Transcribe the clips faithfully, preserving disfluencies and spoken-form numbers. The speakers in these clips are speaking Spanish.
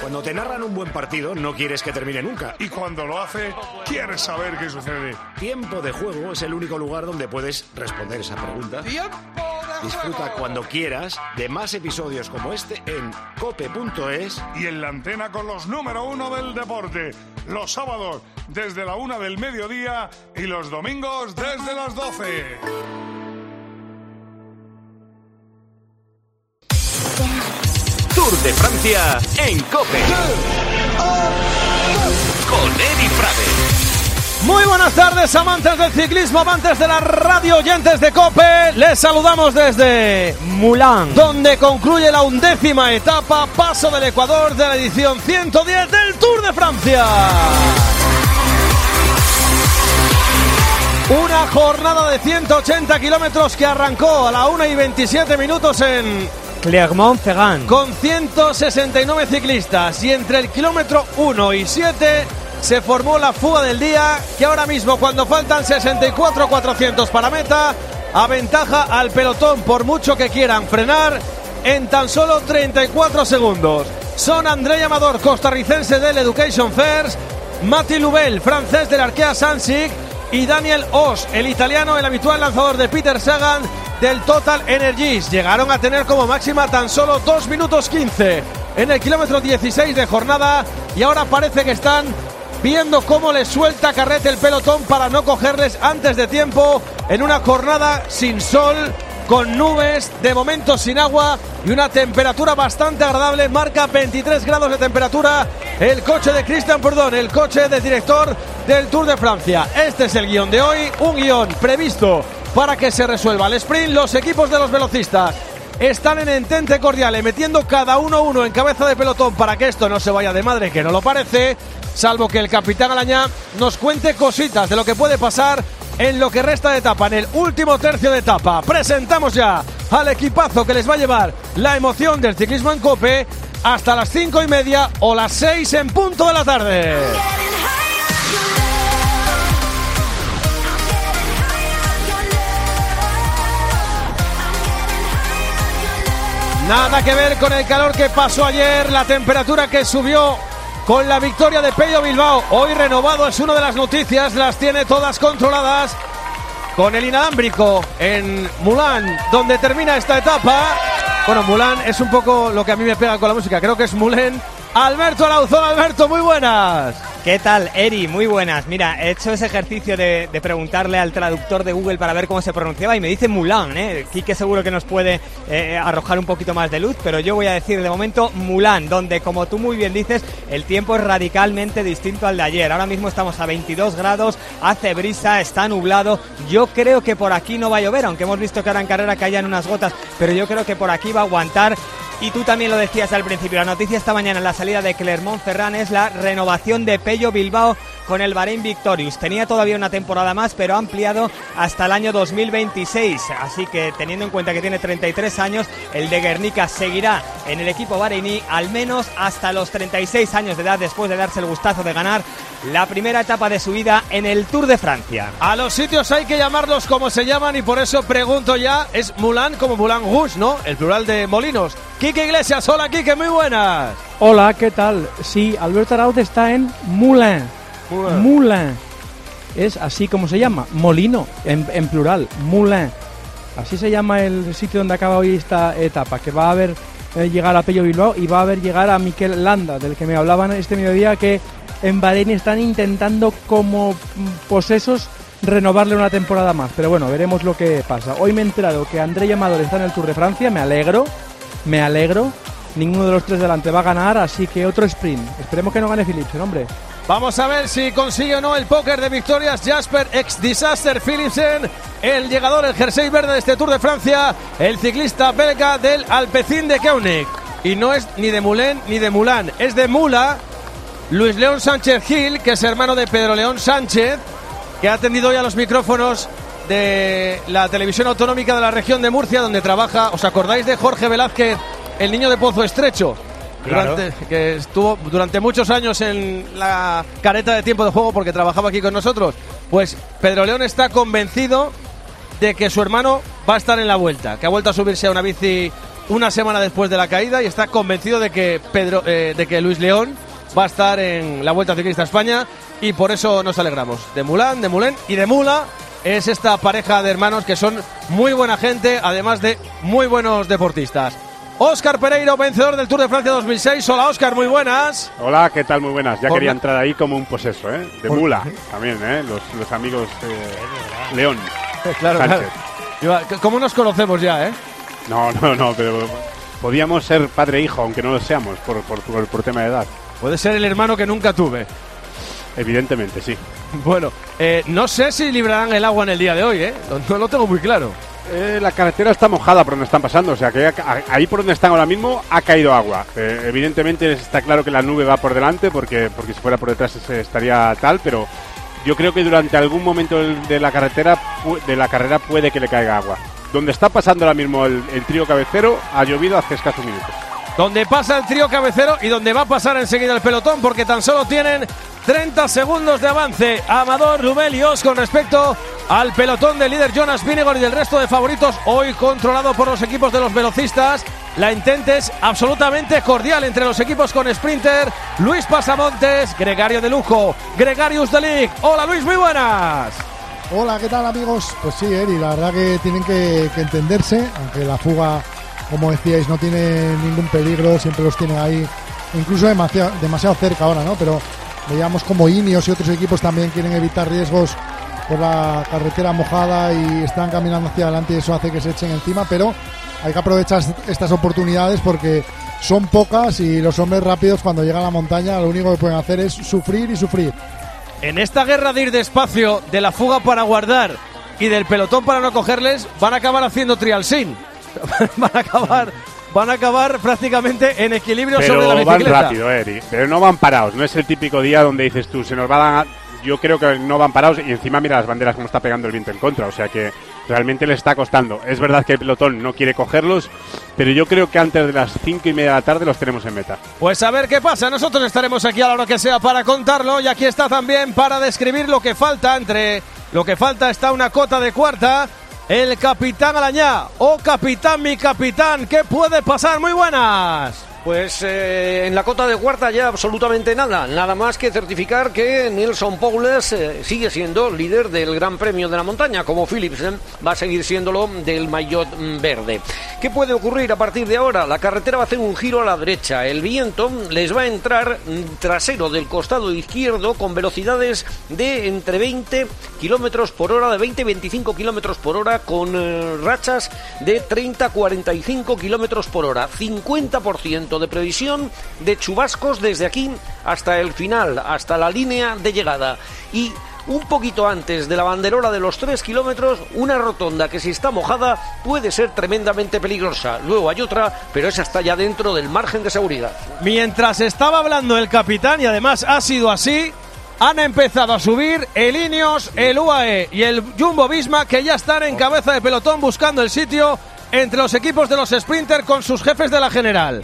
Cuando te narran un buen partido, no quieres que termine nunca. Y cuando lo hace, quieres saber qué sucede. Tiempo de Juego es el único lugar donde puedes responder esa pregunta. ¡Tiempo de Disfruta juego! cuando quieras de más episodios como este en cope punto es. Y en la antena con los número uno del deporte. Los sábados desde la una del mediodía y los domingos desde las doce. Tour de Francia en COPE. Con Edi Prades. Muy buenas tardes, amantes del ciclismo, amantes de la radio, oyentes de COPE. Les saludamos desde Moulins, donde concluye la undécima etapa, paso del Ecuador de la edición ciento diez del Tour de Francia. Una jornada de ciento ochenta kilómetros que arrancó a la una y veintisiete minutos en Clermont-Ferrand, con ciento sesenta y nueve ciclistas, y entre el kilómetro uno y siete se formó la fuga del día, que ahora mismo, cuando faltan sesenta y cuatro cuatrocientos para meta, aventaja al pelotón por mucho que quieran frenar en tan solo treinta y cuatro segundos. Son André Amador, costarricense del Education First, Mati Lubel, francés del Arkea Samsic, y Daniel Oss, el italiano, el habitual lanzador de Peter Sagan del Total Energies. Llegaron a tener como máxima tan solo dos minutos quince en el kilómetro dieciséis de jornada, y ahora parece que están viendo cómo les suelta carrete el pelotón para no cogerles antes de tiempo en una jornada sin sol, con nubes, de momento sin agua y una temperatura bastante agradable. Marca veintitrés grados de temperatura el coche de Christian Prudhomme, el coche del director del Tour de Francia. Este es el guión de hoy, un guión previsto para que se resuelva el sprint. Los equipos de los velocistas están en entente cordial, metiendo cada uno uno en cabeza de pelotón para que esto no se vaya de madre, que no lo parece, salvo que el capitán Alañá nos cuente cositas de lo que puede pasar en lo que resta de etapa, en el último tercio de etapa. Presentamos ya al equipazo que les va a llevar la emoción del ciclismo en COPE hasta las cinco y media o las seis en punto de la tarde. Nada que ver con el calor que pasó ayer, la temperatura que subió con la victoria de Pello Bilbao. Hoy renovado es una de las noticias, las tiene todas controladas con el inalámbrico en Moulins, donde termina esta etapa. Bueno, Moulins es un poco lo que a mí me pega con la música, creo que es Moulins. Alberto Alauzón, Alberto, muy buenas. ¿Qué tal, Eri? Muy buenas. Mira, he hecho ese ejercicio de, de preguntarle al traductor de Google para ver cómo se pronunciaba y me dice Moulins, ¿eh? Quique seguro que nos puede eh, arrojar un poquito más de luz, pero yo voy a decir de momento Moulins, donde, como tú muy bien dices, el tiempo es radicalmente distinto al de ayer. Ahora mismo estamos a veintidós grados, hace brisa, está nublado. Yo creo que por aquí no va a llover, aunque hemos visto que ahora en carrera caían unas gotas, pero yo creo que por aquí va a aguantar. Y tú también lo decías al principio, la noticia esta mañana en la salida de Clermont-Ferrand es la renovación de Pello Bilbao con el Bahrein Victorious. Tenía todavía una temporada más, pero ha ampliado hasta el año dos mil veintiséis. Así que, teniendo en cuenta que tiene treinta y tres años, el de Guernica seguirá en el equipo bahreiní al menos hasta los treinta y seis años de edad, después de darse el gustazo de ganar la primera etapa de su vida en el Tour de Francia. A los sitios hay que llamarlos como se llaman, y por eso pregunto ya, es Moulins como Moulin Rouge, ¿no? El plural de molinos. Quique Iglesias, hola Quique, muy buenas. Hola, ¿qué tal? Sí, Alberto Arauz está en Moulins. Moulins. Moulins. Es así como se llama, molino, en, en plural, Moulins. Así se llama el sitio donde acaba hoy esta etapa, que va a haber eh, llegar a Pello Bilbao y va a haber llegar a Mikel Landa, del que me hablaban este mediodía, que en Bahrein están intentando como posesos renovarle una temporada más. Pero bueno, veremos lo que pasa. Hoy me he enterado que André Amador está en el Tour de Francia, me alegro. Me alegro, ninguno de los tres delante va a ganar, así que otro sprint. Esperemos que no gane Philipsen, hombre. Vamos a ver si consigue o no el póker de victorias Jasper ex Disaster Philipsen, el llegador, el jersey verde de este Tour de Francia, el ciclista belga del Alpecin de Koenig. Y no es ni de Moulins ni de Moulins, es de Mula, Luis León Sánchez Gil, que es hermano de Pedro León Sánchez, que ha atendido hoy a los micrófonos de la televisión autonómica de la región de Murcia, donde trabaja. ¿Os acordáis de Jorge Velázquez, el niño de Pozo Estrecho? Claro. Durante, que estuvo durante muchos años en la careta de Tiempo de Juego porque trabajaba aquí con nosotros. Pues Pedro León está convencido de que su hermano va a estar en la Vuelta, que ha vuelto a subirse a una bici una semana después de la caída y está convencido de que Pedro, eh, de que Luis León va a estar en la Vuelta Ciclista a España y por eso nos alegramos. De Moulin, de Moulin y de Mula es esta pareja de hermanos que son muy buena gente, además de muy buenos deportistas. Óscar Pereiro, vencedor del Tour de Francia dos mil seis. Hola, Óscar, muy buenas. Hola, ¿qué tal? Muy buenas. Ya Por quería la... entrar ahí como un poseso, ¿eh? De Por... Mula también, ¿eh? Los, los amigos eh, León. Claro, Sánchez. claro. ¿Cómo nos conocemos ya, eh? No, no, no, pero podíamos ser padre e hijo, aunque no lo seamos, por, por, por, por tema de edad. Puede ser el hermano que nunca tuve. Evidentemente, sí. Bueno, eh, no sé si librarán el agua en el día de hoy, ¿eh? No, no lo tengo muy claro. Eh, la carretera está mojada por donde están pasando, o sea que ahí por donde están ahora mismo ha caído agua. Eh, evidentemente está claro que la nube va por delante, porque, porque si fuera por detrás estaría tal, pero yo creo que durante algún momento de la carretera de la carrera puede que le caiga agua. Donde está pasando ahora mismo el, el trío cabecero ha llovido hace escasos minutos. Donde pasa el trío cabecero y donde va a pasar enseguida el pelotón, porque tan solo tienen treinta segundos de avance Amador, Rubel y Os con respecto al pelotón del líder Jonas Vingegaard y del resto de favoritos, hoy controlado por los equipos de los velocistas. La entente es absolutamente cordial entre los equipos con Sprinter, Luis Pasamontes, Gregario de Lujo, Gregarius de Ligt. Hola Luis, muy buenas. Hola, ¿qué tal amigos? Pues sí, Eri, la verdad que tienen que, que entenderse, aunque la fuga, como decíais, no tiene ningún peligro, siempre los tienen ahí, incluso demasiado, demasiado cerca ahora, ¿no? Pero veíamos como Ineos y otros equipos también quieren evitar riesgos por la carretera mojada y están caminando hacia adelante y eso hace que se echen encima, pero hay que aprovechar estas oportunidades porque son pocas y los hombres rápidos cuando llegan a la montaña lo único que pueden hacer es sufrir y sufrir. En esta guerra de ir despacio, de la fuga para guardar y del pelotón para no cogerles, van a acabar haciendo trial sin. van a acabar van a acabar prácticamente en equilibrio pero sobre la bicicleta. Pero van rápido, Eri, pero no van parados, no es el típico día donde dices tú, se nos va a dar... Yo creo que no van parados y encima mira las banderas como está pegando el viento en contra, o sea que realmente le está costando. Es verdad que el pelotón no quiere cogerlos, pero yo creo que antes de las cinco y media de la tarde los tenemos en meta. Pues a ver qué pasa, nosotros estaremos aquí a la hora que sea para contarlo y aquí está también para describir lo que falta. Entre lo que falta está una cota de cuarta, el capitán Alañá, oh capitán, mi capitán, ¿qué puede pasar? Muy buenas. Pues eh, en la cota de cuarta ya absolutamente nada, nada más que certificar que Nelson Powless eh, sigue siendo líder del Gran Premio de la Montaña, como Philipsen va a seguir siéndolo del maillot verde. ¿Qué puede ocurrir a partir de ahora? La carretera va a hacer un giro a la derecha, el viento les va a entrar trasero del costado izquierdo con velocidades de entre veinte kilómetros por hora, de veinte a veinticinco kilómetros por hora, con eh, rachas de treinta a cuarenta y cinco kilómetros por hora, cincuenta por ciento de previsión de chubascos desde aquí hasta el final, hasta la línea de llegada. Y un poquito antes de la banderola de los tres kilómetros, una rotonda que si está mojada puede ser tremendamente peligrosa. Luego hay otra, pero esa está ya dentro del margen de seguridad. Mientras estaba hablando el capitán, y además ha sido así, han empezado a subir el Ineos, el U A E y el Jumbo-Visma, que ya están en cabeza de pelotón buscando el sitio entre los equipos de los Sprinter con sus jefes de la general.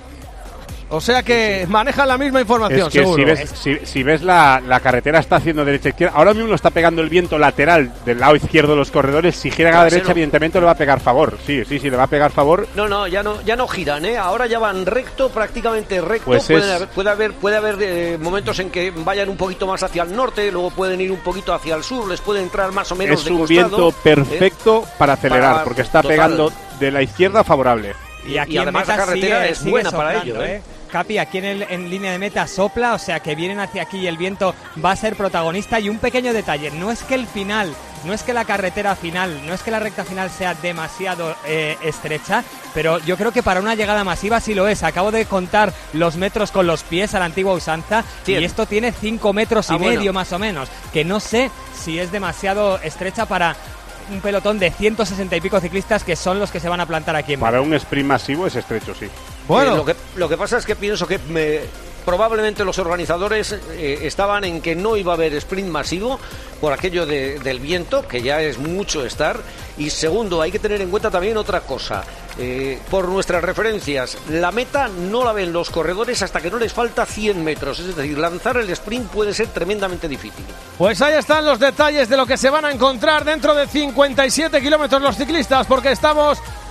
O sea que manejan la misma información, es que seguro. Si ves, si, si ves la, la carretera está haciendo derecha-izquierda. Ahora mismo está pegando el viento lateral del lado izquierdo de los corredores. Si giran a la derecha, evidentemente le va a pegar favor. Sí, sí, sí, le va a pegar favor. No, no, ya no, ya no giran, ¿eh? Ahora ya van recto, prácticamente recto. Pues puede, es... haber, puede haber, puede haber eh, momentos en que vayan un poquito más hacia el norte, luego pueden ir un poquito hacia el sur, les puede entrar más o menos es de un costado, viento perfecto ¿eh? para acelerar, para, porque está total. pegando de la izquierda favorable. Y aquí y además en meta la carretera sigue, es sigue buena para soplando, ello, ¿eh? ¿eh? Capi, aquí en, el, en línea de meta sopla, o sea que vienen hacia aquí y el viento va a ser protagonista. Y un pequeño detalle, no es que el final, no es que la carretera final, no es que la recta final sea demasiado eh, estrecha, pero yo creo que para una llegada masiva sí lo es. Acabo de contar los metros con los pies a la antigua usanza y esto tiene cinco metros y ah, medio bueno. más o menos, que no sé si es demasiado estrecha para un pelotón de ciento sesenta y pico ciclistas que son los que se van a plantar aquí en Para meta. un sprint masivo es estrecho, sí. Bueno, Eh, lo, que, lo que pasa es que pienso que me, probablemente los organizadores eh, estaban en que no iba a haber sprint masivo por aquello de, del viento, que ya es mucho estar. Y segundo, hay que tener en cuenta también otra cosa. Eh, por nuestras referencias, la meta no la ven los corredores hasta que no les falta cien metros. Es decir, lanzar el sprint puede ser tremendamente difícil. pues ahí están los detalles de lo que se van a encontrar dentro de cincuenta y siete kilómetros los ciclistas, porque estamos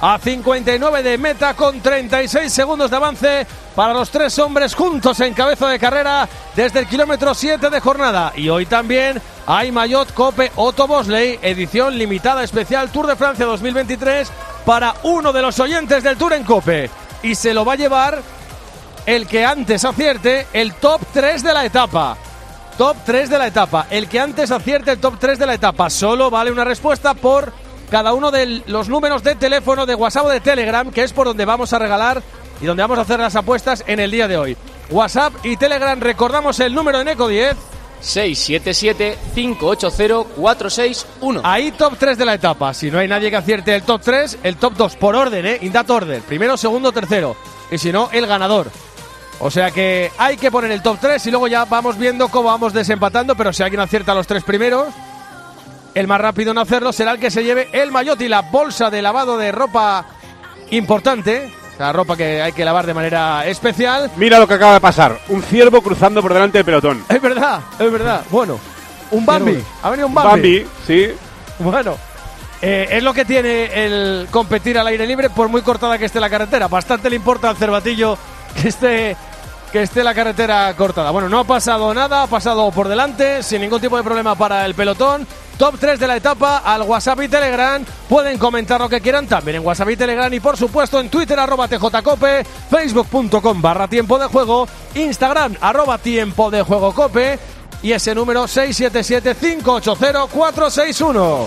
a cincuenta y nueve de meta con treinta y seis segundos de avance para los tres hombres juntos en cabeza de carrera desde el kilómetro siete de jornada. Y hoy también hay Maillot Cope Otto Bosley, edición limitada especial Tour de Francia dos mil veintitrés para uno de los oyentes del Tour en Cope. Y se lo va a llevar el que antes acierte el top tres de la etapa. Top tres de la etapa. El que antes acierte el top tres de la etapa. Solo vale una respuesta por cada uno de los números de teléfono, de WhatsApp o de Telegram, que es por donde vamos a regalar y donde vamos a hacer las apuestas en el día de hoy. WhatsApp y Telegram, recordamos el número de Neco diez. seis siete siete, cinco ocho cero, cuatro seis uno. Ahí top tres de la etapa. Si no hay nadie que acierte el top tres, el top dos por orden, ¿eh? In that order. Primero, segundo, tercero. Y si no, el ganador. O sea que hay que poner el top tres y luego ya vamos viendo cómo vamos desempatando, pero si alguien acierta los tres primeros, el más rápido en hacerlo será el que se lleve el maillot y la bolsa de lavado de ropa importante, la ropa que hay que lavar de manera especial. Mira lo que acaba de pasar, un ciervo cruzando por delante del pelotón. Es verdad, es verdad. Bueno, un Bambi, ha venido un Bambi. Bambi, sí. Bueno, eh, es lo que tiene el competir al aire libre, por muy cortada que esté la carretera. Bastante le importa al cervatillo que esté... que esté la carretera cortada. Bueno, no ha pasado nada, ha pasado por delante, sin ningún tipo de problema para el pelotón. Top tres de la etapa, al WhatsApp y Telegram. Pueden comentar lo que quieran también en WhatsApp y Telegram. Y por supuesto en Twitter, arroba tjcope, facebook.com barra tiempo de juego, Instagram, arroba tiempo de juego cope. Y ese número seis siete siete, cinco ocho cero, cuatro seis uno.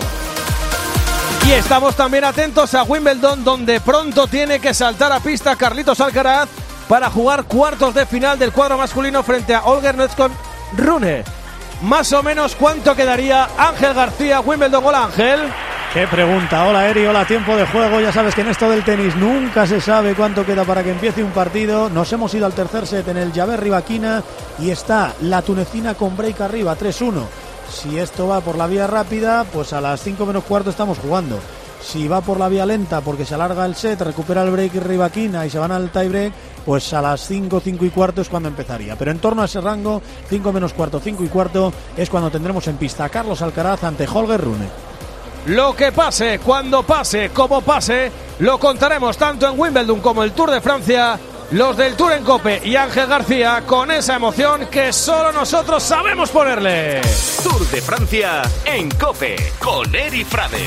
Y estamos también atentos a Wimbledon, donde pronto tiene que saltar a pista Carlitos Alcaraz para jugar cuartos de final del cuadro masculino frente a Holger Rune. Más o menos, ¿cuánto quedaría Ángel García, Wimbledon? Hola, Ángel. Qué pregunta. Hola, Eri. Hola, tiempo de juego. Ya sabes que en esto del tenis nunca se sabe cuánto queda para que empiece un partido. Nos hemos ido al tercer set en el Javer Rivaquina y está la tunecina con break arriba, tres uno. Si esto va por la vía rápida, pues a las cinco menos cuarto estamos jugando. Si va por la vía lenta porque se alarga el set, recupera el break Rivaquina y se van al tie break, pues a las cinco, cinco y cuarto es cuando empezaría. Pero en torno a ese rango, cinco menos cuarto, cinco y cuarto, es cuando tendremos en pista a Carlos Alcaraz ante Holger Rune. Lo que pase, cuando pase, como pase, lo contaremos tanto en Wimbledon como el Tour de Francia. Los del Tour en Cope y Ángel García con esa emoción que solo nosotros sabemos ponerle. Tour de Francia en Cope con Eri Frade.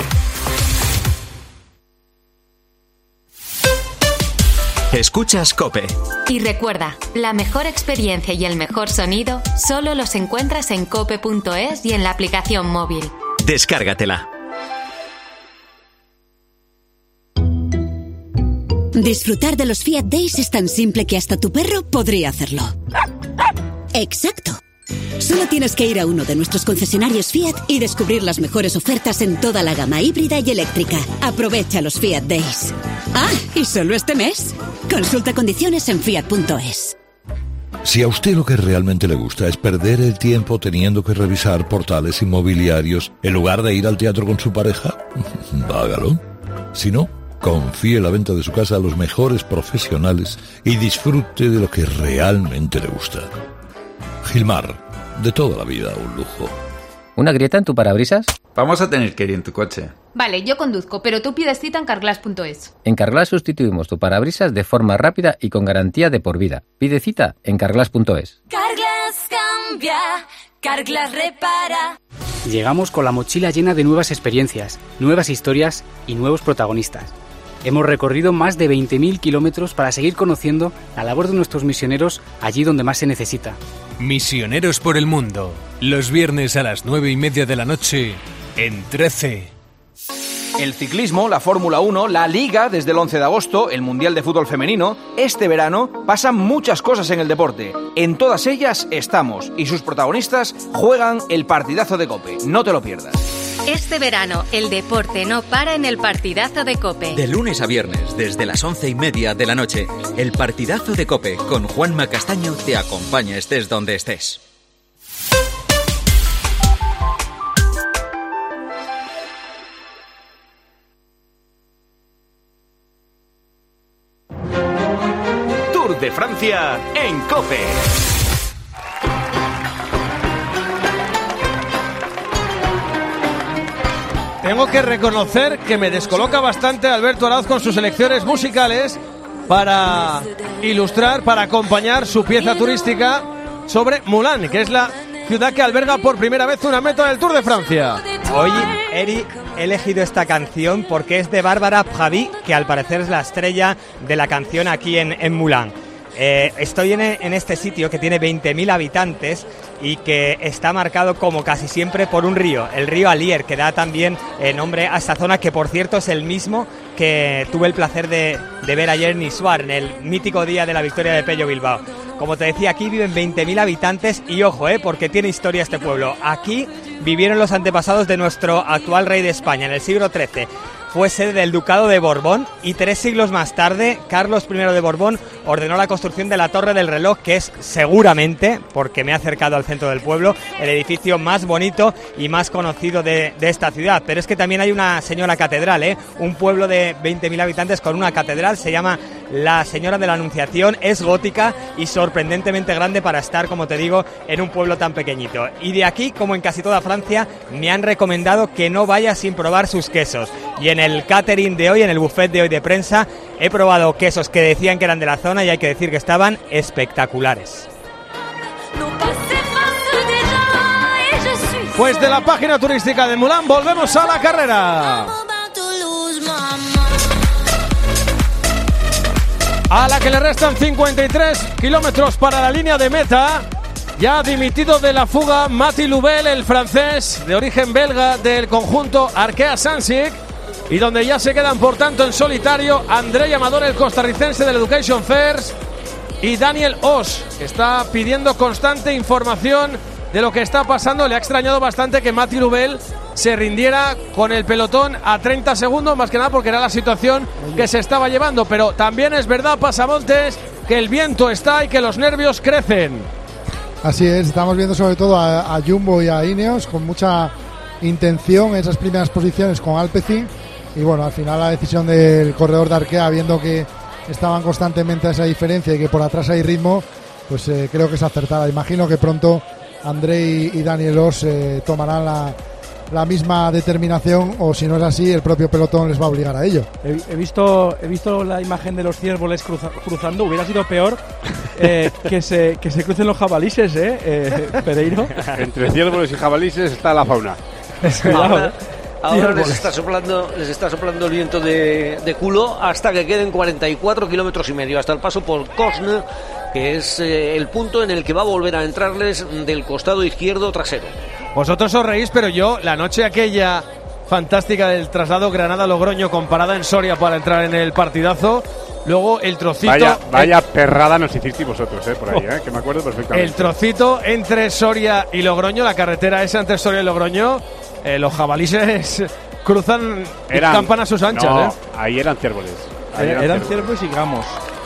Escuchas Cope. Y recuerda, la mejor experiencia y el mejor sonido solo los encuentras en cope punto es y en la aplicación móvil. Descárgatela. Disfrutar de los Fiat Days es tan simple que hasta tu perro podría hacerlo. Exacto. Solo tienes que ir a uno de nuestros concesionarios Fiat y descubrir las mejores ofertas en toda la gama híbrida y eléctrica. Aprovecha los Fiat Days. Ah, y solo este mes. Consulta condiciones en fiat punto es. Si a usted lo que realmente le gusta es perder el tiempo teniendo que revisar portales inmobiliarios en lugar de ir al teatro con su pareja, hágalo. Si no, confíe la venta de su casa a los mejores profesionales y disfrute de lo que realmente le gusta. Gilmar, de toda la vida un lujo. ¿Una grieta en tu parabrisas? Vamos a tener que ir en tu coche. Vale, yo conduzco, pero tú pides cita en carglass punto es. En Carglass sustituimos tu parabrisas de forma rápida y con garantía de por vida. Pide cita en carglass punto es. Carglass cambia, Carglass repara. Llegamos con la mochila llena de nuevas experiencias, nuevas historias y nuevos protagonistas. Hemos recorrido más de veinte mil kilómetros para seguir conociendo la labor de nuestros misioneros allí donde más se necesita. Misioneros por el mundo, los viernes a las nueve y media de la noche en trece. El ciclismo, la Fórmula uno, la Liga desde el once de agosto, el Mundial de Fútbol Femenino. Este verano pasan muchas cosas en el deporte. En todas ellas estamos y sus protagonistas juegan el partidazo de Cope. No te lo pierdas. Este verano, el deporte no para en el partidazo de Cope. De lunes a viernes, desde las once y media de la noche, el partidazo de Cope con Juanma Castaño te acompaña estés donde estés. Tour de Francia en Cope. tengo que reconocer que me descoloca bastante Alberto Arauz con sus elecciones musicales para ilustrar, para acompañar su pieza turística sobre Moulins, que es la ciudad que alberga por primera vez una meta del Tour de Francia. Hoy, Eri, he elegido esta canción porque es de Bárbara Pravi, que al parecer es la estrella de la canción aquí en, en Moulins. Eh, estoy en, en este sitio que tiene veinte mil habitantes y que está marcado, como casi siempre, por un río, el río Alier, que da también eh, nombre a esta zona, que por cierto es el mismo que tuve el placer de, de ver ayer en Isuar, en el mítico día de la victoria de Pello Bilbao. Como te decía, aquí viven veinte mil habitantes y ojo, eh, porque tiene historia este pueblo. Aquí vivieron los antepasados de nuestro actual rey de España en el siglo trece. Fue sede del Ducado de Borbón y tres siglos más tarde, Carlos primero de Borbón ordenó la construcción de la Torre del Reloj, que es seguramente, porque me he acercado al centro del pueblo, el edificio más bonito y más conocido de, de esta ciudad. Pero es que también hay una señora catedral, ¿eh? Un pueblo de veinte mil habitantes con una catedral, se llama la Señora de la Anunciación, es gótica y sorprendentemente grande para estar, como te digo, en un pueblo tan pequeñito. Y de aquí, como en casi toda Francia, me han recomendado que no vaya sin probar sus quesos. Y en el catering de hoy, en el buffet de hoy de prensa, he probado quesos que decían que eran de la zona y hay que decir que estaban espectaculares. Pues de la página turística de Moulins volvemos a la carrera, a la que le restan cincuenta y tres kilómetros para la línea de meta. Ya ha dimitido de la fuga Mati Loubel, el francés de origen belga del conjunto Arkea Samsic, y donde ya se quedan por tanto en solitario Andrei Amador, el costarricense del Education First, y Daniel Oss, que está pidiendo constante información de lo que está pasando. Le ha extrañado bastante que Mati Loubel se rindiera con el pelotón a treinta segundos, más que nada porque era la situación que se estaba llevando. Pero también es verdad, Pasamontes, que el viento está y que los nervios crecen. Así es, estamos viendo sobre todo a, a Jumbo y a Ineos con mucha intención en esas primeras posiciones con Alpecin, y bueno, al final la decisión del corredor de Arkea, viendo que estaban constantemente a esa diferencia y que por atrás hay ritmo, pues eh, creo que es acertada. Imagino que pronto Andrei y Daniel Oss eh, tomarán la, la misma determinación, o si no es así, el propio pelotón les va a obligar a ello. He, he visto he visto la imagen de los ciervoles cruza, cruzando. Hubiera sido peor eh, que se que se crucen los jabalíes, ¿eh, eh Pereiro? Entre ciervoles y jabalíes está la fauna. Ahora, ahora les está soplando les está soplando el viento de, de culo hasta que queden cuarenta y cuatro kilómetros y medio, hasta el paso por Cosne, que es eh, el punto en el que va a volver a entrarles del costado izquierdo trasero. Vosotros os reís, pero yo, la noche aquella fantástica del traslado Granada-Logroño comparada en Soria para entrar en el partidazo, luego el trocito... Vaya, vaya perrada nos hicisteis vosotros, eh, por ahí, eh, que me acuerdo perfectamente. El trocito entre Soria y Logroño, la carretera esa entre Soria y Logroño, eh, los jabalíes cruzan eran, y campan a sus anchas. No, eh. ahí eran ciervoles. Ahí eran, eran ciervos y gamos.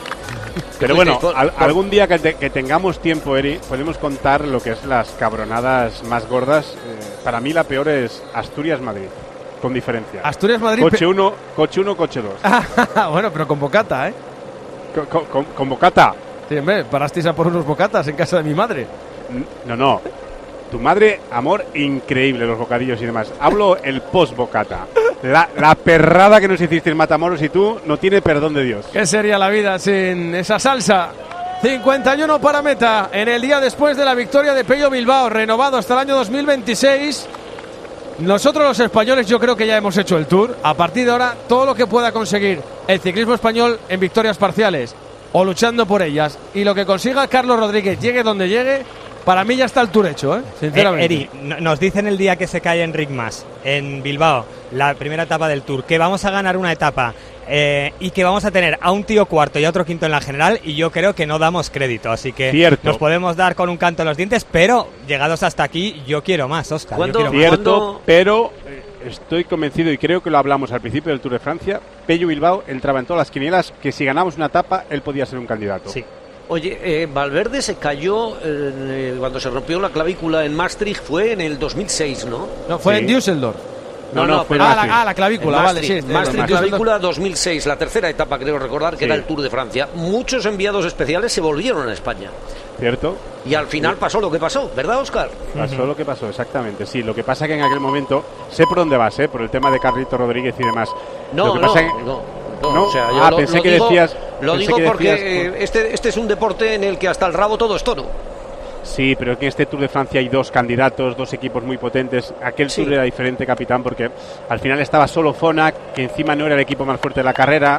Pero bueno, al, algún día que, te, que tengamos tiempo, Eri, podemos contar lo que es las cabronadas más gordas. Eh, para mí la peor es Asturias-Madrid, con diferencia. Asturias-Madrid... Coche uno, coche uno, coche dos. Bueno, pero con bocata, ¿eh? ¿Con, con, con bocata? Sí, hombre, parasteis a por unos bocatas en casa de mi madre. No, no. Tu madre, amor, increíble los bocadillos y demás. Hablo el post-bocata. La, la perrada que nos hiciste en Matamoros y tú no tiene perdón de Dios. ¿Qué sería la vida sin esa salsa? cincuenta y uno para meta en el día después de la victoria de Pello Bilbao, renovado hasta el año dos mil veintiséis. Nosotros los españoles yo creo que ya hemos hecho el Tour. A partir de ahora, todo lo que pueda conseguir el ciclismo español en victorias parciales o luchando por ellas, y lo que consiga Carlos Rodríguez, llegue donde llegue, para mí ya está el Tour hecho, ¿eh? Sinceramente. Eh, Eri, nos dicen el día que se cae Enric Mas en Bilbao, la primera etapa del Tour, que vamos a ganar una etapa eh, y que vamos a tener a un tío cuarto y a otro quinto en la general, y yo creo que no damos crédito, así que Cierto. Nos podemos dar con un canto en los dientes, pero llegados hasta aquí yo quiero más, Óscar. Yo quiero Cierto, más. pero eh, estoy convencido, y creo que lo hablamos al principio del Tour de Francia, Pello Bilbao entraba en todas las quinielas, que si ganamos una etapa él podía ser un candidato. Sí. Oye, eh, Valverde se cayó eh, cuando se rompió la clavícula en Maastricht, fue en el dos mil seis, ¿no? No, fue sí. en Düsseldorf. No, no, no fue ah, la, ah, la clavícula, vale, sí. Maastricht, clavícula dos mil seis, la tercera etapa, creo recordar, que sí. era el Tour de Francia. Muchos enviados especiales se volvieron a España. ¿cierto? Y al final pasó lo que pasó, ¿verdad, Óscar? Pasó uh-huh. lo que pasó, exactamente, sí. Lo que pasa que en aquel momento, sé por dónde vas, ¿eh? Por el tema de Carlito Rodríguez y demás. No, lo que no, pasa que... no, no, no. O sea, ah, lo, pensé lo que digo, decías... Lo pensé digo que porque decías, este, este es un deporte en el que hasta el rabo todo es toro. Sí, pero que en este Tour de Francia hay dos candidatos, dos equipos muy potentes. Aquel sí. Tour era diferente, capitán, porque al final estaba solo Fonak, que encima no era el equipo más fuerte de la carrera.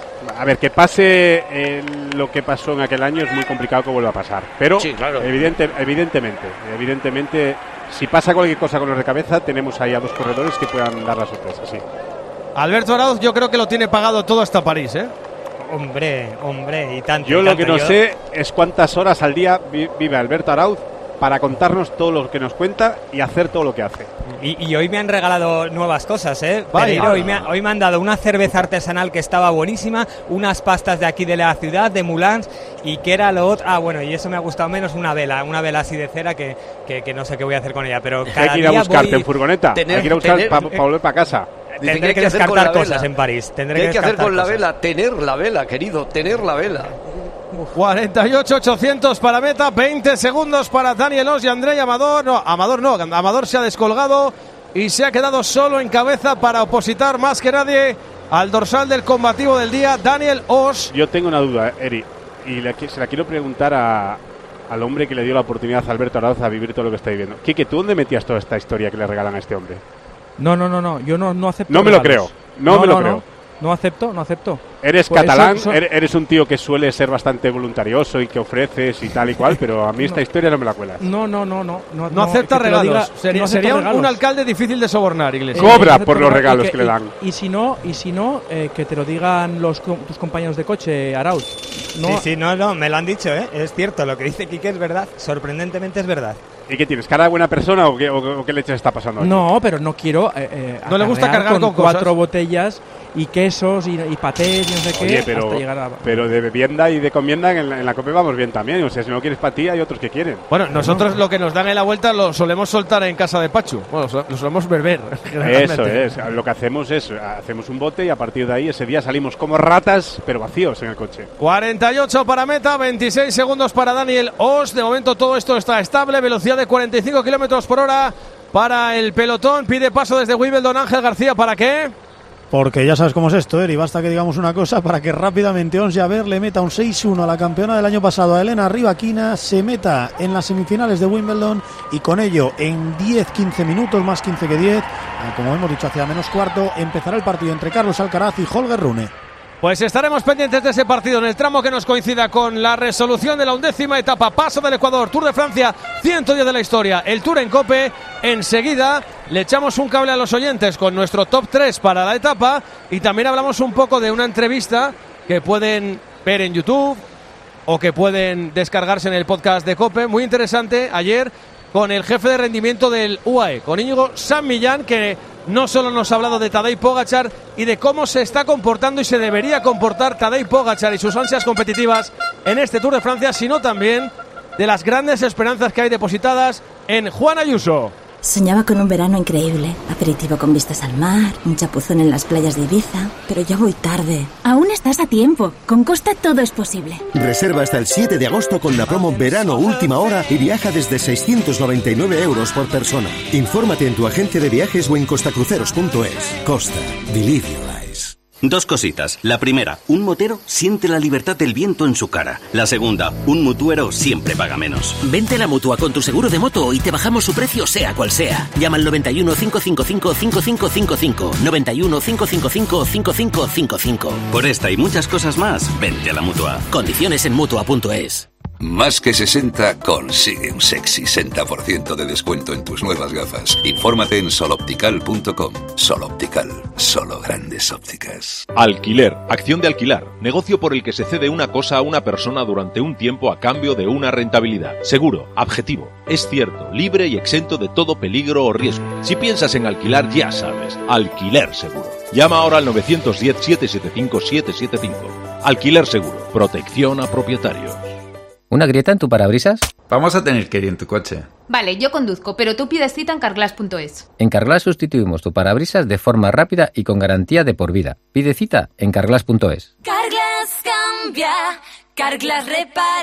A ver, que pase eh, lo que pasó en aquel año es muy complicado que vuelva a pasar. Pero, sí, claro. evidente, evidentemente, evidentemente, si pasa cualquier cosa con los de cabeza, tenemos ahí a dos corredores que puedan dar la sorpresa, sí. Alberto Arauz, yo creo que lo tiene pagado todo hasta París, ¿eh? Hombre, hombre, y tanto. Yo y lo tanto, que no yo... sé es cuántas horas al día vi- vive Alberto Arauz para contarnos todo lo que nos cuenta y hacer todo lo que hace. Y, y hoy me han regalado nuevas cosas, ¿eh? Vaya. Hoy me, ha, hoy me han dado una cerveza artesanal que estaba buenísima, unas pastas de aquí de la ciudad, de Moulins, y que era lo otro... Ah, bueno, y eso me ha gustado menos, una vela, una vela así de cera que, que, que no sé qué voy a hacer con ella, pero cada Hay que ir a día buscarte voy... en furgoneta, tener, hay que ir a buscar tener, para pa volver para casa. Tendré que, que, que descartar cosas en París. Tendré ¿Qué que hay que hacer con cosas. la vela? Tener la vela, querido, tener la vela. cuarenta y ocho ochocientos para meta, veinte segundos para Daniel Oss y Andrei Amador. No, Amador no, Amador se ha descolgado y se ha quedado solo en cabeza para opositar más que nadie al dorsal del combativo del día, Daniel Oss. Yo tengo una duda, Eri, y le, se la quiero preguntar a, al hombre que le dio la oportunidad a Alberto Arauz a vivir todo lo que está viviendo. Quique, ¿tú dónde metías toda esta historia que le regalan a este hombre? No, no, no, no, yo no, no acepto. No me lo regalos. creo, no, no me lo no, creo. No. No acepto, no acepto. Eres pues catalán, eso, eso... eres un tío que suele ser bastante voluntarioso y que ofreces y tal y cual, pero a mí esta no. historia no me la cuelas. No, no, no, no. No, no acepta regalos. Diga, sería no sería regalos. un alcalde difícil de sobornar, Iglesias. Cobra eh, por los regalos que, que le dan. Y, y si no, y si no eh, que te lo digan los tus compañeros de coche, Arauz. No. Sí, sí, no, no, me lo han dicho, ¿eh? Es cierto, lo que dice Quique es verdad. Sorprendentemente es verdad. ¿Y qué tienes? ¿Cara de buena persona o qué, o, o qué leche está pasando aquí? No, pero no quiero. Eh, eh, no le gusta cargar con, con cuatro cosas. botellas y quesos y, y patés y no sé qué. Oye, pero, hasta llegar a... pero de bebienda y de comienda en la, en la COPE vamos bien también. O sea, si no quieres para ti, hay otros que quieren. Bueno, nosotros no. lo que nos dan en la vuelta lo solemos soltar en casa de Pachu. Bueno, lo solemos beber. Eso es. Lo que hacemos es, hacemos un bote y a partir de ahí ese día salimos como ratas, pero vacíos en el coche. cuarenta y ocho para meta, veintiséis segundos para Daniel Oss. De momento todo esto está estable. Velocidad de cuarenta y cinco kilómetros por hora para el pelotón. Pide paso desde Wimbledon Ángel García. ¿Para qué? Porque ya sabes cómo es esto, Eri. Basta que digamos una cosa para que rápidamente Ons Jabeur le meta un seis uno a la campeona del año pasado, a Elena Rybakina, se meta en las semifinales de Wimbledon y con ello en diez quince minutos, más quince que diez, como hemos dicho hacia menos cuarto, empezará el partido entre Carlos Alcaraz y Holger Rune. Pues estaremos pendientes de ese partido en el tramo que nos coincida con la resolución de la undécima etapa. Paso del Ecuador, Tour de Francia, ciento diez de la historia. El Tour en COPE. Enseguida le echamos un cable a los oyentes con nuestro top tres para la etapa. Y también hablamos un poco de una entrevista que pueden ver en YouTube o que pueden descargarse en el podcast de COPE. Muy interesante ayer con el jefe de rendimiento del U A E, con Íñigo San Millán, que no solo nos ha hablado de Tadej Pogačar y de cómo se está comportando y se debería comportar Tadej Pogačar y sus ansias competitivas en este Tour de Francia, sino también de las grandes esperanzas que hay depositadas en Juan Ayuso. Soñaba con un verano increíble, aperitivo con vistas al mar, un chapuzón en las playas de Ibiza, pero ya voy tarde. Aún estás a tiempo, con Costa todo es posible. Reserva hasta el siete de agosto con la promo Verano Última Hora y viaja desde seiscientos noventa y nueve euros por persona. Infórmate en tu agencia de viajes o en costacruceros punto es. Costa, believe your eyes. Dos cositas. La primera, un motero siente la libertad del viento en su cara. La segunda, un mutuero siempre paga menos. Vente a la Mutua con tu seguro de moto y te bajamos su precio sea cual sea. Llama al noventa y uno, cinco cinco cinco, cinco cinco cinco cinco. noventa y uno, cinco cinco cinco, cinco cinco cinco cinco. Por esta y muchas cosas más, vente a la Mutua. Condiciones en Mutua punto es. Más que sesenta consigue un sexy sesenta por ciento de descuento en tus nuevas gafas. Infórmate en soloptical punto com. Soloptical, solo grandes ópticas. Alquiler, acción de alquilar, negocio por el que se cede una cosa a una persona durante un tiempo a cambio de una rentabilidad. Seguro, objetivo, es cierto, libre y exento de todo peligro o riesgo. Si piensas en alquilar, ya sabes, Alquiler Seguro. Llama ahora al nueve uno cero, siete siete cinco, siete siete cinco. Alquiler Seguro, protección a propietarios. ¿Una grieta en tu parabrisas? Vamos a tener que ir en tu coche. Vale, yo conduzco, pero tú pides cita en carglass punto es. En Carglass sustituimos tu parabrisas de forma rápida y con garantía de por vida. Pide cita en carglass punto es. Carglass cambia, Carglass repara.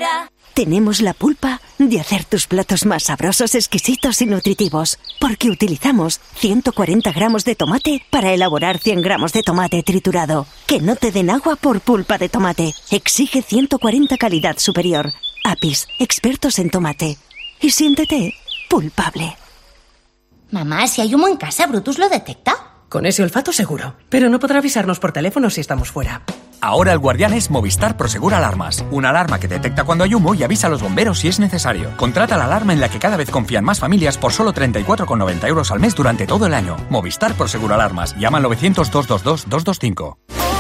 tenemos la pulpa de hacer tus platos más sabrosos, exquisitos y nutritivos, porque utilizamos ciento cuarenta gramos de tomate para elaborar cien gramos de tomate triturado. Que no te den agua por pulpa de tomate. Exige ciento cuarenta calidad superior. Apis, expertos en tomate. Y siéntete pulpable. Mamá, si hay humo en casa, ¿Brutus lo detecta? Con ese olfato seguro, pero no podrá avisarnos por teléfono si estamos fuera. Ahora el guardián es Movistar Prosegur Alarmas. Una alarma que detecta cuando hay humo y avisa a los bomberos si es necesario. Contrata la alarma en la que cada vez confían más familias por solo treinta y cuatro con noventa euros al mes durante todo el año. Movistar Prosegur Alarmas. Llama al novecientos, doscientos veintidós, doscientos veinticinco.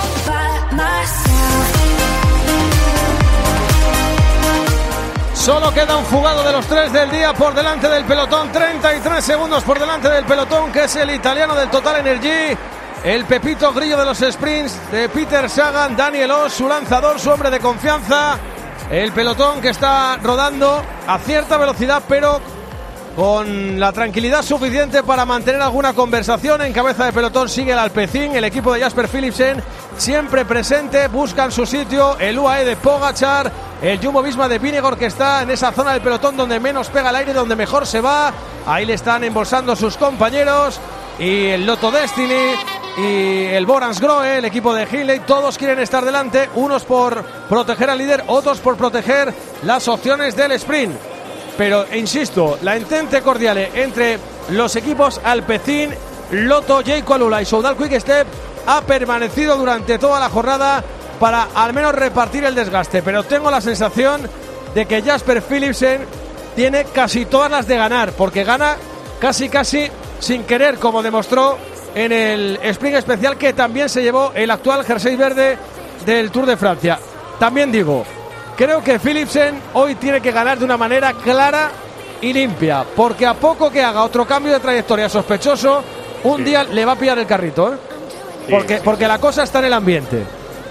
Solo queda un fugado de los tres del día por delante del pelotón. treinta y tres segundos por delante del pelotón, que es el italiano del Total Energy. El Pepito Grillo de los sprints de Peter Sagan, Daniel Oss, su lanzador, su hombre de confianza. El pelotón que está rodando a cierta velocidad, pero con la tranquilidad suficiente para mantener alguna conversación. En cabeza de pelotón sigue el Alpecin, el equipo de Jasper Philipsen, siempre presente, buscan su sitio, el U A E de Pogačar, el Jumbo-Visma de Vingegaard, que está en esa zona del pelotón donde menos pega el aire, donde mejor se va. Ahí le están embolsando sus compañeros, y el Lotto Destiny y el Borans Grohe, el equipo de Hindley, todos quieren estar delante, unos por proteger al líder, otros por proteger las opciones del sprint. Pero, insisto, la entente cordial entre los equipos Alpecin, Lotto, Jayco Alula y Soudal Quick-Step ha permanecido durante toda la jornada para al menos repartir el desgaste. Pero tengo la sensación de que Jasper Philipsen tiene casi todas las de ganar, porque gana casi casi sin querer, como demostró en el sprint especial que también se llevó el actual jersey verde del Tour de Francia. También digo, creo que Philipsen hoy tiene que ganar de una manera clara y limpia, porque a poco que haga otro cambio de trayectoria sospechoso, un sí. día le va a pillar el carrito, ¿eh? Sí. Porque, porque la cosa está en el ambiente.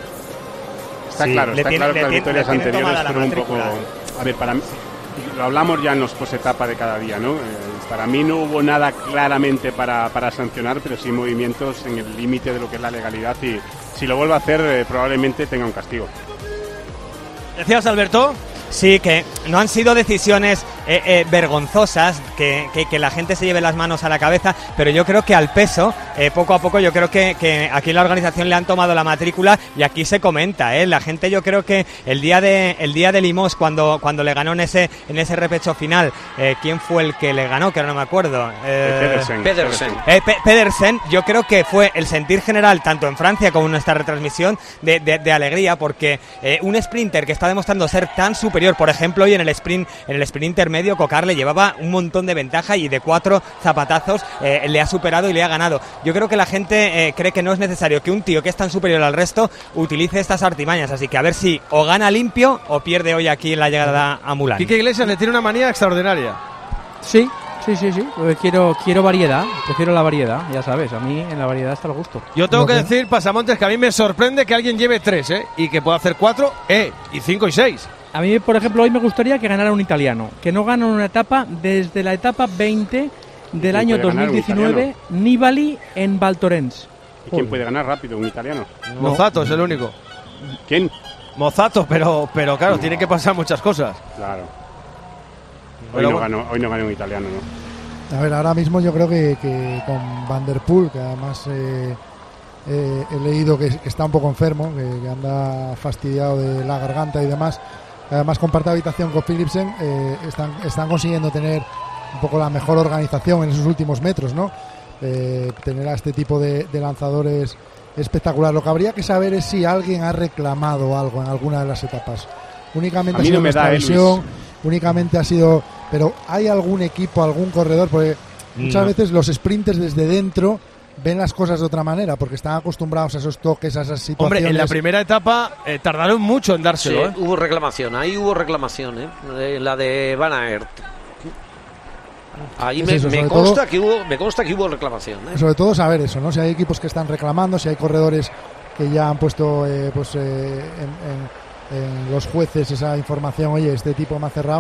Está sí, claro, está tiene, claro que las victorias anteriores fueron un poco... A ver, para mí, lo hablamos ya en los post-etapa de cada día, ¿no? Eh, para mí no hubo nada claramente para, para sancionar, pero sí movimientos en el límite de lo que es la legalidad, y si lo vuelve a hacer eh, probablemente tenga un castigo. ¿Decías, Alberto? Sí, que no han sido decisiones eh, eh, vergonzosas, que, que, que la gente se lleve las manos a la cabeza, pero yo creo que al peso, eh, poco a poco, yo creo que, que aquí en la organización le han tomado la matrícula, y aquí se comenta, ¿eh? La gente, yo creo que el día de el día de Limos, cuando, cuando le ganó en ese en ese repecho final, eh, ¿quién fue el que le ganó? Que ahora no me acuerdo. Eh, Pedersen. Pedersen. Eh, P- Pedersen, yo creo que fue el sentir general, tanto en Francia como en nuestra retransmisión, de, de, de alegría, porque eh, un sprinter que está demostrando ser tan superior. Por ejemplo, hoy en el sprint en el sprint intermedio, Cocar le llevaba un montón de ventaja y de cuatro zapatazos eh, le ha superado y le ha ganado. Yo creo que la gente eh, cree que no es necesario que un tío que es tan superior al resto utilice estas artimañas, así que a ver si o gana limpio o pierde hoy aquí en la llegada a Mulán. Quique Iglesias le tiene una manía extraordinaria. Sí, sí, sí, sí. Quiero, quiero variedad, prefiero la variedad, ya sabes, a mí en la variedad está el gusto. Yo tengo que decir, Pasamontes, que a mí me sorprende que alguien lleve tres, ¿eh? Y que pueda hacer cuatro, eh, y cinco y seis. A mí, por ejemplo, hoy me gustaría que ganara un italiano, que no gana una etapa desde la etapa veinte del año dos mil diecinueve, Nibali en Val Thorens. ¿Y quién puede ganar rápido? ¿Un italiano? No. Mozzato es el único. ¿Quién? Mozzato, pero, pero claro, no. Tiene que pasar muchas cosas. Claro. Hoy, no, ganó, hoy no ganó un italiano, ¿no? A ver, ahora mismo yo creo que, que con Van der Poel, que además eh, eh, he leído que, que está un poco enfermo, que, que anda fastidiado de la garganta y demás, además comparte habitación con Philipsen, eh, están, están consiguiendo tener un poco la mejor organización en esos últimos metros, ¿no? Eh, tener a este tipo de, de lanzadores espectacular. Lo que habría que saber es si alguien ha reclamado algo en alguna de las etapas. Únicamente ha sido nuestra visión, únicamente ha sido... Pero ¿hay algún equipo, algún corredor? Porque muchas no. veces los sprinters desde dentro ven las cosas de otra manera, porque están acostumbrados a esos toques, a esas situaciones. Hombre, en la primera etapa eh, tardaron mucho en dárselo. Sí, ¿eh? Hubo reclamación, ahí hubo reclamación, ¿eh? Eh, la de Van Aert. Ahí me, eso, me, consta todo, que hubo, me consta que hubo reclamación, ¿eh? Sobre todo saber eso, ¿no? Si hay equipos que están reclamando, si hay corredores que ya han puesto eh, pues eh, en, en, en los jueces esa información, oye, este tipo me ha cerrado.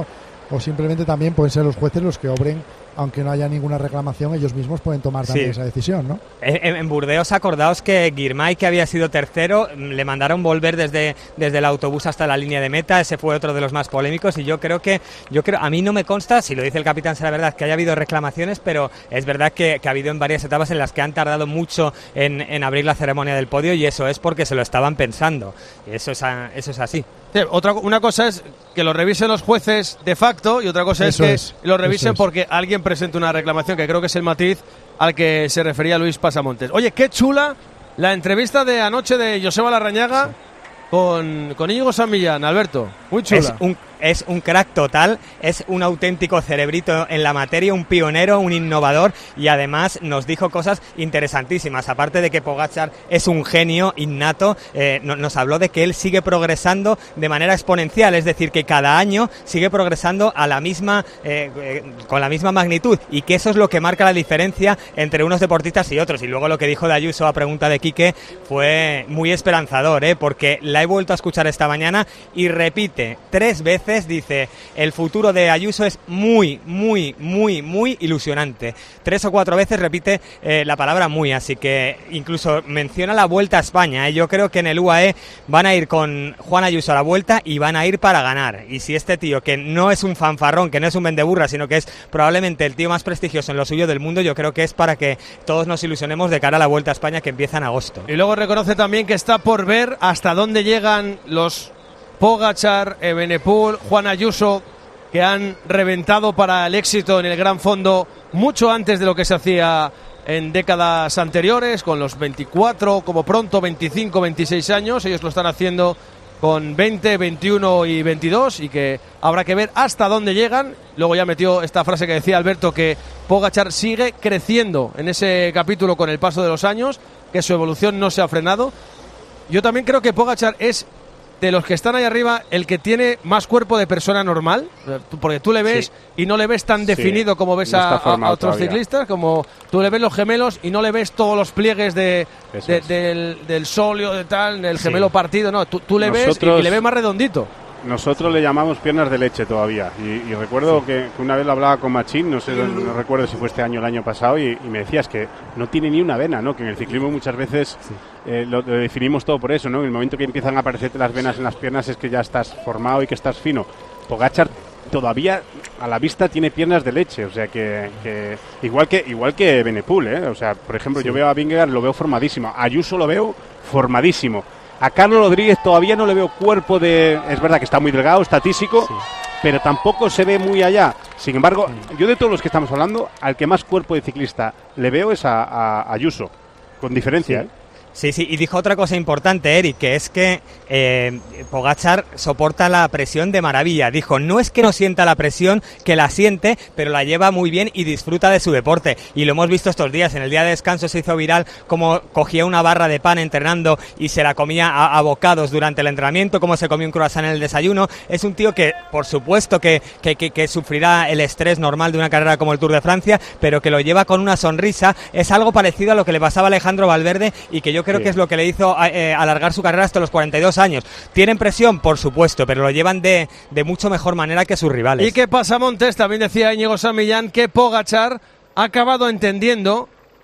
o simplemente también pueden ser los jueces los que obren, aunque no haya ninguna reclamación, ellos mismos pueden tomar también sí. esa decisión, ¿no? En, en Burdeos, acordaos que Girmay, que había sido tercero, le mandaron volver desde, desde el autobús hasta la línea de meta. Ese fue otro de los más polémicos, y yo creo que, yo creo, a mí no me consta, si lo dice el capitán será verdad, que haya habido reclamaciones, pero es verdad que, que ha habido en varias etapas en las que han tardado mucho en, en abrir la ceremonia del podio, y eso es porque se lo estaban pensando, y eso es, eso es así. Sí, otra, una cosa es que lo revisen los jueces de facto, y otra cosa eso es que es, lo revisen es. porque alguien presente una reclamación, que creo que es el matiz al que se refería Luis Pasamontes. Oye, qué chula la entrevista de anoche de Joseba Larrañaga sí. con, con Íñigo San Millán, Alberto. Muy chula. Es un, es un crack total, es un auténtico cerebrito en la materia, un pionero, un innovador, y además nos dijo cosas interesantísimas. Aparte de que Pogačar es un genio innato, eh, no, nos habló de que él sigue progresando de manera exponencial, es decir, que cada año sigue progresando a la misma eh, eh, con la misma magnitud, y que eso es lo que marca la diferencia entre unos deportistas y otros. Y luego lo que dijo de Ayuso a pregunta de Quique fue muy esperanzador, ¿eh? porque la he vuelto a escuchar esta mañana y repite tres veces, dice, el futuro de Ayuso es muy, muy, muy, muy ilusionante. Tres o cuatro veces repite eh, la palabra muy, así que incluso menciona la Vuelta a España. ¿eh? Yo creo que en el U A E van a ir con Juan Ayuso a la Vuelta y van a ir para ganar. Y si este tío, que no es un fanfarrón, que no es un vendeburra, sino que es probablemente el tío más prestigioso en lo suyo del mundo, yo creo que es para que todos nos ilusionemos de cara a la Vuelta a España, que empieza en agosto. Y luego reconoce también que está por ver hasta dónde llegan los Pogačar, Evenepoel, Juan Ayuso, que han reventado para el éxito en el Gran Fondo mucho antes de lo que se hacía en décadas anteriores, con los veinticuatro, como pronto veinticinco, veintiséis años. Ellos lo están haciendo con veinte, veintiuno y veintidós, y que habrá que ver hasta dónde llegan. Luego ya metió esta frase que decía Alberto, que Pogačar sigue creciendo en ese capítulo con el paso de los años, que su evolución no se ha frenado. Yo también creo que Pogačar es, de los que están ahí arriba, el que tiene más cuerpo de persona normal, porque tú le ves sí. y no le ves tan definido sí. como ves no a, a otros todavía. ciclistas, como tú le ves los gemelos y no le ves todos los pliegues de, de es. del, del sóleo, de tal, del gemelo sí. partido, no, tú, tú le Nosotros... ves y, y le ves más redondito. Nosotros le llamamos piernas de leche todavía, y, y recuerdo sí. que, que una vez lo hablaba con Machín, no sé, no, no recuerdo si fue este año o el año pasado, y, y me decías que no tiene ni una vena, ¿no? Que en el ciclismo muchas veces sí. eh, lo, lo definimos todo por eso, ¿no? En el momento que empiezan a aparecerte las venas en las piernas es que ya estás formado y que estás fino. Pogačar todavía a la vista tiene piernas de leche, o sea que, que igual que igual que Evenepoel, ¿eh? O sea, por ejemplo, sí. yo veo a Vingegaard, lo veo formadísimo, a Ayuso lo veo formadísimo. A Carlos Rodríguez todavía no le veo cuerpo de... Es verdad que está muy delgado, está tísico, sí. pero tampoco se ve muy allá. Sin embargo, sí. yo de todos los que estamos hablando, al que más cuerpo de ciclista le veo es a, a Ayuso, con diferencia, sí. ¿eh? Sí, sí, y dijo otra cosa importante, Eric, que es que eh, Pogačar soporta la presión de maravilla. Dijo, no es que no sienta la presión, que la siente, pero la lleva muy bien y disfruta de su deporte. Y lo hemos visto estos días. En el día de descanso se hizo viral como cogía una barra de pan entrenando y se la comía a, a bocados durante el entrenamiento, como se comió un croissant en el desayuno. Es un tío que, por supuesto, que, que, que, que sufrirá el estrés normal de una carrera como el Tour de Francia, pero que lo lleva con una sonrisa. Es algo parecido a lo que le pasaba a Alejandro Valverde, y que yo creo sí. que es lo que le hizo eh, alargar su carrera hasta los cuarenta y dos años. ¿Tienen presión? Por supuesto, pero lo llevan de, de mucho mejor manera que sus rivales. ¿Y qué pasa, Montes? También decía Íñigo San Millán que Pogačar ha acabado entendiendo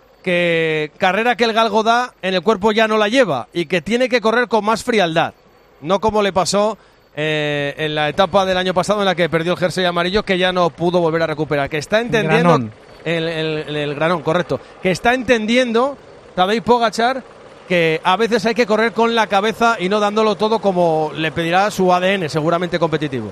que carrera que el galgo da en el cuerpo ya no la lleva, y que tiene que correr con más frialdad, no como le pasó eh, en la etapa del año pasado en la que perdió el jersey amarillo, que ya no pudo volver a recuperar, que está entendiendo Granón. El, el, el, el granón, correcto, que está entendiendo Tadej Pogačar que a veces hay que correr con la cabeza y no dándolo todo, como le pedirá su A D N seguramente competitivo.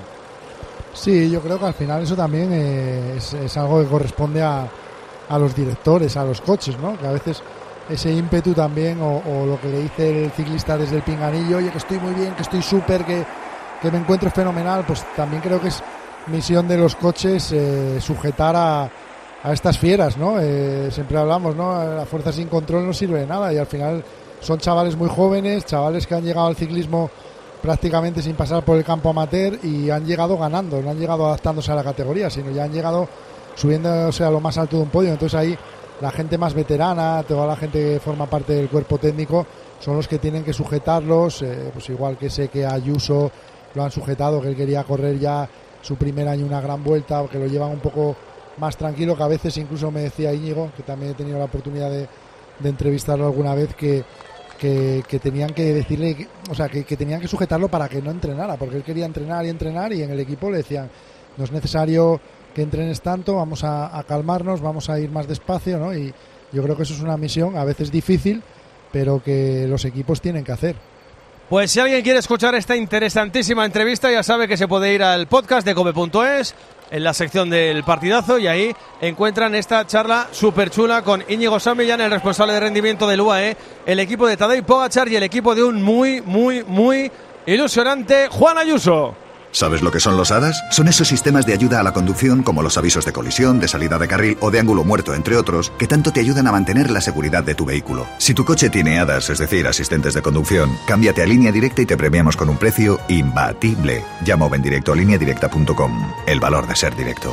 Sí, yo creo que al final eso también es, es algo que corresponde a, a los directores, a los coches, ¿no? Que a veces ese ímpetu también, o, o lo que le dice el ciclista desde el pinganillo, oye, que estoy muy bien, que estoy súper, que, que me encuentro fenomenal, pues también creo que es misión de los coches eh, sujetar a, a estas fieras, ¿no? Eh, siempre hablamos, ¿no? La fuerza sin control no sirve de nada, y al final son chavales muy jóvenes, chavales que han llegado al ciclismo prácticamente sin pasar por el campo amateur, y han llegado ganando, no han llegado adaptándose a la categoría, sino ya han llegado subiéndose a lo más alto de un podio. Entonces ahí la gente más veterana, toda la gente que forma parte del cuerpo técnico, son los que tienen que sujetarlos, eh, pues igual que sé que a Ayuso lo han sujetado, que él quería correr ya su primer año una gran vuelta, o que lo llevan un poco más tranquilo, que a veces incluso me decía Íñigo, que también he tenido la oportunidad de, de entrevistarlo alguna vez, que, que, que tenían que decirle, que, o sea, que, que tenían que sujetarlo para que no entrenara, porque él quería entrenar y entrenar, y en el equipo le decían, no es necesario que entrenes tanto, vamos a, a calmarnos, vamos a ir más despacio, ¿no? Y yo creo que eso es una misión a veces difícil, pero que los equipos tienen que hacer. Pues si alguien quiere escuchar esta interesantísima entrevista, ya sabe que se puede ir al podcast de cope punto es, en la sección del partidazo, y ahí encuentran esta charla súper chula con Íñigo San Millán, el responsable de rendimiento del U A E, el equipo de Tadej Pogačar y el equipo de un muy, muy, muy ilusionante Juan Ayuso. ¿Sabes lo que son los A D A S? Son esos sistemas de ayuda a la conducción, como los avisos de colisión, de salida de carril o de ángulo muerto, entre otros, que tanto te ayudan a mantener la seguridad de tu vehículo. Si tu coche tiene A D A S, es decir, asistentes de conducción, cámbiate a Línea Directa y te premiamos con un precio imbatible. Llama o ven directo a línea directa punto com. El valor de ser directo.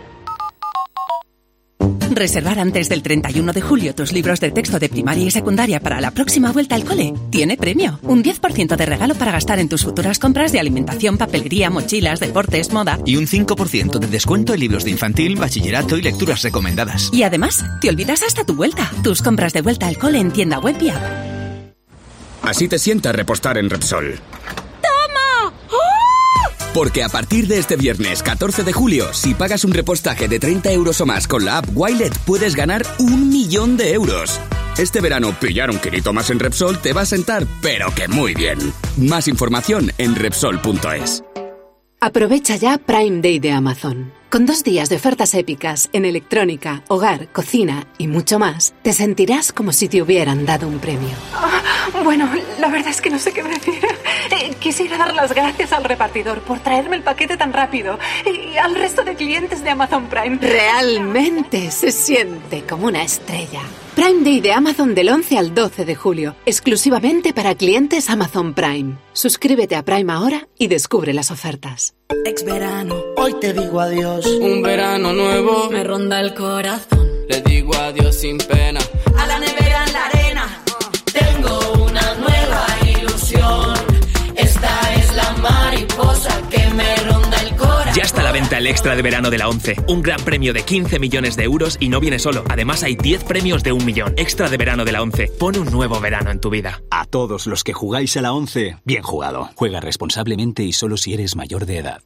Reservar antes del treinta y uno de julio tus libros de texto de primaria y secundaria para la próxima vuelta al cole tiene premio. Un diez por ciento de regalo para gastar en tus futuras compras de alimentación, papelería, mochilas, deportes, moda. Y un cinco por ciento de descuento en libros de infantil, bachillerato y lecturas recomendadas. Y además, te olvidas hasta tu vuelta. Tus compras de vuelta al cole en tienda web y app. Así te sienta repostar en Repsol. Porque a partir de este viernes catorce de julio, si pagas un repostaje de treinta euros o más con la app Wilet, puedes ganar un millón de euros. Este verano, pillar un kilito más en Repsol te va a sentar, pero que muy bien. Más información en Repsol punto es. Aprovecha ya Prime Day de Amazon. Con dos días de ofertas épicas en electrónica, hogar, cocina y mucho más, te sentirás como si te hubieran dado un premio. Oh, bueno, la verdad es que no sé qué decir. Eh, quisiera dar las gracias al repartidor por traerme el paquete tan rápido y al resto de clientes de Amazon Prime. Realmente se siente como una estrella. Prime Day de Amazon del once al doce de julio, exclusivamente para clientes Amazon Prime. Suscríbete a Prime ahora y descubre las ofertas. Ex verano, hoy te digo adiós. Un verano nuevo me ronda el corazón. Le digo adiós sin pena. A la nevera en la arena. Tengo una nueva ilusión. Esta es la mariposa que me ronda el corazón. Ya está a la venta el extra de verano de la ONCE. Un gran premio de quince millones de euros y no viene solo. Además hay diez premios de un millón. Extra de verano de la ONCE. Pon un nuevo verano en tu vida. A todos los que jugáis a la ONCE, bien jugado. Juega responsablemente y solo si eres mayor de edad.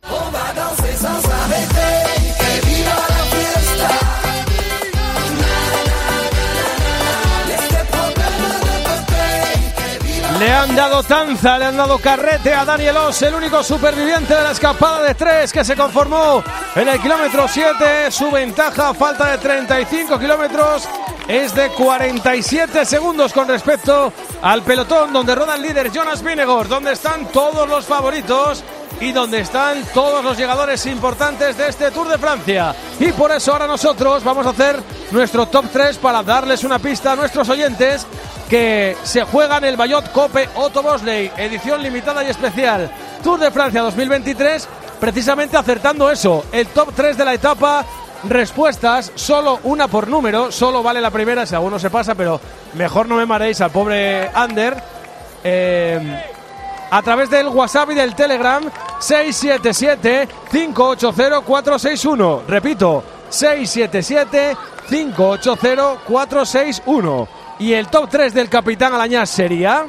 Le han dado tanza, le han dado carrete a Daniel Oss, el único superviviente de la escapada de tres que se conformó en el kilómetro siete. Su ventaja a falta de treinta y cinco kilómetros es de cuarenta y siete segundos con respecto al pelotón, donde roda el líder Jonas Vingegaard, donde están todos los favoritos y donde están todos los llegadores importantes de este Tour de Francia. Y por eso ahora nosotros vamos a hacer nuestro top tres para darles una pista a nuestros oyentes que se juegan el Bayot Cope Otto Bosley, edición limitada y especial Tour de Francia dos mil veintitrés, precisamente acertando eso, el top tres de la etapa. Respuestas, solo una por número, solo vale la primera si alguno se pasa, pero mejor no me mareéis al pobre Ander. Eh, a través del WhatsApp y del Telegram seis siete siete, cinco ocho cero, cuatro seis uno. Repito, seis siete siete, cinco ocho cero, cuatro seis uno. Y el top tres del Capitán Alañás sería...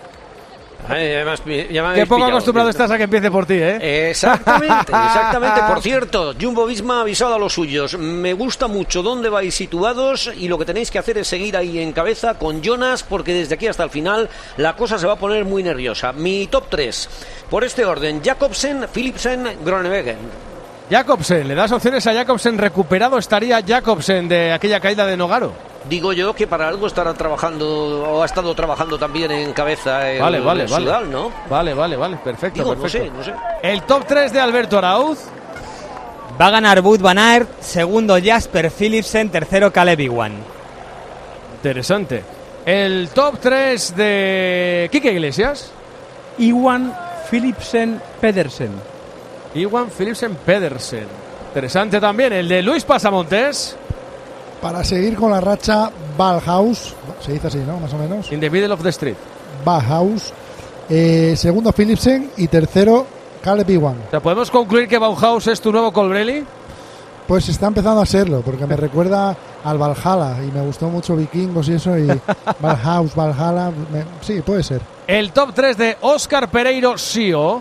Ay, ya me has, ya me Qué poco pillado. acostumbrado estás a que empiece por ti, ¿eh? Exactamente, exactamente. Por cierto, Jumbo Visma ha avisado a los suyos. Me gusta mucho dónde vais situados y lo que tenéis que hacer es seguir ahí en cabeza con Jonas, porque desde aquí hasta el final la cosa se va a poner muy nerviosa. Mi top tres, por este orden: Jacobsen, Philipsen, Groenewegen. Jacobsen, le das opciones a Jacobsen. Recuperado estaría Jacobsen de aquella caída de Nogaro. Digo yo que para algo estará trabajando o ha estado trabajando también en cabeza el, vale, vale, el vale. Sudal, ¿no? Vale, vale, vale, perfecto, Digo, perfecto. no sé, no sé. El top tres de Alberto Arauz. Va a ganar Wout van Aert, segundo Jasper Philipsen, tercero Caleb Ewan. Interesante. El top tres de Quique Iglesias. Ewan Philipsen Pedersen. Ewan Philipsen Pedersen. Interesante también el de Luis Pasamontes. Para seguir con la racha, Ballhaus, se dice así, ¿no? Más o menos. In the middle of the street. Ballhaus. Eh, segundo, Philipsen. Y tercero, Caleb Ewan. O sea, ¿podemos concluir que Bauhaus es tu nuevo Colbrelli? Pues está empezando a serlo, porque me recuerda al Valhalla y me gustó mucho Vikingos y eso, y Bauhaus, Valhalla, me, sí, puede ser. El top tres de Óscar Pereiro Sio.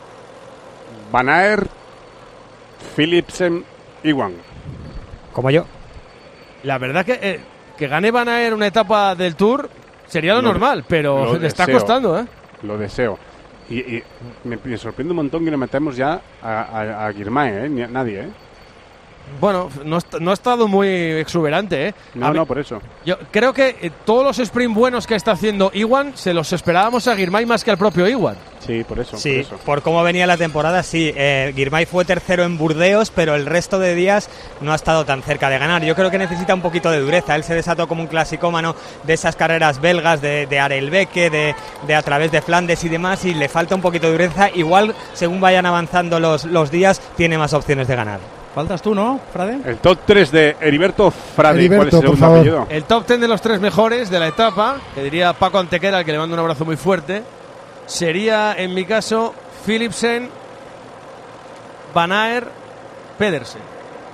Van Aert, Philipsen, Ewan. Como yo. La verdad que, eh, que gane Van Aert una etapa del Tour sería lo, lo normal, pero le está costando, ¿eh? Lo deseo. Y, y me, me sorprende un montón que le metamos ya a, a, a Girmay, ¿eh? Ni a nadie, ¿eh? Bueno, no, no ha estado muy exuberante, ¿eh? No, a no, mí, por eso. Yo creo que eh, todos los sprint buenos que está haciendo Ewan se los esperábamos a Girmay más que al propio Ewan. Sí, por eso. Sí, por, eso. por cómo venía la temporada, sí. Eh, Girmay fue tercero en Burdeos, pero el resto de días no ha estado tan cerca de ganar. Yo creo que necesita un poquito de dureza. Él se desató como un clasicómano de esas carreras belgas, de, de Arelbeque, de, de a través de Flandes y demás, y le falta un poquito de dureza. Igual, según vayan avanzando los, los días, tiene más opciones de ganar. Faltas tú, ¿no, Frade? El top tres de Heriberto Frade. Heriberto, ¿cuál es el segundo favor. apellido? El top ten de los tres mejores de la etapa, que diría Paco Antequera, al que le mando un abrazo muy fuerte, sería, en mi caso, Philipsen, Van Aert, Pedersen.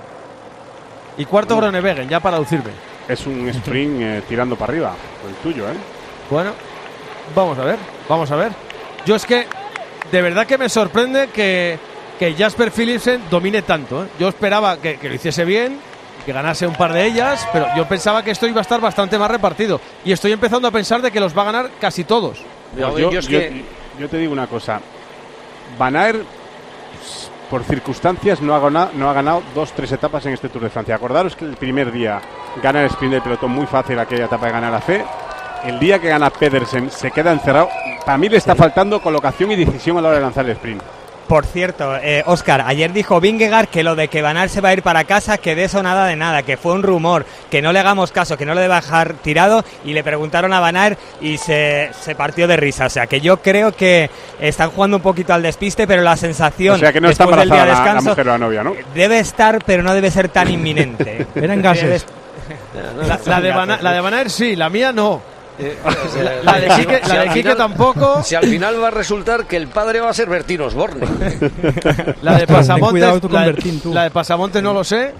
Y cuarto, Bueno. Groenewegen, ya para lucirme. Es un sprint eh, tirando para arriba, el tuyo, ¿eh? Bueno, vamos a ver, vamos a ver. Yo es que, de verdad que me sorprende que, que Jasper Philipsen domine tanto, ¿eh? Yo esperaba que, que lo hiciese bien, que ganase un par de ellas, pero yo pensaba que esto iba a estar bastante más repartido. Y estoy empezando a pensar de que los va a ganar casi todos. Pues yo, yo, yo, yo te digo una cosa. Van Aert, por circunstancias, no ha ganado, no ha ganado dos, tres etapas en este Tour de Francia. Acordaros que el primer día gana el sprint del pelotón muy fácil, aquella etapa de ganar la C. El día que gana Pedersen se queda encerrado. Para mí le está sí. faltando colocación y decisión a la hora de lanzar el sprint. Por cierto, eh, Óscar, ayer dijo Vingegaard que lo de que Van Aert se va a ir para casa, que de eso nada de nada, que fue un rumor, que no le hagamos caso, que no le deba dejar tirado, y le preguntaron a Van Aert y se, se partió de risa. O sea, que yo creo que están jugando un poquito al despiste, pero la sensación, o sea, que no está después del día de embarazada descanso, la mujer o la novia, ¿no? Debe estar, pero no debe ser tan inminente. Eran gases. La, la, de Van, la de Van Aert sí, la mía no. Eh, la, la de Quique, si la de Quique tampoco. Si al final va a resultar que el padre va a ser Bertín Osborne. La de Pasamonte, cuidado, tú con la, Bertín, tú. la de Pasamonte no lo sé.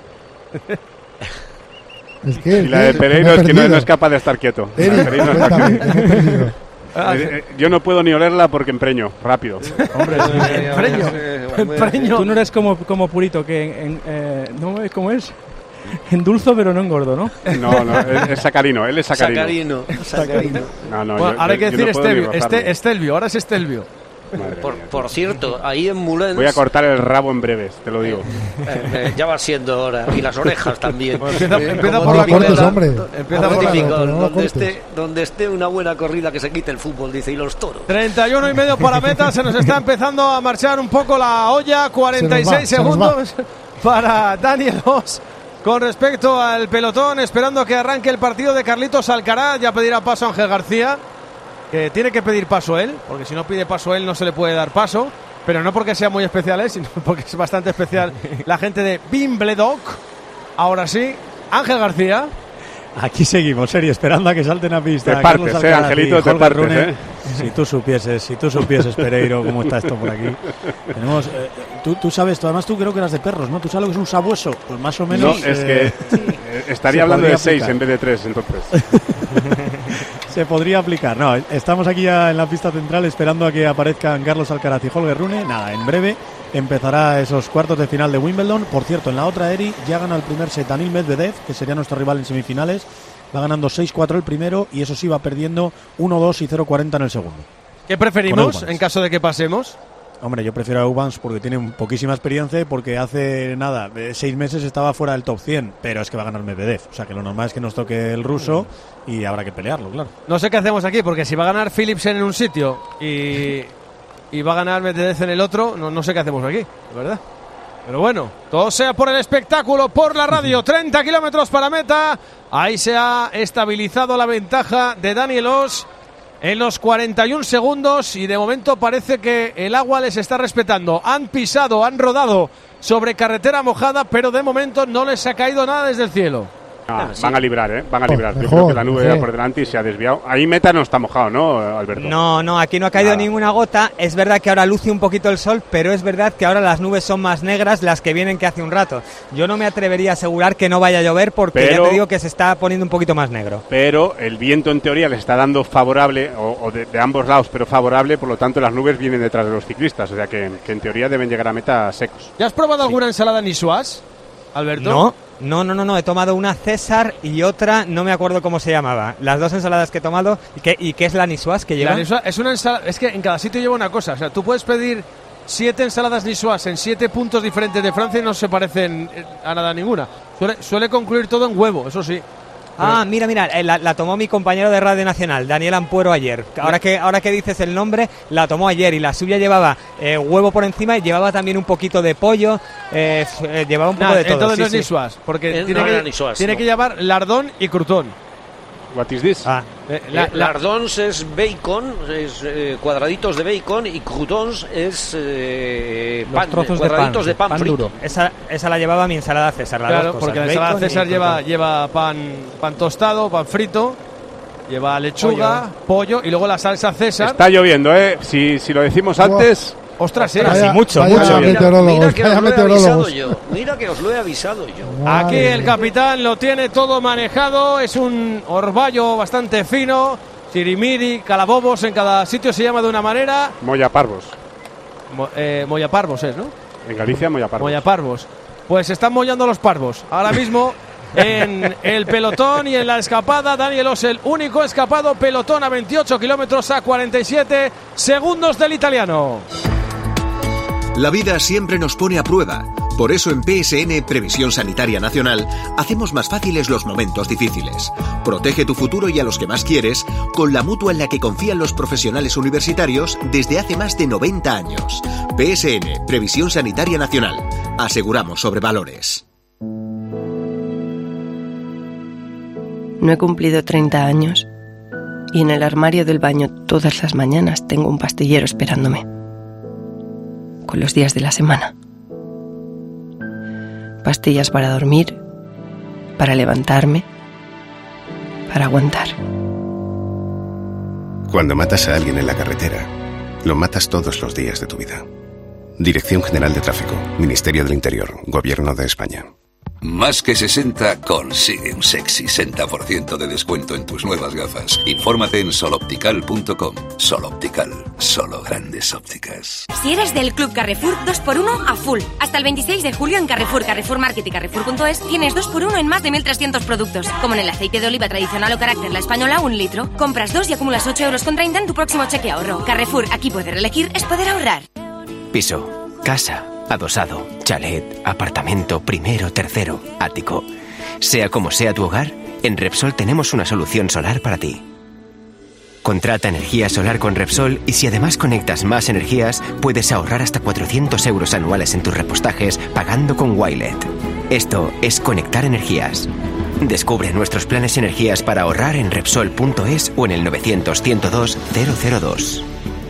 Es que, y la de Pereiro es que no, no es capaz de estar quieto. Eric, Pereiro no está quieto. Eh, yo no puedo ni olerla porque empreño, rápido. Hombre, sí, empreño. empreño. Tú no eres como, como Purito, que en, en, eh, ¿no? ¿Cómo es? Endulzo pero no engordo, ¿no? No, no, es, es sacarino, él es sacarino. Sacarino, sacarino. No, no, bueno, yo, ahora hay que yo decir no Estelvio, este, Estelvio, ahora es Estelvio. Por, por cierto, ahí en Moulins... Voy a cortar el rabo en breves, te lo digo. Eh, eh, ya va siendo hora. Y las orejas también. Bueno, empieza eh, empieza como por la cortes, coleta, hombre. Empieza como por la típico, no, no donde, cortes. esté, donde esté una buena corrida que se quite el fútbol, dice, y los toros. treinta y uno y medio para meta, se nos está empezando a marchar un poco la olla, cuarenta y seis se nos va, segundos para Daniel Oss. Con respecto al pelotón, esperando que arranque el partido de Carlitos Alcaraz, ya pedirá paso a Ángel García, que tiene que pedir paso él, porque si no pide paso él no se le puede dar paso, pero no porque sea muy especial él, sino porque es bastante especial la gente de Wimbledon. Ahora sí, Ángel García. Aquí seguimos, serio, esperando a que salten a pista. Te partes, eh, Angelito, te partes, eh. Si tú supieses, si tú supieses, Pereiro, cómo está esto por aquí. Tenemos, eh, tú, tú sabes, tú, además tú creo que eras de perros, ¿no? ¿Tú sabes lo que es un sabueso? Pues más o menos... No, es eh, que sí. estaría hablando de seis en vez de tres, entonces. Se podría aplicar. No, estamos aquí ya en la pista central esperando a que aparezcan Carlos Alcaraz y Holger Rune. Nada, en breve empezará esos cuartos de final de Wimbledon. Por cierto, en la otra Eri ya gana el primer set Daniil Medvedev, que sería nuestro rival en semifinales. Va ganando seis cuatro el primero y eso sí va perdiendo uno dos y cero cuarenta en el segundo. ¿Qué preferimos en caso de que pasemos? Hombre, yo prefiero a Eubanks porque tiene poquísima experiencia y porque hace nada, seis meses estaba fuera del top cien, pero es que va a ganar Medvedev. O sea que lo normal es que nos toque el ruso y habrá que pelearlo, claro. No sé qué hacemos aquí, porque si va a ganar Philipsen en un sitio y, y va a ganar Medvedev en el otro, no, no sé qué hacemos aquí, ¿verdad? Pero bueno, todo sea por el espectáculo, por la radio. treinta kilómetros para meta. Ahí se ha estabilizado la ventaja de Daniel Oss en los cuarenta y un segundos y de momento parece que el agua les está respetando. Han pisado, han rodado sobre carretera mojada, pero de momento no les ha caído nada desde el cielo. Ah, Ah, sí. Van a librar, ¿eh? Van a librar. mejor, Yo creo que la nube sí. va por delante y se ha desviado. Ahí Meta no está mojado, ¿no, Alberto? No, no, aquí no ha caído Nada. ninguna gota. Es verdad que ahora luce un poquito el sol, pero es verdad que ahora las nubes son más negras las que vienen que hace un rato. Yo no me atrevería a asegurar que no vaya a llover porque Pero- ya te digo que se está poniendo un poquito más negro. Pero el viento en teoría les está dando favorable, o, o de, de ambos lados, pero favorable, por lo tanto las nubes vienen detrás de los ciclistas, o sea que, que en teoría deben llegar a meta secos. ¿Ya has probado alguna ensalada niçoise, Alberto? No, no, no, no, no, he tomado una César y otra, no me acuerdo cómo se llamaba. Las dos ensaladas que he tomado, ¿y qué, y qué es la niçoise que lleva? La niçoise es una ensalada, es que en cada sitio lleva una cosa, o sea, tú puedes pedir siete ensaladas niçoise en siete puntos diferentes de Francia y no se parecen eh, a nada ninguna. Suele, suele concluir todo en huevo, eso sí. Ah, mira, mira, eh, la, la tomó mi compañero de Radio Nacional, Daniel Ampuero, ayer. Ahora que, ahora que dices el nombre, la tomó ayer y la suya llevaba eh, huevo por encima y llevaba también un poquito de pollo, eh, f- eh, llevaba un poco Nah, de todo. entonces sí, no es sí. niçoise, porque Eh, tiene, no que, era niçoise, tiene no. que llevar lardón y crouton. What is this? Ah, Eh, La, la- la- lardons es bacon, es eh, cuadraditos de bacon, y croutons es eh, Los pan, trozos de pan, cuadraditos de pan, pan frito. duro. Esa, esa la llevaba mi ensalada César, las claro, dos cosas, porque la ensalada bacon y César lleva, crouton. lleva pan, pan tostado, pan frito, lleva lechuga, pollo, y luego la salsa César. Está lloviendo, ¿eh? Si, si lo decimos antes... Ostras, eh. Vaya- sí, mucho, vaya mucho. Mira, meteorólogos, mira que vaya os lo he avisado meteorólogos. yo. Mira que os lo he avisado yo. Aquí Madre el mía. capitán lo tiene todo manejado, es un orvallo bastante fino, chirimiri, calabobos, en cada sitio se llama de una manera. Moya Parvos. Mo- eh, Mollaparvos es, ¿no? En Galicia, Moya Parvos. Mollaparvos. Pues se están mollando los parvos. Ahora mismo en el pelotón y en la escapada, Daniel Oss, el único escapado, pelotón a veintiocho kilómetros a cuarenta y siete segundos del italiano. La vida siempre nos pone a prueba. Por eso en P S N Previsión Sanitaria Nacional hacemos más fáciles los momentos difíciles. Protege tu futuro y a los que más quieres con la mutua en la que confían los profesionales universitarios desde hace más de noventa años. P S N Previsión Sanitaria Nacional. Aseguramos sobre valores. No he cumplido treinta años y en el armario del baño todas las mañanas tengo un pastillero esperándome, con los días de la semana. Pastillas para dormir, para levantarme, para aguantar. Cuando matas a alguien en la carretera, lo matas todos los días de tu vida. Dirección General de Tráfico, Ministerio del Interior, Gobierno de España. Más que sesenta consigue un sexy sesenta por ciento de descuento en tus nuevas gafas. Infórmate en soloptical punto com. Sol Optical, solo grandes ópticas. Si eres del Club Carrefour, dos por uno a full. Hasta el veintiséis de julio en Carrefour, Carrefour Market y Carrefour punto es tienes dos por uno en más de mil trescientos productos. Como en el aceite de oliva tradicional o carácter La Española, un litro. Compras dos y acumulas ocho euros con treinta en tu próximo cheque ahorro. Carrefour, aquí poder elegir es poder ahorrar. Piso, casa, adosado, chalet, apartamento, primero, tercero, ático. Sea como sea tu hogar, en Repsol tenemos una solución solar para ti. Contrata energía solar con Repsol y si además conectas más energías, puedes ahorrar hasta cuatrocientos euros anuales en tus repostajes pagando con Wilet. Esto es conectar energías. Descubre nuestros planes y energías para ahorrar en Repsol punto es o en el novecientos, ciento dos, cero cero dos.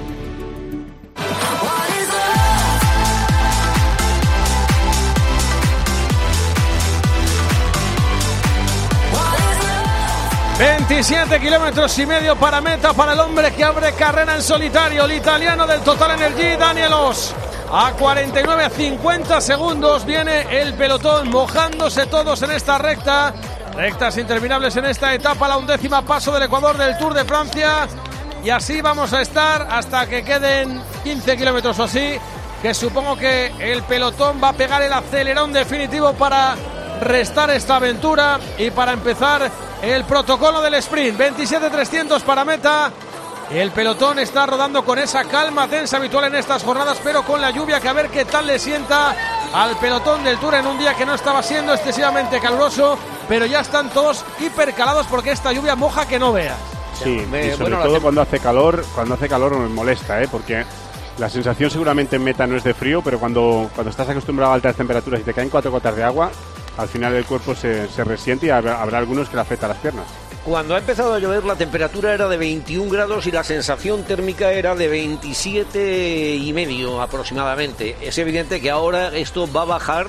veintisiete kilómetros y medio para meta para el hombre que abre carrera en solitario, el italiano del Total Energy, Daniel Oss. A cuarenta y nueve a cincuenta segundos viene el pelotón mojándose todos en esta recta. Rectas interminables en esta etapa, la undécima paso del Ecuador del Tour de Francia. Y así vamos a estar hasta que queden quince kilómetros o así, que supongo que el pelotón va a pegar el acelerón definitivo para restar esta aventura y para empezar el protocolo del sprint. veintisiete trescientos para meta. El pelotón está rodando con esa calma tensa habitual en estas jornadas, pero con la lluvia, que a ver qué tal le sienta al pelotón del Tour en un día que no estaba siendo excesivamente caluroso, pero ya están todos hipercalados porque esta lluvia moja que no veas. Sí, Me- y sobre bueno, la todo tem- cuando hace calor, cuando hace calor me molesta, ¿eh? Porque la sensación seguramente en meta no es de frío, pero cuando, cuando estás acostumbrado a altas temperaturas y te caen cuatro gotas de agua, al final el cuerpo se, se resiente y habrá, habrá algunos que le afecta a las piernas. Cuando ha empezado a llover la temperatura era de veintiún grados y la sensación térmica era de veintisiete y medio aproximadamente. Es evidente que ahora esto va a bajar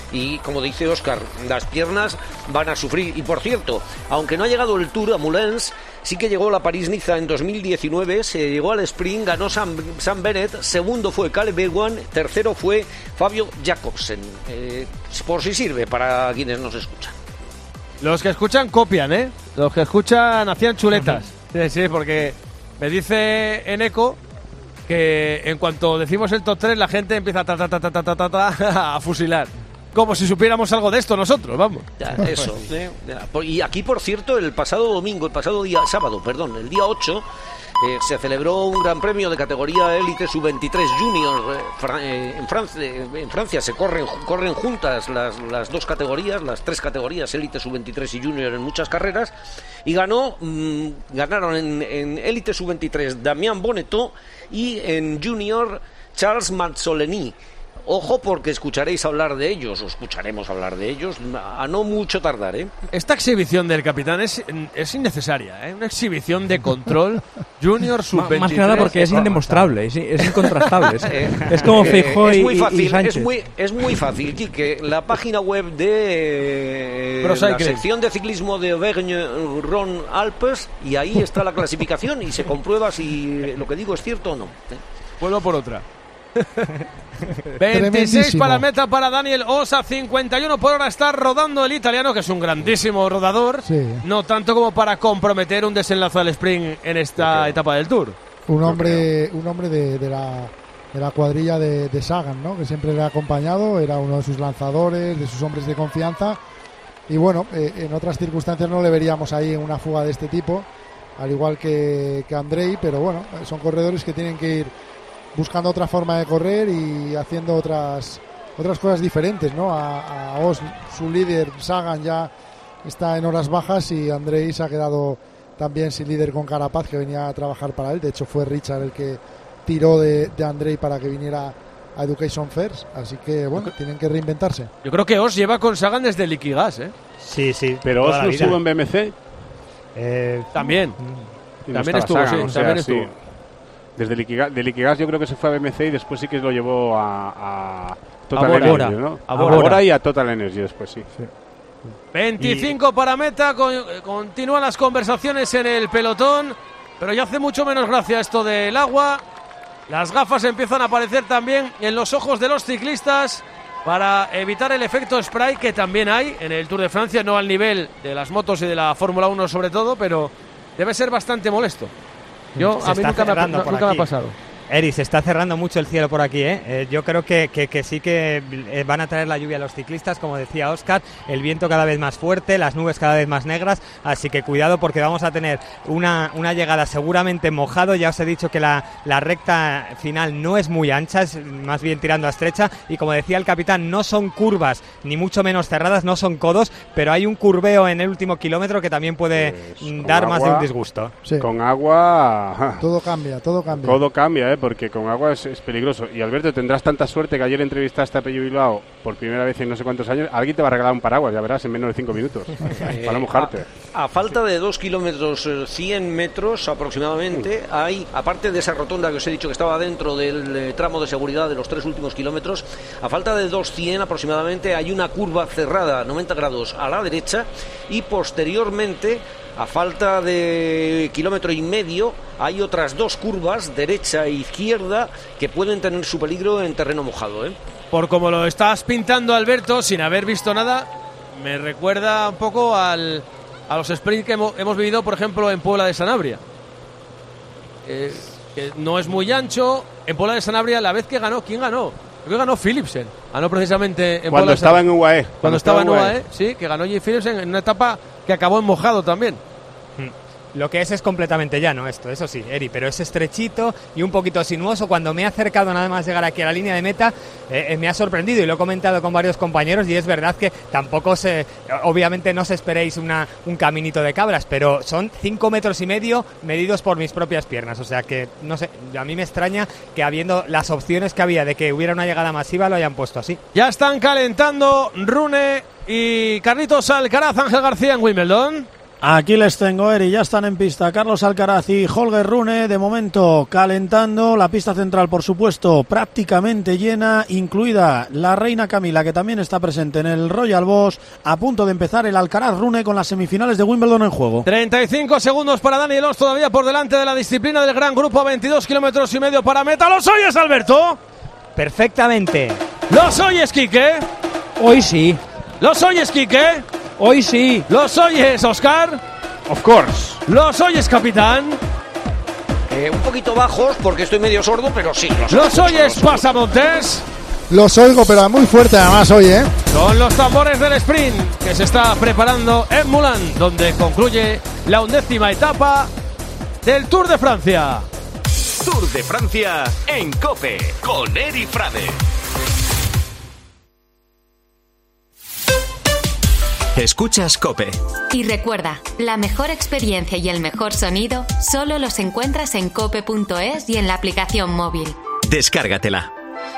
y, como dice Óscar, las piernas van a sufrir. Y por cierto, aunque no ha llegado el Tour a Moulins, sí que llegó la París-Niza en dos mil diecinueve, se llegó al sprint, ganó Sam, Sam Bennett, segundo fue Caleb Ewan, tercero fue Fabio Jacobsen. Eh, por si sirve para quienes nos escuchan. Los que escuchan copian, ¿eh? Los que escuchan hacían chuletas. Sí, sí, porque me dice Eneco que en cuanto decimos el top tres, la gente empieza ta, ta, ta, ta, ta, ta, ta, ta, a fusilar. Como si supiéramos algo de esto nosotros, vamos. Ya, eso. ¿eh? Y aquí, por cierto, el pasado domingo, el pasado día sábado, perdón, el día ocho, eh, se celebró un gran premio de categoría élite sub veintitrés junior. Eh, Fra- eh, en, Francia, eh, en Francia se corren corren juntas las, las dos categorías, las tres categorías, élite sub veintitrés y junior en muchas carreras. Y ganó, mmm, ganaron en, en élite sub veintitrés Damien Bonnetot y en junior Charles Mazzoleni. Ojo, porque escucharéis hablar de ellos, o escucharemos hablar de ellos, a no mucho tardar, ¿eh? Esta exhibición del capitán es, es innecesaria, ¿eh? Una exhibición de control junior sub veintitrés. Más que nada porque es indemostrable, es, es incontrastable. Es, es como Feijóo y, es muy fácil, y Sánchez. Es muy, es muy fácil, Quique. La página web de eh, Pro la Cycling. sección de ciclismo de Auvergne-Rhône-Alpes, y ahí está la clasificación y se comprueba si lo que digo es cierto o no. Vuelvo por otra. veintiséis para meta para Daniel Osa, cincuenta y uno por hora está rodando el italiano, que es un grandísimo rodador, Sí. no tanto como para comprometer un desenlace al sprint en esta etapa del Tour. Un hombre, un hombre de, de la de la cuadrilla de, de Sagan, ¿no? Que siempre le ha acompañado, era uno de sus lanzadores, de sus hombres de confianza. Y bueno, eh, en otras circunstancias no le veríamos ahí en una fuga de este tipo, al igual que, que Andrei, pero bueno, son corredores que tienen que ir buscando otra forma de correr y haciendo otras otras cosas diferentes, ¿no? A, a Os, su líder Sagan, ya está en horas bajas y Andrei se ha quedado también sin líder con Carapaz, que venía a trabajar para él. De hecho fue Richard el que tiró de, de Andrei para que viniera a Education First, así que bueno, tienen que reinventarse. Yo creo que Os lleva con Sagan desde el Liquigas, ¿eh? Sí, sí. Pero Os no estuvo en B M C. Eh, también. Y no También estaba estuvo, Sagan, sí, o sea, también sí. estuvo. Desde Liquigas, de Liquigas yo creo que se fue a B M C y después sí que lo llevó a, a Total A Bora. Energy, ¿no? A A Bora. Bora y a Total Energy después, sí. sí. veinticinco para meta, con, continúan las conversaciones en el pelotón, pero ya hace mucho menos gracia esto del agua. Las gafas empiezan a aparecer también en los ojos de los ciclistas para evitar el efecto spray que también hay en el Tour de Francia, no al nivel de las motos y de la Fórmula uno sobre todo, pero debe ser bastante molesto. Yo, Se a mí está nunca me, ha, cerrando no- por nunca me ha aquí. pasado. Eri, se está cerrando mucho el cielo por aquí, ¿eh? Eh, yo creo que, que, que sí que eh, van a traer la lluvia a los ciclistas, como decía Óscar, el viento cada vez más fuerte, las nubes cada vez más negras, así que cuidado porque vamos a tener una, una llegada seguramente mojado. Ya os he dicho que la, la recta final no es muy ancha, es más bien tirando a estrecha, y como decía el capitán, no son curvas, ni mucho menos cerradas, no son codos, pero hay un curveo en el último kilómetro que también puede Con dar más de agua- un disgusto. Sí. Con agua... Todo cambia, todo cambia. Todo cambia, ¿eh? Porque con agua es, es peligroso. Y Alberto, tendrás tanta suerte que ayer entrevistaste a Pello Bilbao por primera vez en no sé cuántos años. Alguien te va a regalar un paraguas, ya verás, en menos de cinco minutos. Para no mojarte. A, a falta de dos kilómetros, eh, cien metros aproximadamente, hay, aparte de esa rotonda que os he dicho que estaba dentro del eh, tramo de seguridad de los tres últimos kilómetros, a falta de dos cien aproximadamente, hay una curva cerrada, noventa grados a la derecha, y posteriormente, a falta de kilómetro y medio, hay otras dos curvas, derecha e izquierda, que pueden tener su peligro en terreno mojado, ¿eh? Por como lo estás pintando, Alberto, sin haber visto nada, me recuerda un poco al, a los sprints que hemos, hemos vivido, por ejemplo, en Puebla de Sanabria. Eh, que no es muy ancho. En Puebla de Sanabria, la vez que ganó, ¿quién ganó? Creo que ganó Philipsen. Ganó precisamente en Cuando Puebla de estaba Sanabria. en U A E. Cuando, estaba en U A E, sí, que ganó Jay Philipsen en una etapa que acabó en mojado también. Lo que es es completamente llano esto, eso sí, Eri, pero es estrechito y un poquito sinuoso. Cuando me he acercado nada más llegar aquí a la línea de meta, eh, eh, me ha sorprendido y lo he comentado con varios compañeros, y es verdad que tampoco se, obviamente no os esperéis una, un caminito de cabras, pero son cinco metros y medio medidos por mis propias piernas, o sea que, no sé, a mí me extraña que habiendo las opciones que había de que hubiera una llegada masiva lo hayan puesto así. Ya están calentando Rune y Carlitos Alcaraz. Ángel García en Wimbledon. Aquí les tengo, Eri, ya están en pista Carlos Alcaraz y Holger Rune, de momento calentando, la pista central por supuesto prácticamente llena, incluida la reina Camila, que también está presente en el Royal Bosch, a punto de empezar el Alcaraz Rune con las semifinales de Wimbledon en juego. treinta y cinco segundos para Dani Los, todavía por delante de la disciplina del gran grupo, veintidós kilómetros y medio para meta. ¿Los oyes, Alberto? Perfectamente. ¿Los oyes, Quique? Hoy sí. ¿Los oyes, Quique? Hoy sí. ¿Los oyes, Oscar? Of course. ¿Los oyes, capitán? Eh, un poquito bajos porque estoy medio sordo, pero sí. Los, ¿Los oyes, Pasamontes? Los oigo, pero muy fuerte además hoy, ¿eh? Son los tambores del sprint que se está preparando en Moulins, donde concluye la undécima etapa del Tour de Francia. Tour de Francia en COPE con Eri Frade. Escuchas COPE. Y recuerda, la mejor experiencia y el mejor sonido solo los encuentras en cope punto es y en la aplicación móvil. Descárgatela.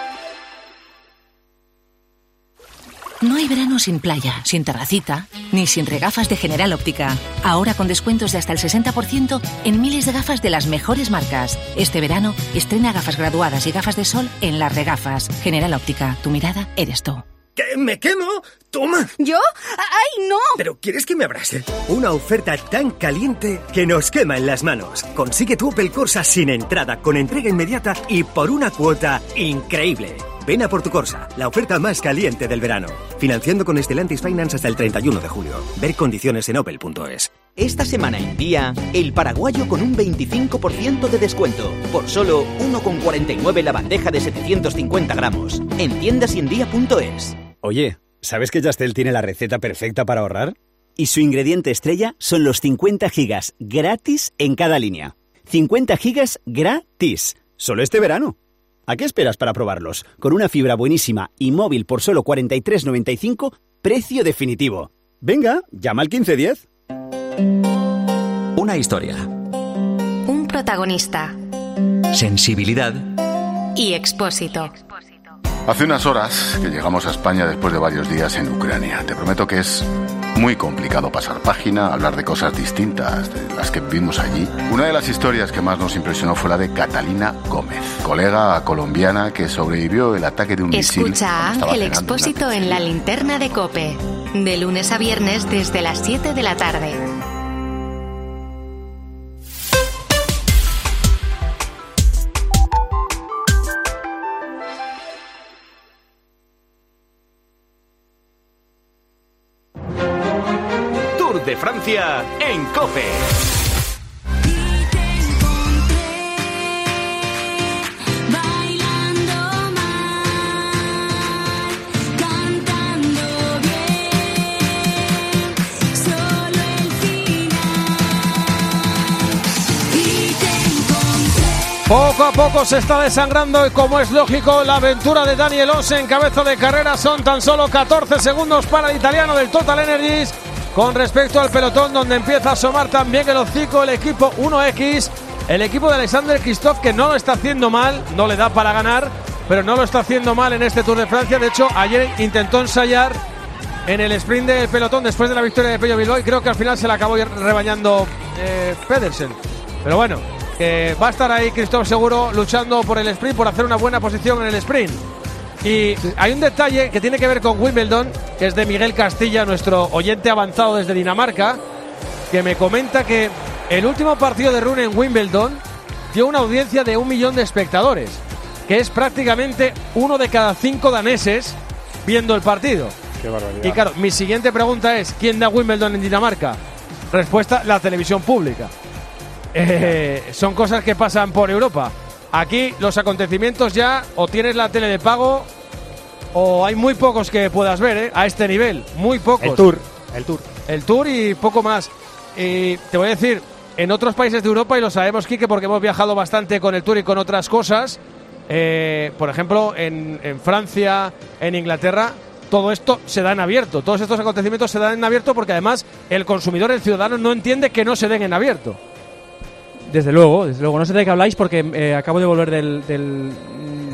No hay verano sin playa, sin terracita, ni sin regafas de General Óptica. Ahora con descuentos de hasta el sesenta por ciento en miles de gafas de las mejores marcas. Este verano, estrena gafas graduadas y gafas de sol en Las Regafas. General Óptica, tu mirada eres tú. ¿Qué? ¿Me quemo? ¡Toma! ¿Yo? ¡Ay, no! ¿Pero quieres que me abrase? Una oferta tan caliente que nos quema en las manos. Consigue tu Opel Corsa sin entrada, con entrega inmediata y por una cuota increíble. Ven a por tu Corsa, la oferta más caliente del verano. Financiando con Stellantis Finance hasta el treinta y uno de julio. Ver condiciones en opel punto es. Esta semana en Día, el paraguayo con un veinticinco por ciento de descuento. Por solo uno con cuarenta y nueve la bandeja de setecientos cincuenta gramos. En tiendas y en día punto es. Oye, ¿sabes que Yastel tiene la receta perfecta para ahorrar? Y su ingrediente estrella son los cincuenta gigas gratis en cada línea. cincuenta gigas gratis. Solo este verano. ¿A qué esperas para probarlos? Con una fibra buenísima y móvil por solo cuarenta y tres noventa y cinco, precio definitivo. Venga, llama al quince diez. Una historia. Un protagonista. Sensibilidad. Y Expósito. Hace unas horas que llegamos a España después de varios días en Ucrania. Te prometo que es muy complicado pasar página, hablar de cosas distintas de las que vivimos allí. Una de las historias que más nos impresionó fue la de Catalina Gómez, colega colombiana que sobrevivió el ataque de un misil. Escucha a Ángel Expósito en la linterna de COPE, de lunes a viernes desde las siete de la tarde. De Francia en COPE. Poco a poco se está desangrando y, como es lógico, la aventura de Daniel Oss en cabeza de carrera. Son tan solo catorce segundos para el italiano del Total Energies con respecto al pelotón, donde empieza a asomar también el hocico el equipo uno equis, el equipo de Alexander Kristoff, que no lo está haciendo mal, no le da para ganar, pero no lo está haciendo mal en este Tour de Francia. De hecho, ayer intentó ensayar en el sprint del pelotón después de la victoria de Pello Bilbao y creo que al final se la acabó rebañando eh, Pedersen. Pero bueno, que va a estar ahí Kristoff seguro luchando por el sprint, por hacer una buena posición en el sprint. Y hay un detalle que tiene que ver con Wimbledon, que es de Miguel Castilla, nuestro oyente avanzado desde Dinamarca, que me comenta que el último partido de Rune en Wimbledon dio una audiencia de un millón de espectadores, que es prácticamente uno de cada cinco daneses viendo el partido. Qué barbaridad. Y claro, mi siguiente pregunta es, ¿quién da Wimbledon en Dinamarca? Respuesta, la televisión pública. Eh, son cosas que pasan por Europa. Aquí los acontecimientos ya o tienes la tele de pago o hay muy pocos que puedas ver, ¿eh? A este nivel, muy pocos. El Tour, el Tour. El Tour y poco más. Y te voy a decir, en otros países de Europa, y lo sabemos, Quique, porque hemos viajado bastante con el Tour y con otras cosas, eh, por ejemplo, en, en Francia, en Inglaterra, todo esto se da en abierto. Todos estos acontecimientos se dan en abierto porque además el consumidor, el ciudadano, no entiende que no se den en abierto. Desde luego, desde luego. No sé de qué habláis porque eh, acabo de volver del, del,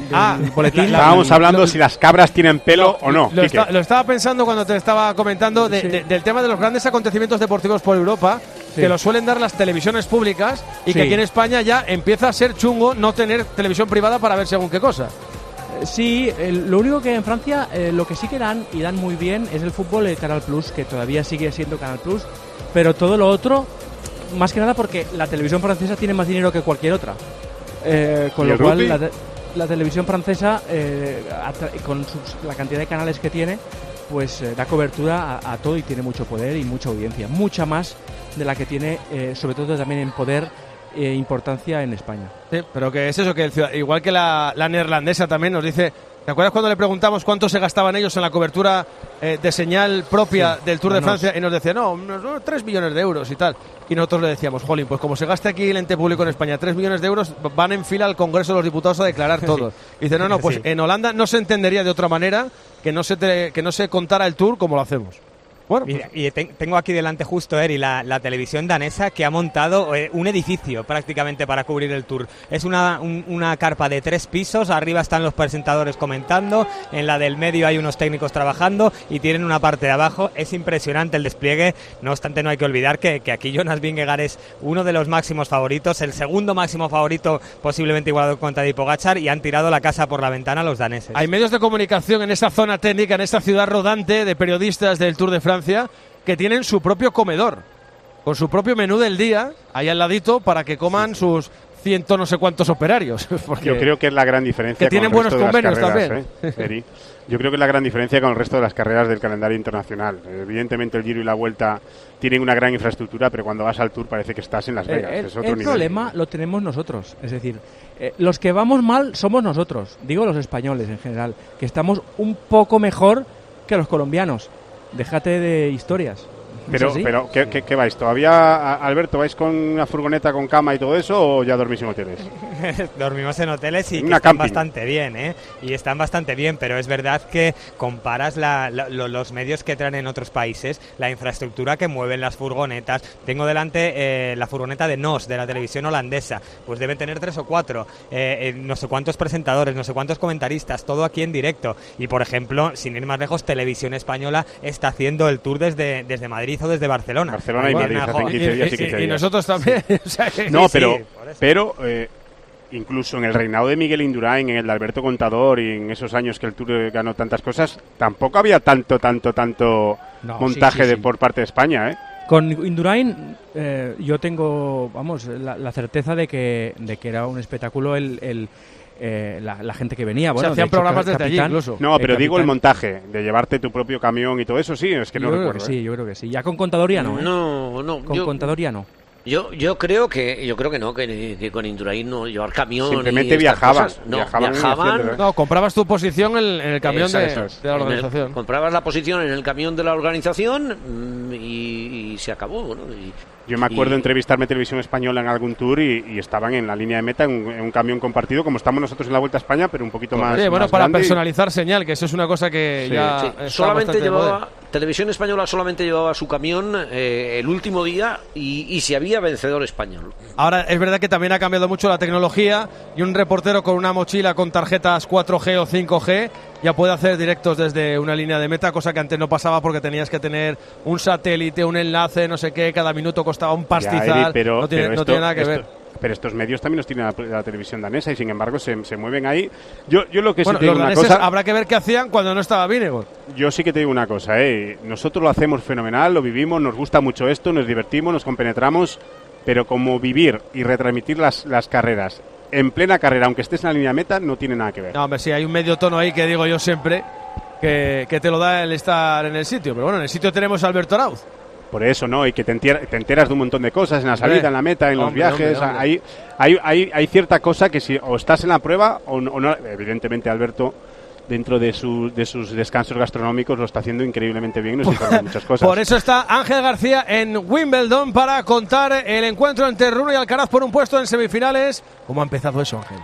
Ah, boletín. Estábamos hablando si las cabras tienen pelo o no. Lo, está, lo estaba pensando cuando te estaba comentando de, sí. de, del tema de los grandes acontecimientos deportivos por Europa, sí. que lo suelen dar las televisiones públicas y sí. que aquí en España ya empieza a ser chungo no tener televisión privada para ver según qué cosa. Sí, el, lo único que en Francia, eh, lo que sí que dan, y dan muy bien, es el fútbol de Canal Plus, que todavía sigue siendo Canal Plus, pero todo lo otro, más que nada porque la televisión francesa tiene más dinero que cualquier otra. Eh, con lo cual, la, la televisión francesa, eh, con sus, la cantidad de canales que tiene, pues eh, da cobertura a, a todo y tiene mucho poder y mucha audiencia. Mucha más de la que tiene, eh, sobre todo también en poder e importancia en España. Sí, pero que es eso, que el, igual que la, la neerlandesa también nos dice... ¿Te acuerdas cuando le preguntamos cuánto se gastaban ellos en la cobertura eh, de señal propia sí, del Tour de Francia? Y nos decían, no, unos tres millones de euros y tal. Y nosotros le decíamos, jolín, pues como se gaste aquí el ente público en España tres millones de euros, van en fila al Congreso de los Diputados a declarar todo. Y dice, no, no, pues sí. en Holanda no se entendería de otra manera que no se, te, que no se contara el Tour como lo hacemos. Bueno, pues. y, y te, tengo aquí delante justo, Eri, la, la televisión danesa que ha montado eh, un edificio prácticamente para cubrir el Tour. Es una, un, una carpa de tres pisos, arriba están los presentadores comentando, en la del medio hay unos técnicos trabajando y tienen una parte de abajo. Es impresionante el despliegue, no obstante no hay que olvidar que, que aquí Jonas Vingegaard es uno de los máximos favoritos, el segundo máximo favorito posiblemente igualado con Tadej Pogačar, y han tirado la casa por la ventana los daneses. Hay medios de comunicación en esa zona técnica, en esta ciudad rodante de periodistas del Tour de Francia, que tienen su propio comedor, con su propio menú del día, ahí al ladito, para que coman sí, sí. sus ciento no sé cuántos operarios. Yo creo que es la gran diferencia. Que tienen buenos convenios carreras, también. ¿eh, Eri? Yo creo que es la gran diferencia con el resto de las carreras del calendario internacional. Evidentemente el Giro y la Vuelta tienen una gran infraestructura, pero cuando vas al Tour parece que estás en Las Vegas. El, es otro el nivel. problema lo tenemos nosotros, es decir, eh, los que vamos mal somos nosotros, digo los españoles en general, que estamos un poco mejor que los colombianos. Déjate de historias. Pero, pero ¿qué, qué, ¿qué vais? ¿Todavía, Alberto, vais con una furgoneta con cama y todo eso o ya dormís en hoteles? Dormimos en hoteles y que una están camping. bastante bien, ¿eh? Y están bastante bien, pero es verdad que comparas la, la, los medios que traen en otros países, la infraestructura que mueven las furgonetas. Tengo delante eh, la furgoneta de N O S, de la televisión holandesa, pues deben tener tres o cuatro, eh, eh, no sé cuántos presentadores, no sé cuántos comentaristas, todo aquí en directo. Y por ejemplo, sin ir más lejos, Televisión Española está haciendo el tour desde, desde Madrid o desde Barcelona. Barcelona y Madrid hace quince días y quince días. Y nosotros también. O sea, que no, sí, pero, sí, pero eh, incluso en el reinado de Miguel Indurain, en el de Alberto Contador y en esos años que el Tour ganó tantas cosas, tampoco había tanto, tanto, tanto no, montaje sí, sí, de, sí. por parte de España, ¿eh? Con Indurain eh, yo tengo, vamos, la, la certeza de que, de que era un espectáculo el... el Eh, la, la gente que venía, bueno, se hacían de hecho, programas desde capitán, allí incluso. No, pero digo el montaje, de llevarte tu propio camión y todo eso, sí, es que no yo recuerdo. Creo que ¿eh? Sí, yo creo que sí. Ya con Contador ya no, ¿eh? No, no. Con yo, Contador ya no. Yo, yo creo que, yo creo que no, que, que con Indurain no llevar camión. Simplemente y viajaban, no, viajaban. viajaban no, comprabas tu posición en, en el camión Esa, de, eso es. de la organización. El, comprabas la posición en el camión de la organización y, y se acabó, bueno, y, Yo me acuerdo y... entrevistarme en Televisión Española en algún tour y, y estaban en la línea de meta en un, en un camión compartido, como estamos nosotros en la Vuelta a España, pero un poquito sí, más. Bueno, más para grande personalizar y... señal, que eso es una cosa que sí. ya. Sí. Solamente llevaba. Televisión Española solamente llevaba su camión eh, el último día y, y si había vencedor español. Ahora es verdad que también ha cambiado mucho la tecnología y un reportero con una mochila con tarjetas cuatro G o cinco G ya puede hacer directos desde una línea de meta, cosa que antes no pasaba porque tenías que tener un satélite, un enlace, no sé qué, cada minuto costaba un pastizal. Ya, Eri, pero, no, tiene, pero esto, no tiene nada que esto, ver. Pero estos medios también los tiene la, la televisión danesa y sin embargo se, se mueven ahí. Yo, yo lo que bueno, sí te digo los una cosa, habrá que ver qué hacían cuando no estaba Vingegaard. Yo sí que te digo una cosa, eh. Nosotros lo hacemos fenomenal, lo vivimos, nos gusta mucho esto, nos divertimos, nos compenetramos, pero como vivir y retransmitir las, las carreras en plena carrera, aunque estés en la línea meta, no tiene nada que ver. No, hombre, sí, hay un medio tono ahí que digo yo siempre que, que te lo da el estar en el sitio, pero bueno, en el sitio tenemos a Alberto Arauz. Por eso, ¿no? Y que te, enter, te enteras de un montón de cosas en la salida, en la meta, en hombre, los viajes. hombre, hombre. Hay, hay, hay, hay cierta cosa que si o estás en la prueba o no, o no. Evidentemente, Alberto, dentro de, su, de sus descansos gastronómicos, lo está haciendo increíblemente bien y nos informa muchas cosas. Por eso está Ángel García en Wimbledon para contar el encuentro entre Rune y Alcaraz por un puesto en semifinales. ¿Cómo ha empezado eso, Ángel?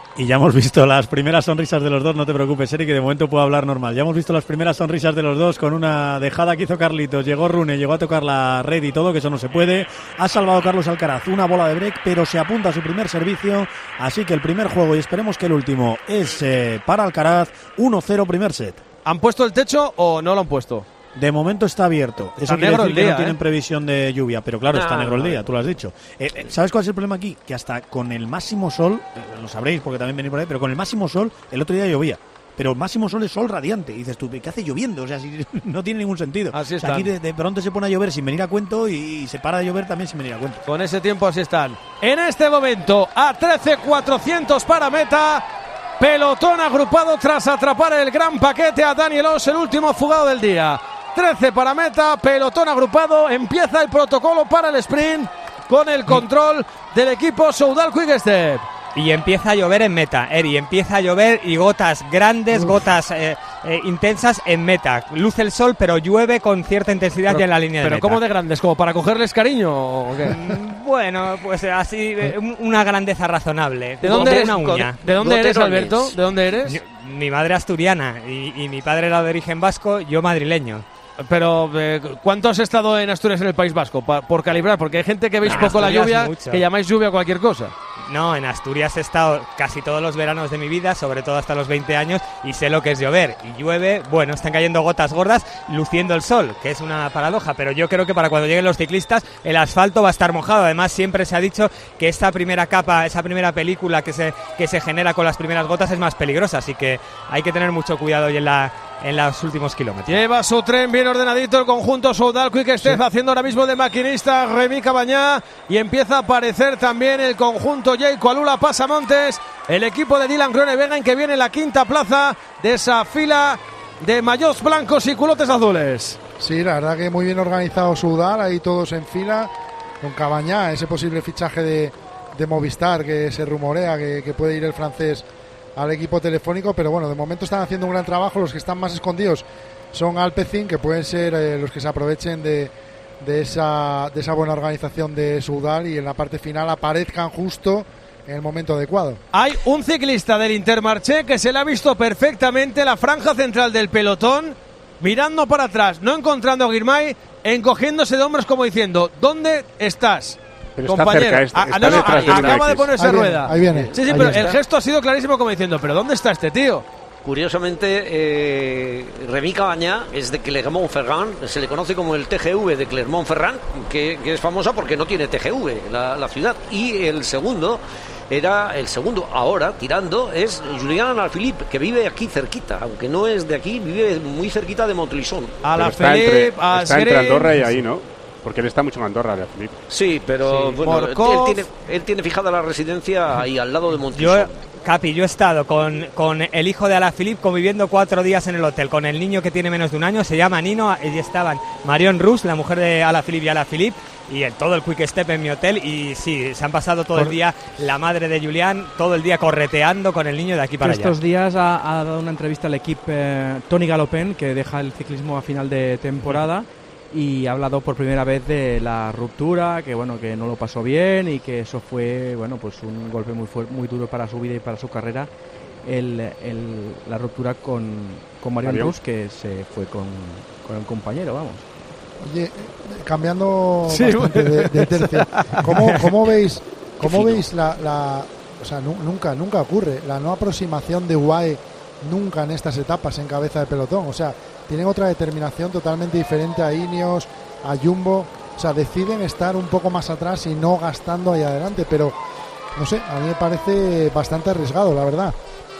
Y ya hemos visto las primeras sonrisas de los dos, no te preocupes, Eric, que de momento puedo hablar normal. Ya hemos visto las primeras sonrisas de los dos con una dejada que hizo Carlitos. Llegó Rune, llegó a tocar la red y todo, que eso no se puede. Ha salvado Carlos Alcaraz una bola de break, pero se apunta a su primer servicio. Así que el primer juego, y esperemos que el último, es eh, para Alcaraz. uno cero primer set. ¿Han puesto el techo o no lo han puesto? De momento está abierto. Está Eso quiere negro decir el que día, no tienen ¿eh? previsión de lluvia, pero claro, está Ah, negro el vale. día, tú lo has dicho. Eh, eh, ¿Sabes cuál es el problema aquí? Que hasta con el máximo sol, eh, lo sabréis porque también venís por ahí, pero con el máximo sol, el otro día llovía. Pero el máximo sol es sol radiante. Y dices tú, ¿qué hace lloviendo? O sea, si, no tiene ningún sentido. Así O sea, están. aquí de, de pronto se pone a llover sin venir a cuento y, y se para de llover también sin venir a cuento. Con ese tiempo así están. En este momento, a trece cuatrocientos para meta. Pelotón agrupado tras atrapar el gran paquete a Daniel Oss, el último fugado del día. trece para meta, pelotón agrupado. Empieza el protocolo para el sprint con el control del equipo Soudal Quick Step. Y empieza a llover en meta, Eri, empieza a llover y gotas grandes, Uf. gotas eh, eh, intensas en meta. Luce el sol, pero llueve con cierta intensidad Pero, ya en la línea de ¿Pero meta. cómo de grandes? ¿Como para cogerles cariño o qué? Bueno, pues así, eh, una grandeza razonable. ¿De dónde eres, una uña. ¿De dónde eres, Alberto? ¿De dónde eres? Yo, mi madre asturiana y, y mi padre era de origen vasco, yo madrileño. Pero, eh, ¿cuánto has estado en Asturias, en el País Vasco? Pa, por calibrar, porque hay gente que veis No, poco la Asturias lluvia, mucho. que llamáis lluvia a cualquier cosa. No, en Asturias he estado casi todos los veranos de mi vida, sobre todo hasta los veinte años, y sé lo que es llover. Y llueve, bueno, están cayendo gotas gordas, luciendo el sol, que es una paradoja, pero yo creo que para cuando lleguen los ciclistas el asfalto va a estar mojado. Además, siempre se ha dicho que esta primera capa, esa primera película que se, que se genera con las primeras gotas es más peligrosa, así que hay que tener mucho cuidado hoy en la... en los últimos kilómetros. Lleva su tren bien ordenadito el conjunto Soudal Quick Step, sí. Haciendo ahora mismo de maquinista Remy Cabañá, y empieza a aparecer también el conjunto Jayco Alula Pasamontes, el equipo de Dylan Groenewegen, que viene en la quinta plaza de esa fila de maillots blancos y culotes azules. Sí, la verdad que muy bien organizado Soudal, ahí todos en fila, con Cabañá, ese posible fichaje de, de Movistar que se rumorea que, que puede ir el francés al equipo telefónico, pero bueno, de momento están haciendo un gran trabajo. Los que están más escondidos son Alpecin, que pueden ser eh, los que se aprovechen de, de, esa, de esa buena organización de Soudal y en la parte final aparezcan justo en el momento adecuado. Hay un ciclista del Intermarché que se le ha visto perfectamente la franja central del pelotón, mirando para atrás, no encontrando a Girmay, encogiéndose de hombros como diciendo, ¿dónde estás? Pero compañero, está cerca, está, ah, está no, no, detrás de una acaba de X. ponerse ahí rueda. Viene, ahí viene. Sí, sí, ahí pero está. el gesto ha sido clarísimo como diciendo, ¿pero dónde está este tío? Curiosamente, eh, Remy Cabañá es de Clermont-Ferrand, se le conoce como el T G V de Clermont-Ferrand, que, que es famosa porque no tiene T G V la, la ciudad. Y el segundo, era el segundo ahora, tirando, es Julián Alaphilippe, que vive aquí cerquita, aunque no es de aquí, vive muy cerquita de Montluçon. Alaphilippe, está, está entre Andorra y ahí, ¿no? Porque él está mucho en Andorra, Alaphilippe. Sí, pero Sí. bueno, él, Morkov. él, tiene, él tiene fijada la residencia ahí al lado de Yo, Montluçon. Capi, yo he estado con, con el hijo de Alaphilippe conviviendo cuatro días en el hotel con el niño que tiene menos de un año, se llama Nino, y estaban Marion Rus, la mujer de Alaphilippe y Alaphilippe, y el, todo el Quick Step en mi hotel, y sí, se han pasado todo el día, la madre de Julián, todo el día correteando con el niño de aquí para allá. Estos días ha, ha dado una entrevista al equipo eh, Tony Galopin, que deja el ciclismo a final de temporada, y ha hablado por primera vez de la ruptura, que bueno, que no lo pasó bien y que eso fue, bueno, pues un golpe muy fuerte, muy duro para su vida y para su carrera, el, el, la ruptura con, con Marion Marion. Rus, que se fue con, con el compañero, vamos. Oye, cambiando Sí, bastante bueno. de, de tercio, ¿cómo, cómo veis, cómo fino. veis la, la, o sea, nu- nunca, nunca ocurre la no aproximación de U A E nunca en estas etapas en cabeza de pelotón? O sea, tienen otra determinación totalmente diferente a Ineos, a Jumbo. O sea, deciden estar un poco más atrás y no gastando ahí adelante, pero no sé, a mí me parece bastante arriesgado, la verdad.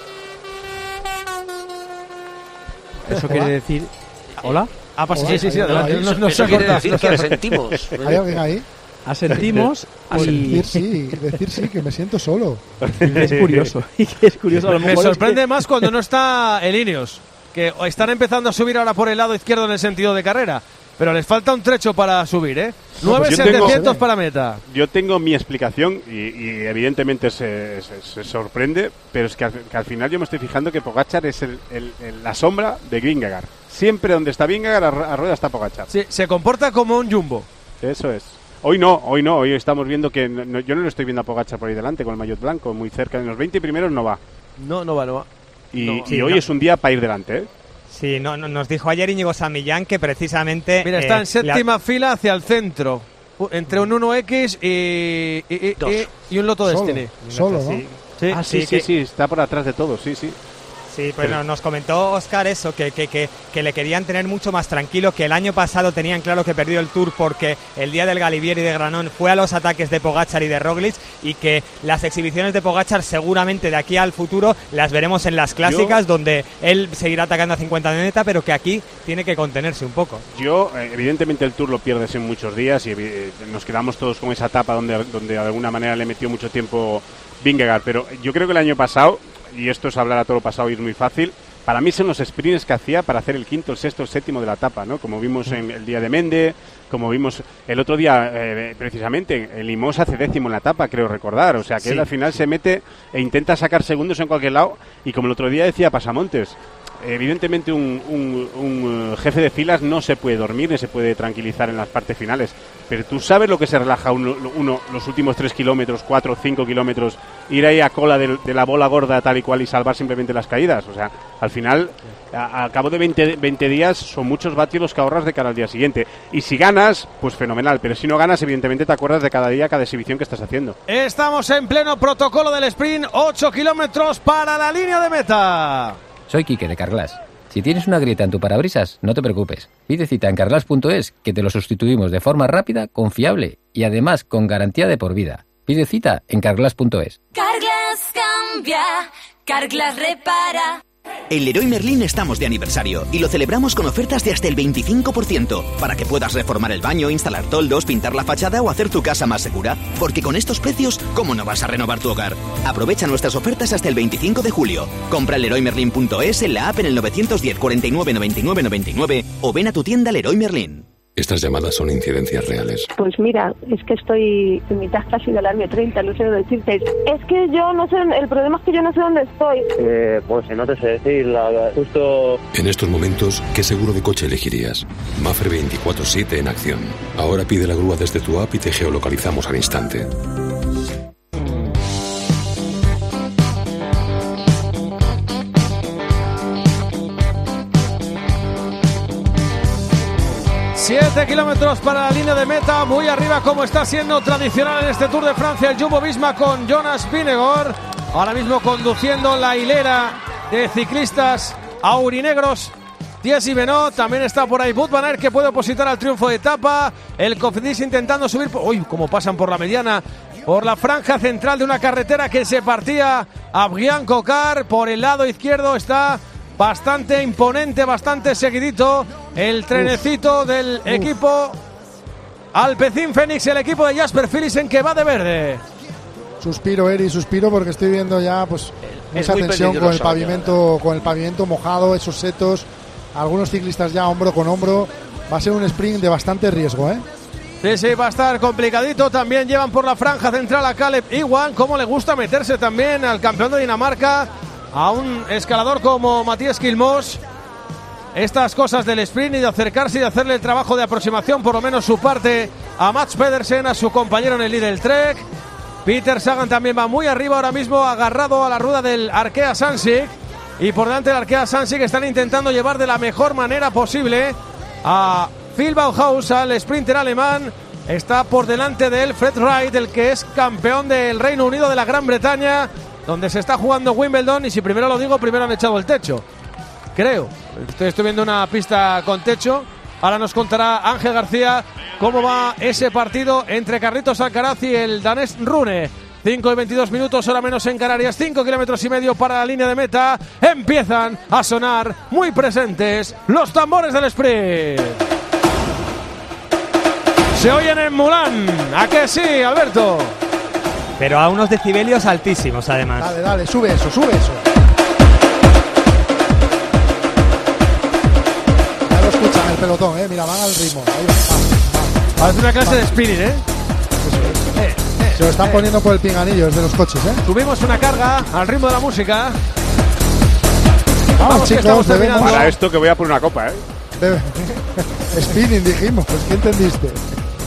Eso Hola. quiere decir... ¿Hola? Ah, pues Hola, sí, sí, sí, hola, adelante. ahí. No, no Eso se quiere corta, decir no que se- asentimos. ¿Hay alguien ahí? Asentimos Pues y... decir sí, decir sí, que me siento solo. Es curioso, y que es curioso a lo Me mejor es sorprende que- más cuando no está el Ineos, que están empezando a subir ahora por el lado izquierdo en el sentido de carrera, pero les falta un trecho para subir, ¿eh? No, pues nueve yo tengo- setecientos para meta. Yo tengo mi explicación y, y evidentemente se, se- se sorprende, pero es que al, que al final yo me estoy fijando que Pogačar es el, el- el- la sombra de Vingegaard. Siempre donde está Vingegaard, a, a rueda está Pogačar. Sí, se comporta como un jumbo. Eso es. Hoy no, hoy no, hoy estamos viendo que no, yo no lo estoy viendo a Pogačar por ahí delante con el maillot blanco, muy cerca, en los veinte primeros no va. No, no va, no va. Y, no, y sí, hoy no. es un día para ir delante, ¿eh? Sí, no, no, nos dijo ayer Íñigo San Millán que precisamente... Mira, está eh, en séptima la... fila hacia el centro, entre un uno equis y, y, y, y, y un Loto Solo, Destiny. solo, ¿no? Sí, sí, Ah, sí, sí, que- sí, está por atrás de todos, sí, sí. Sí, pues no, nos comentó Óscar eso, que, que, que, que le querían tener mucho más tranquilo, que el año pasado tenían claro que perdió el Tour porque el día del Galibier y de Granón fue a los ataques de Pogačar y de Roglic, y que las exhibiciones de Pogačar seguramente de aquí al futuro las veremos en las clásicas, Yo- donde él seguirá atacando a cincuenta de meta, pero que aquí tiene que contenerse un poco. Yo, eh, evidentemente el Tour lo pierdes en muchos días y eh, nos quedamos todos con esa etapa donde, donde de alguna manera le metió mucho tiempo Vingegaard, pero yo creo que el año pasado, y esto es hablar a todo lo pasado y es muy fácil, para mí son los sprints que hacía para hacer el quinto, el sexto, el séptimo de la etapa, ¿no? Como vimos en el día de Mende, como vimos el otro día, eh, precisamente, el Limos hace décimo en la etapa, creo recordar, o sea que Sí. él al final se mete e intenta sacar segundos en cualquier lado, y como el otro día decía Pasamontes, evidentemente un, un, un jefe de filas no se puede dormir ni se puede tranquilizar en las partes finales, pero tú sabes lo que se relaja uno, uno los últimos tres kilómetros, cuatro o cinco kilómetros, ir ahí a cola de, de la bola gorda tal y cual y salvar simplemente las caídas. O sea, al final, a, a cabo de veinte, veinte días son muchos vatios los que ahorras de cara al día siguiente, y si ganas, pues fenomenal, pero si no ganas, evidentemente te acuerdas de cada día, cada exhibición que estás haciendo. Estamos en pleno protocolo del sprint, ocho kilómetros para la línea de meta. Soy Quique de Carglass. Si tienes una grieta en tu parabrisas, no te preocupes. Pide cita en carglass punto es, que te lo sustituimos de forma rápida, confiable y además con garantía de por vida. Pide cita en carglass punto es. Carglass cambia, Carglass repara. En Leroy Merlin estamos de aniversario y lo celebramos con ofertas de hasta el veinticinco por ciento para que puedas reformar el baño, instalar toldos, pintar la fachada o hacer tu casa más segura. Porque con estos precios, ¿cómo no vas a renovar tu hogar? Aprovecha nuestras ofertas hasta el veinticinco de julio. Compra en leroy merlin punto es, en la app, en el nueve uno cero, cuarenta y nueve, noventa y nueve, noventa y nueve o ven a tu tienda Leroy Merlin. Estas llamadas son incidencias reales. Pues mira, es que estoy en mitad casi del año treinta, no sé dónde decirte. Es que yo no sé, el problema es que yo no sé dónde estoy. Eh, pues no te sé decir, la, la, justo... En estos momentos, ¿qué seguro de coche elegirías? Mafre veinticuatro siete en acción. Ahora pide la grúa desde tu app y te geolocalizamos al instante. siete kilómetros para la línea de meta, muy arriba como está siendo tradicional en este Tour de Francia el Jumbo-Visma con Jonas Vingegaard, ahora mismo conduciendo la hilera de ciclistas aurinegros. Thierry Benoit, también está por ahí Wout van Aert, que puede opositar al triunfo de etapa, el Cofidis intentando subir, por... uy, como pasan por la mediana, por la franja central de una carretera que se partía a Brian-Cocar, por el lado izquierdo está bastante imponente, bastante seguidito el trenecito uf, del uf. equipo Alpecin Fenix, el equipo de Jasper Philipsen, que va de verde. Suspiro, Eri, suspiro porque estoy viendo ya pues es esa tensión con el pavimento, ya. con el pavimento mojado, esos setos, algunos ciclistas ya hombro con hombro. Va a ser un sprint de bastante riesgo, ¿eh? Sí, sí, va a estar complicadito. También llevan por la franja central a Caleb Ewan, como le gusta meterse también al campeón de Dinamarca, a un escalador como Matías Quilmos. Estas cosas del sprint y de acercarse y de hacerle el trabajo de aproximación, por lo menos su parte, a Mats Pedersen, a su compañero en el Lidl Trek. Peter Sagan también va muy arriba ahora mismo, agarrado a la rueda del Arkea Samsic, y por delante del Arkea Samsic están intentando llevar de la mejor manera posible a Phil Bauhaus, al sprinter alemán. Está por delante de él Fred Wright, el que es campeón del Reino Unido, de la Gran Bretaña, donde se está jugando Wimbledon, y si primero lo digo, primero han echado el techo, creo. Estoy, estoy viendo una pista con techo. Ahora nos contará Ángel García cómo va ese partido entre Carlitos Alcaraz y el danés Rune. cinco y veintidós minutos, hora menos en Canarias, cinco kilómetros y medio para la línea de meta. Empiezan a sonar muy presentes los tambores del sprint. Se oyen en Mulán. ¿A qué sí, Alberto? Pero a unos decibelios altísimos, además. Dale, dale, sube eso, sube eso. Ya lo escuchan el pelotón, eh. Mira, van al ritmo. Ahí va. Parece una clase de spinning, eh. Eso es. Eh, eh, Se lo están eh. poniendo por el pinganillo desde los coches, eh. Subimos una carga al ritmo de la música. Vamos, Vamos chicos, debemos... Para esto que voy a por una copa, eh. Debe... Spinning dijimos, pues ¿qué entendiste?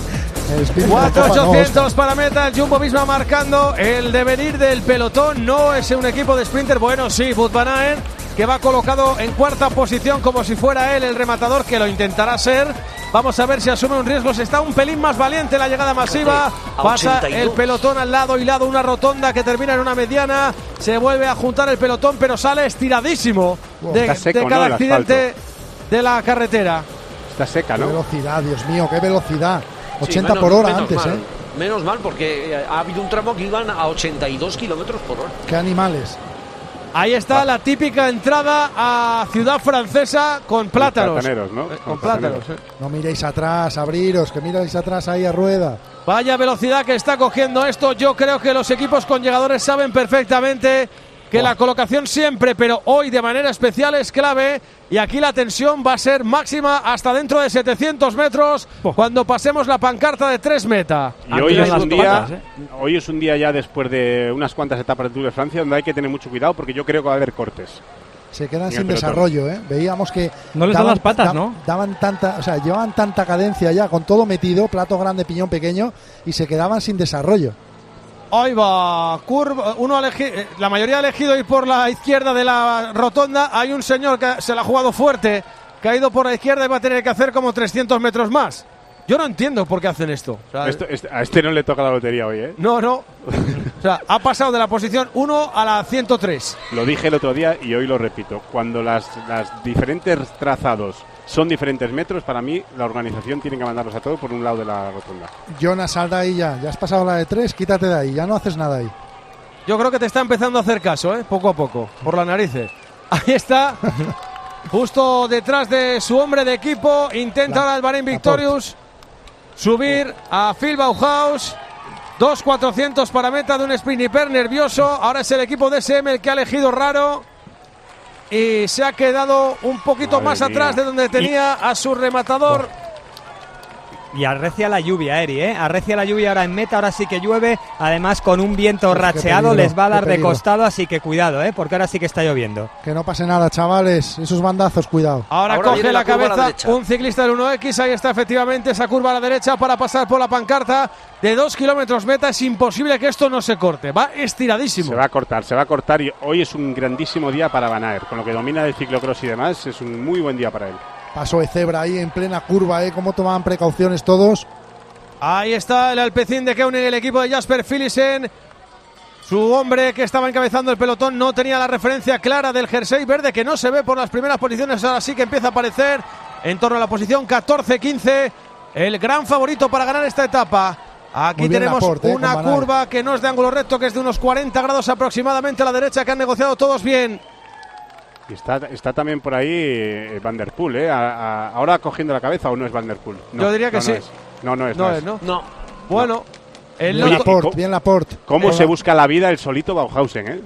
cuatro ochocientos para meta, el Jumbo Visma marcando el devenir del pelotón. No es un equipo de sprinter, bueno sí, Wout van Aert, que va colocado en cuarta posición como si fuera él el rematador, que lo intentará ser. Vamos a ver si asume un riesgo. Se está un pelín más valiente la llegada masiva. Pasa el pelotón al lado y lado, una rotonda que termina en una mediana. Se vuelve a juntar el pelotón, pero sale estiradísimo de, seco, de cada ¿no? accidente de la carretera. Está seca, ¿no? Qué velocidad, Dios mío, qué velocidad. ochenta sí, por hora antes, mal, ¿eh? Menos mal, porque ha habido un tramo que iban a ochenta y dos kilómetros por hora. Qué animales. Ahí está ah. la típica entrada a Ciudad Francesa con plátanos. Plataneros, ¿no? Eh, con plátanos. Eh. No miréis atrás, abriros, que miráis atrás ahí a rueda. Vaya velocidad que está cogiendo esto. Yo creo que los equipos con llegadores saben perfectamente que oh. la colocación siempre, pero hoy de manera especial es clave. Y aquí la tensión va a ser máxima hasta dentro de setecientos metros oh. cuando pasemos la pancarta de tres meta. Y hoy es, un día, patas, ¿eh? hoy es un día ya después de unas cuantas etapas del Tour de Francia donde hay que tener mucho cuidado porque yo creo que va a haber cortes. Se quedan sin desarrollo, ¿eh? Veíamos que no les daban, dan las patas, da, ¿no? Daban tanta, o sea, llevaban tanta cadencia ya con todo metido, plato grande, piñón pequeño, y se quedaban sin desarrollo. Ahí va, curva, uno elegi- la mayoría ha elegido ir por la izquierda de la rotonda. Hay un señor que se la ha jugado fuerte, que ha ido por la izquierda y va a tener que hacer como trescientos metros más. Yo no entiendo por qué hacen esto. O sea, esto este, a este no le toca la lotería hoy, ¿eh? No, no. O sea, ha pasado de la posición uno a la ciento tres. Lo dije el otro día y hoy lo repito. Cuando las, las diferentes trazados son diferentes metros, para mí la organización tiene que mandarlos a todos por un lado de la rotonda. Jonas, sal de ahí ya. Ya has pasado la de tres, quítate de ahí. Ya no haces nada ahí. Yo creo que te está empezando a hacer caso, ¿eh? Poco a poco, por las narices. Ahí está. Justo detrás de su hombre de equipo. Intenta ahora el Bahrein Victorious subir a Phil Bauhaus. dos cuatrocientos para meta de un sprint hiper nervioso. Ahora es el equipo de S M el que ha elegido raro. Y se ha quedado un poquito Madre más mía. atrás de donde tenía a su rematador. Y arrecia la lluvia, Eri, ¿eh? Arrecia la lluvia ahora en meta, ahora sí que llueve. Además, con un viento pues racheado peligro, les va a dar de costado, así que cuidado, ¿eh? Porque ahora sí que está lloviendo. Que no pase nada, chavales. Esos bandazos, cuidado. Ahora, ahora coge la, la cabeza un ciclista del uno equis. Ahí está efectivamente esa curva a la derecha para pasar por la pancarta de dos kilómetros meta. Es imposible que esto no se corte. Va estiradísimo. Se va a cortar, se va a cortar. Y hoy es un grandísimo día para Van Aert. Con lo que domina el ciclocross y demás, es un muy buen día para él. Paso de cebra ahí en plena curva, ¿eh? Cómo tomaban precauciones todos. Ahí está el Alpecin de Koenig, el equipo de Jasper Philipsen. Su hombre que estaba encabezando el pelotón no tenía la referencia clara del jersey verde, que no se ve por las primeras posiciones. Ahora sí que empieza a aparecer en torno a la posición catorce quince. El gran favorito para ganar esta etapa. Aquí tenemos Laporte, una eh, curva que no es de ángulo recto, que es de unos cuarenta grados aproximadamente a la derecha, que han negociado todos bien. Y está, está también por ahí eh, Van der Poel, ¿eh? A, a, ahora cogiendo la cabeza, ¿o no es Van der Poel? No, yo diría que no, sí. No, es. no, no es. No, no, es, ¿no? no. Bueno, el bien Laporte, bien Laporte. ¿Cómo Hola. se busca la vida el solito Bauhausen, eh?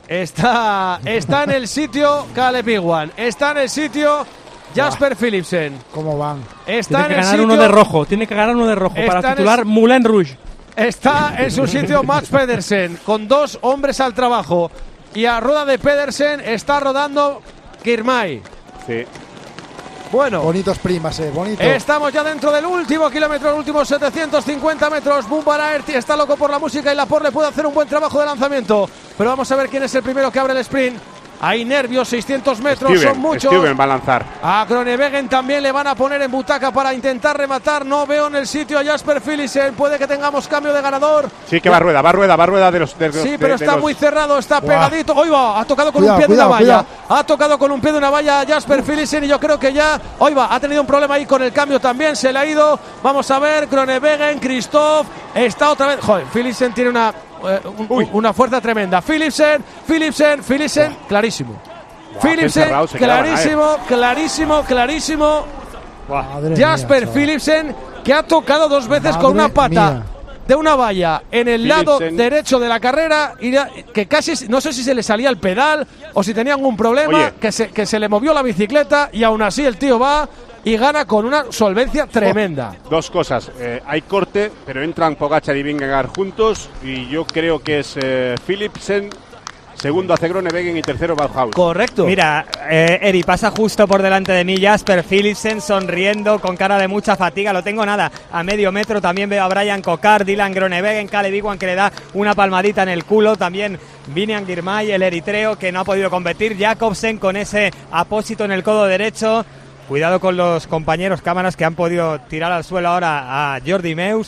Está, está en el sitio Caleb Ewan. Está en el sitio Jasper Philipsen. ¿Cómo van? Está tiene en que el ganar sitio, uno de rojo. Tiene que ganar uno de rojo para titular el, Moulin Rouge. Está en su sitio Mats Pedersen con dos hombres al trabajo. Y a rueda de Pedersen está rodando Kirmay. Sí. Bueno. Bonitos primas, eh. Bonito. Estamos ya dentro del último kilómetro, los últimos setecientos cincuenta metros. Wout van Aert está loco por la música y Laporte le puede hacer un buen trabajo de lanzamiento. Pero vamos a ver quién es el primero que abre el sprint. Hay nervios, seiscientos metros, Steven, son muchos. Steven va a lanzar. A Groenewegen también le van a poner en butaca para intentar rematar. No veo en el sitio a Jasper Philipsen. Puede que tengamos cambio de ganador. Sí que va rueda, va rueda, va rueda de los... De, sí, de, pero de está los... muy cerrado, está Buah. pegadito. Hoy va, ha tocado con cuidado, un pie cuidado, de una valla. cuidado. Ha tocado con un pie de una valla Jasper Philipsen y yo creo que ya... Hoy va, ha tenido un problema ahí con el cambio también. Se le ha ido. Vamos a ver, Groenewegen, Christoph. Está otra vez... Joder, Philipsen tiene una, eh, un, una fuerza tremenda. Philipsen, Philipsen, Philipsen, Buah. clarísimo. Wow, Philipsen, clarísimo, clarísimo, clarísimo. Madre Jasper mía, Philipsen, que ha tocado dos veces Madre con una pata mía. de una valla en el Philipsen. lado derecho de la carrera, y que casi, no sé si se le salía el pedal o si tenía algún problema, que se, que se le movió la bicicleta y aún así el tío va y gana con una solvencia tremenda. Oh, dos cosas, eh, hay corte, pero entran Pogačar y Vingegaard juntos y yo creo que es eh, Philipsen segundo hace Groenewegen y tercero Bauhaus. Correcto. Mira, eh, Eri, pasa justo por delante de mí Jasper Philipsen sonriendo con cara de mucha fatiga. Lo tengo nada, a medio metro. También veo a Brian Kokar, Dylan Groenewegen, Caleb Iwan que le da una palmadita en el culo. También Vinian Girmay, el eritreo, que no ha podido competir. Jacobsen con ese apósito en el codo derecho. Cuidado con los compañeros cámaras que han podido tirar al suelo ahora a Jordi Meus.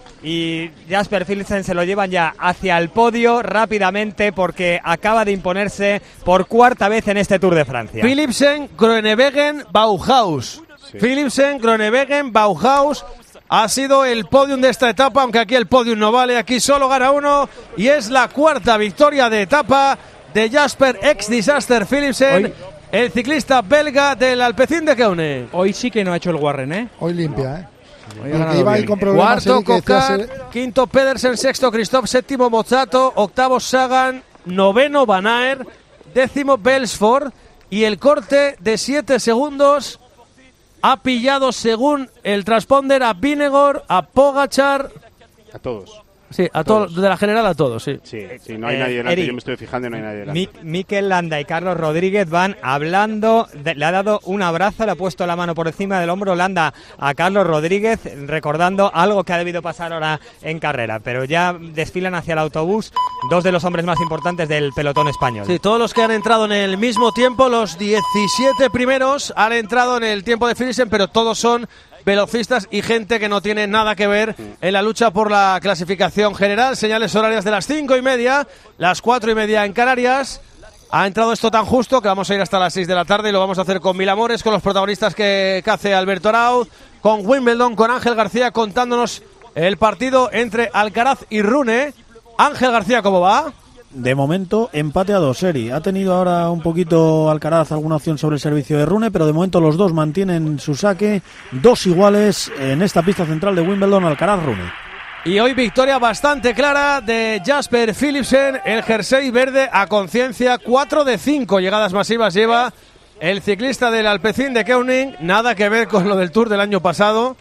Y Jasper Philipsen se lo llevan ya hacia el podio rápidamente porque acaba de imponerse por cuarta vez en este Tour de Francia. Philipsen, Groenewegen, Bauhaus. Sí. Philipsen, Groenewegen, Bauhaus. Ha sido el podium de esta etapa, aunque aquí el podium no vale, aquí solo gana uno. Y es la cuarta victoria de etapa de Jasper ex Disaster Philipsen, hoy, el ciclista belga del Alpecin de Keune. Hoy sí que no ha hecho el Warren, ¿eh? Hoy limpia, ¿eh? Iba con Cuarto Kokar, quinto Pedersen, sexto Christophe, séptimo Mozzato, octavo Sagan, noveno Van Aert, décimo Belsford, y el corte de siete segundos ha pillado, según el transponder, a Vingegaard, a Pogačar, a todos. Sí, a todos, todo, de la general a todos, sí. Sí, sí, no hay eh, nadie delante, Eri, yo me estoy fijando y no hay nadie delante. Mi, Mikel Landa y Carlos Rodríguez van hablando, de, le ha dado un abrazo, le ha puesto la mano por encima del hombro Landa a Carlos Rodríguez, recordando algo que ha debido pasar ahora en carrera, pero ya desfilan hacia el autobús dos de los hombres más importantes del pelotón español. Sí, todos los que han entrado en el mismo tiempo, los diecisiete primeros han entrado en el tiempo de Philipsen, pero todos son velocistas y gente que no tiene nada que ver en la lucha por la clasificación general. Señales horarias de las cinco y media, las cuatro y media en Canarias. Ha entrado esto tan justo que vamos a ir hasta las seis de la tarde y lo vamos a hacer con Mil Amores, con los protagonistas que, que hace Alberto Arau, con Wimbledon, con Ángel García contándonos el partido entre Alcaraz y Rune. Ángel García, ¿cómo va? De momento, empate a dos, Eri. Ha tenido ahora un poquito Alcaraz alguna opción sobre el servicio de Rune, pero de momento los dos mantienen su saque. Dos iguales en esta pista central de Wimbledon, Alcaraz-Rune. Y hoy victoria bastante clara de Jasper Philipsen, el jersey verde a conciencia. Cuatro de cinco llegadas masivas lleva el ciclista del Alpecin de Keuning. Nada que ver con lo del Tour del año pasado,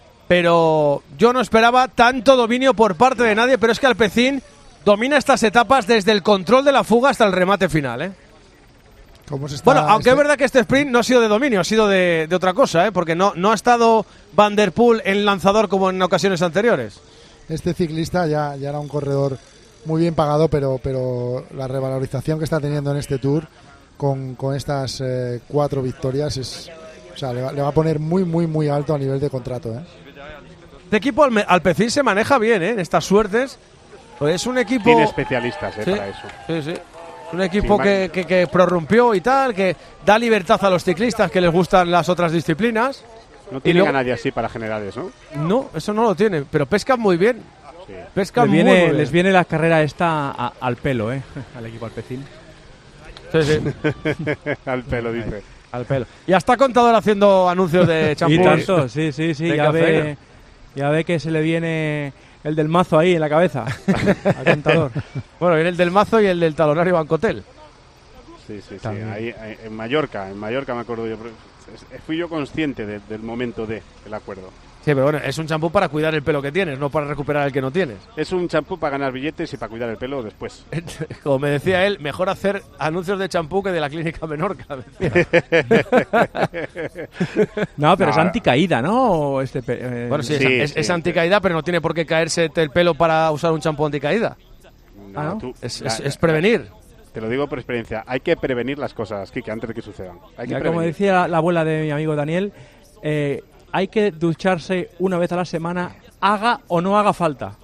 pero yo no esperaba tanto dominio por parte de nadie, pero es que Alpecin domina estas etapas desde el control de la fuga hasta el remate final, ¿eh? ¿Cómo se está bueno, aunque este... es verdad que este sprint no ha sido de dominio, ha sido de, de otra cosa, ¿eh? Porque no, no ha estado Van der Poel en lanzador como en ocasiones anteriores. Este ciclista ya, ya era un corredor muy bien pagado, pero, pero la revalorización que está teniendo en este Tour con, con estas eh, cuatro victorias es, o sea, le va, le va a poner muy, muy, muy alto a nivel de contrato, ¿eh? Este equipo Alpecin se maneja bien, ¿eh? En estas suertes. Pues es un equipo... Tiene especialistas, ¿eh? Sí, para eso. Sí, sí. Un equipo sí, que, que, que prorrumpió y tal, que da libertad a los ciclistas que les gustan las otras disciplinas. No tiene luego... a nadie así para generales, ¿no? No, eso no lo tiene, pero pescan muy bien. Sí. Pescan les viene, muy, muy bien. Les viene la carrera esta a, al pelo, ¿eh? Al equipo Alpecin. Sí, sí. Al pelo, dice. Al pelo. Y hasta Contador haciendo anuncios de champú. Y tanto, sí, sí, sí. Ya ve, ya ve que se le viene... el del mazo ahí en la cabeza al Contador. Bueno, viene el del mazo y el del talonario Bancotel. Sí, sí, sí. Ahí, ahí, en Mallorca, en Mallorca me acuerdo yo. Fui yo consciente de, del momento de el acuerdo. Sí, pero bueno, es un champú para cuidar el pelo que tienes, no para recuperar el que no tienes. Es un champú para ganar billetes y para cuidar el pelo después. Como me decía él, mejor hacer anuncios de champú que de la clínica Menorca. No, pero no, es anticaída, ¿no? Este, eh, bueno, sí, sí, es, sí, es, es anticaída, pero no tiene por qué caerse el pelo para usar un champú anticaída. No, ah, ¿no? Tú, es, la, es, es prevenir. Te lo digo por experiencia. Hay que prevenir las cosas, Kike, antes de que sucedan. Hay que ya como decía la abuela de mi amigo Daniel, eh, hay que ducharse una vez a la semana, haga o no haga falta.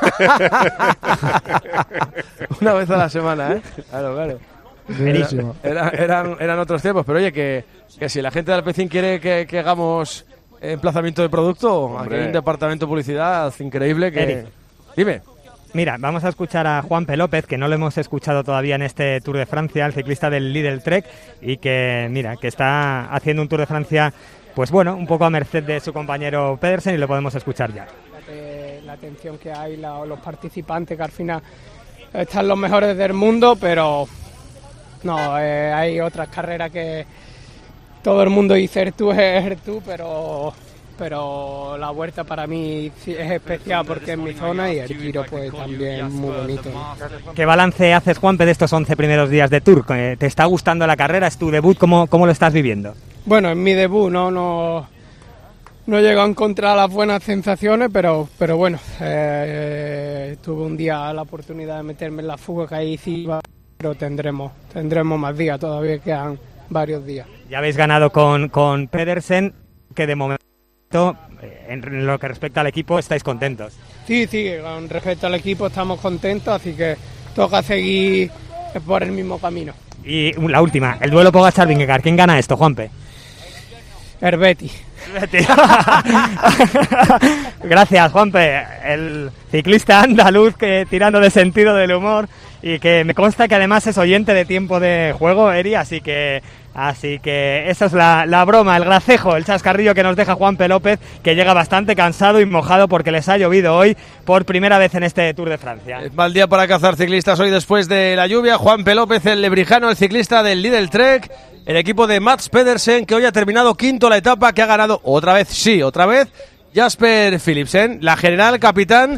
Una vez a la semana, ¿eh? Claro, claro. Era, eran, eran otros tiempos, pero oye, que, que si la gente de Alpecin quiere que, que hagamos emplazamiento de producto, Hombre. Aquí hay un departamento de publicidad increíble que... Eric. Dime. Mira, vamos a escuchar a Juanpe López, que no lo hemos escuchado todavía en este Tour de Francia, el ciclista del Lidl Trek, y que, mira, que está haciendo un Tour de Francia, pues bueno, un poco a merced de su compañero Pedersen, y lo podemos escuchar ya. La, la atención que hay, la, los participantes, que al final están los mejores del mundo, pero no, eh, hay otras carreras que todo el mundo dice tú es tú, pero pero la vuelta para mí es especial porque es mi zona y el Giro pues también muy bonito, ¿no? ¿Qué balance haces, Juanpe, de estos once primeros días de Tour? ¿Te está gustando la carrera? ¿Es tu debut? ¿Cómo, cómo lo estás viviendo? Bueno, en mi debut no no, no he llegado a encontrar las buenas sensaciones, pero pero bueno, eh, tuve un día la oportunidad de meterme en la fuga que ahí sí iba, pero tendremos, tendremos más días, todavía quedan varios días. Ya habéis ganado con, con Pedersen, que de momento, en lo que respecta al equipo, estáis contentos. Sí, sí, con respecto al equipo estamos contentos, así que toca seguir por el mismo camino. Y la última, el duelo Pogačar-Vingegaard, ¿quién gana esto, Juanpe? Herbeti. Gracias, Juanpe, el ciclista andaluz que tirando de sentido del humor y que me consta que además es oyente de Tiempo de Juego, Eri, así que así que esa es la, la broma, el gracejo, el chascarrillo que nos deja Juanpe López, que llega bastante cansado y mojado porque les ha llovido hoy por primera vez en este Tour de Francia. Es mal día para cazar ciclistas hoy después de la lluvia. Juanpe López, el lebrijano, el ciclista del Lidl Trek, el equipo de Mats Pedersen, que hoy ha terminado quinto la etapa, que ha ganado otra vez, sí, otra vez, Jasper Philipsen, la general capitán.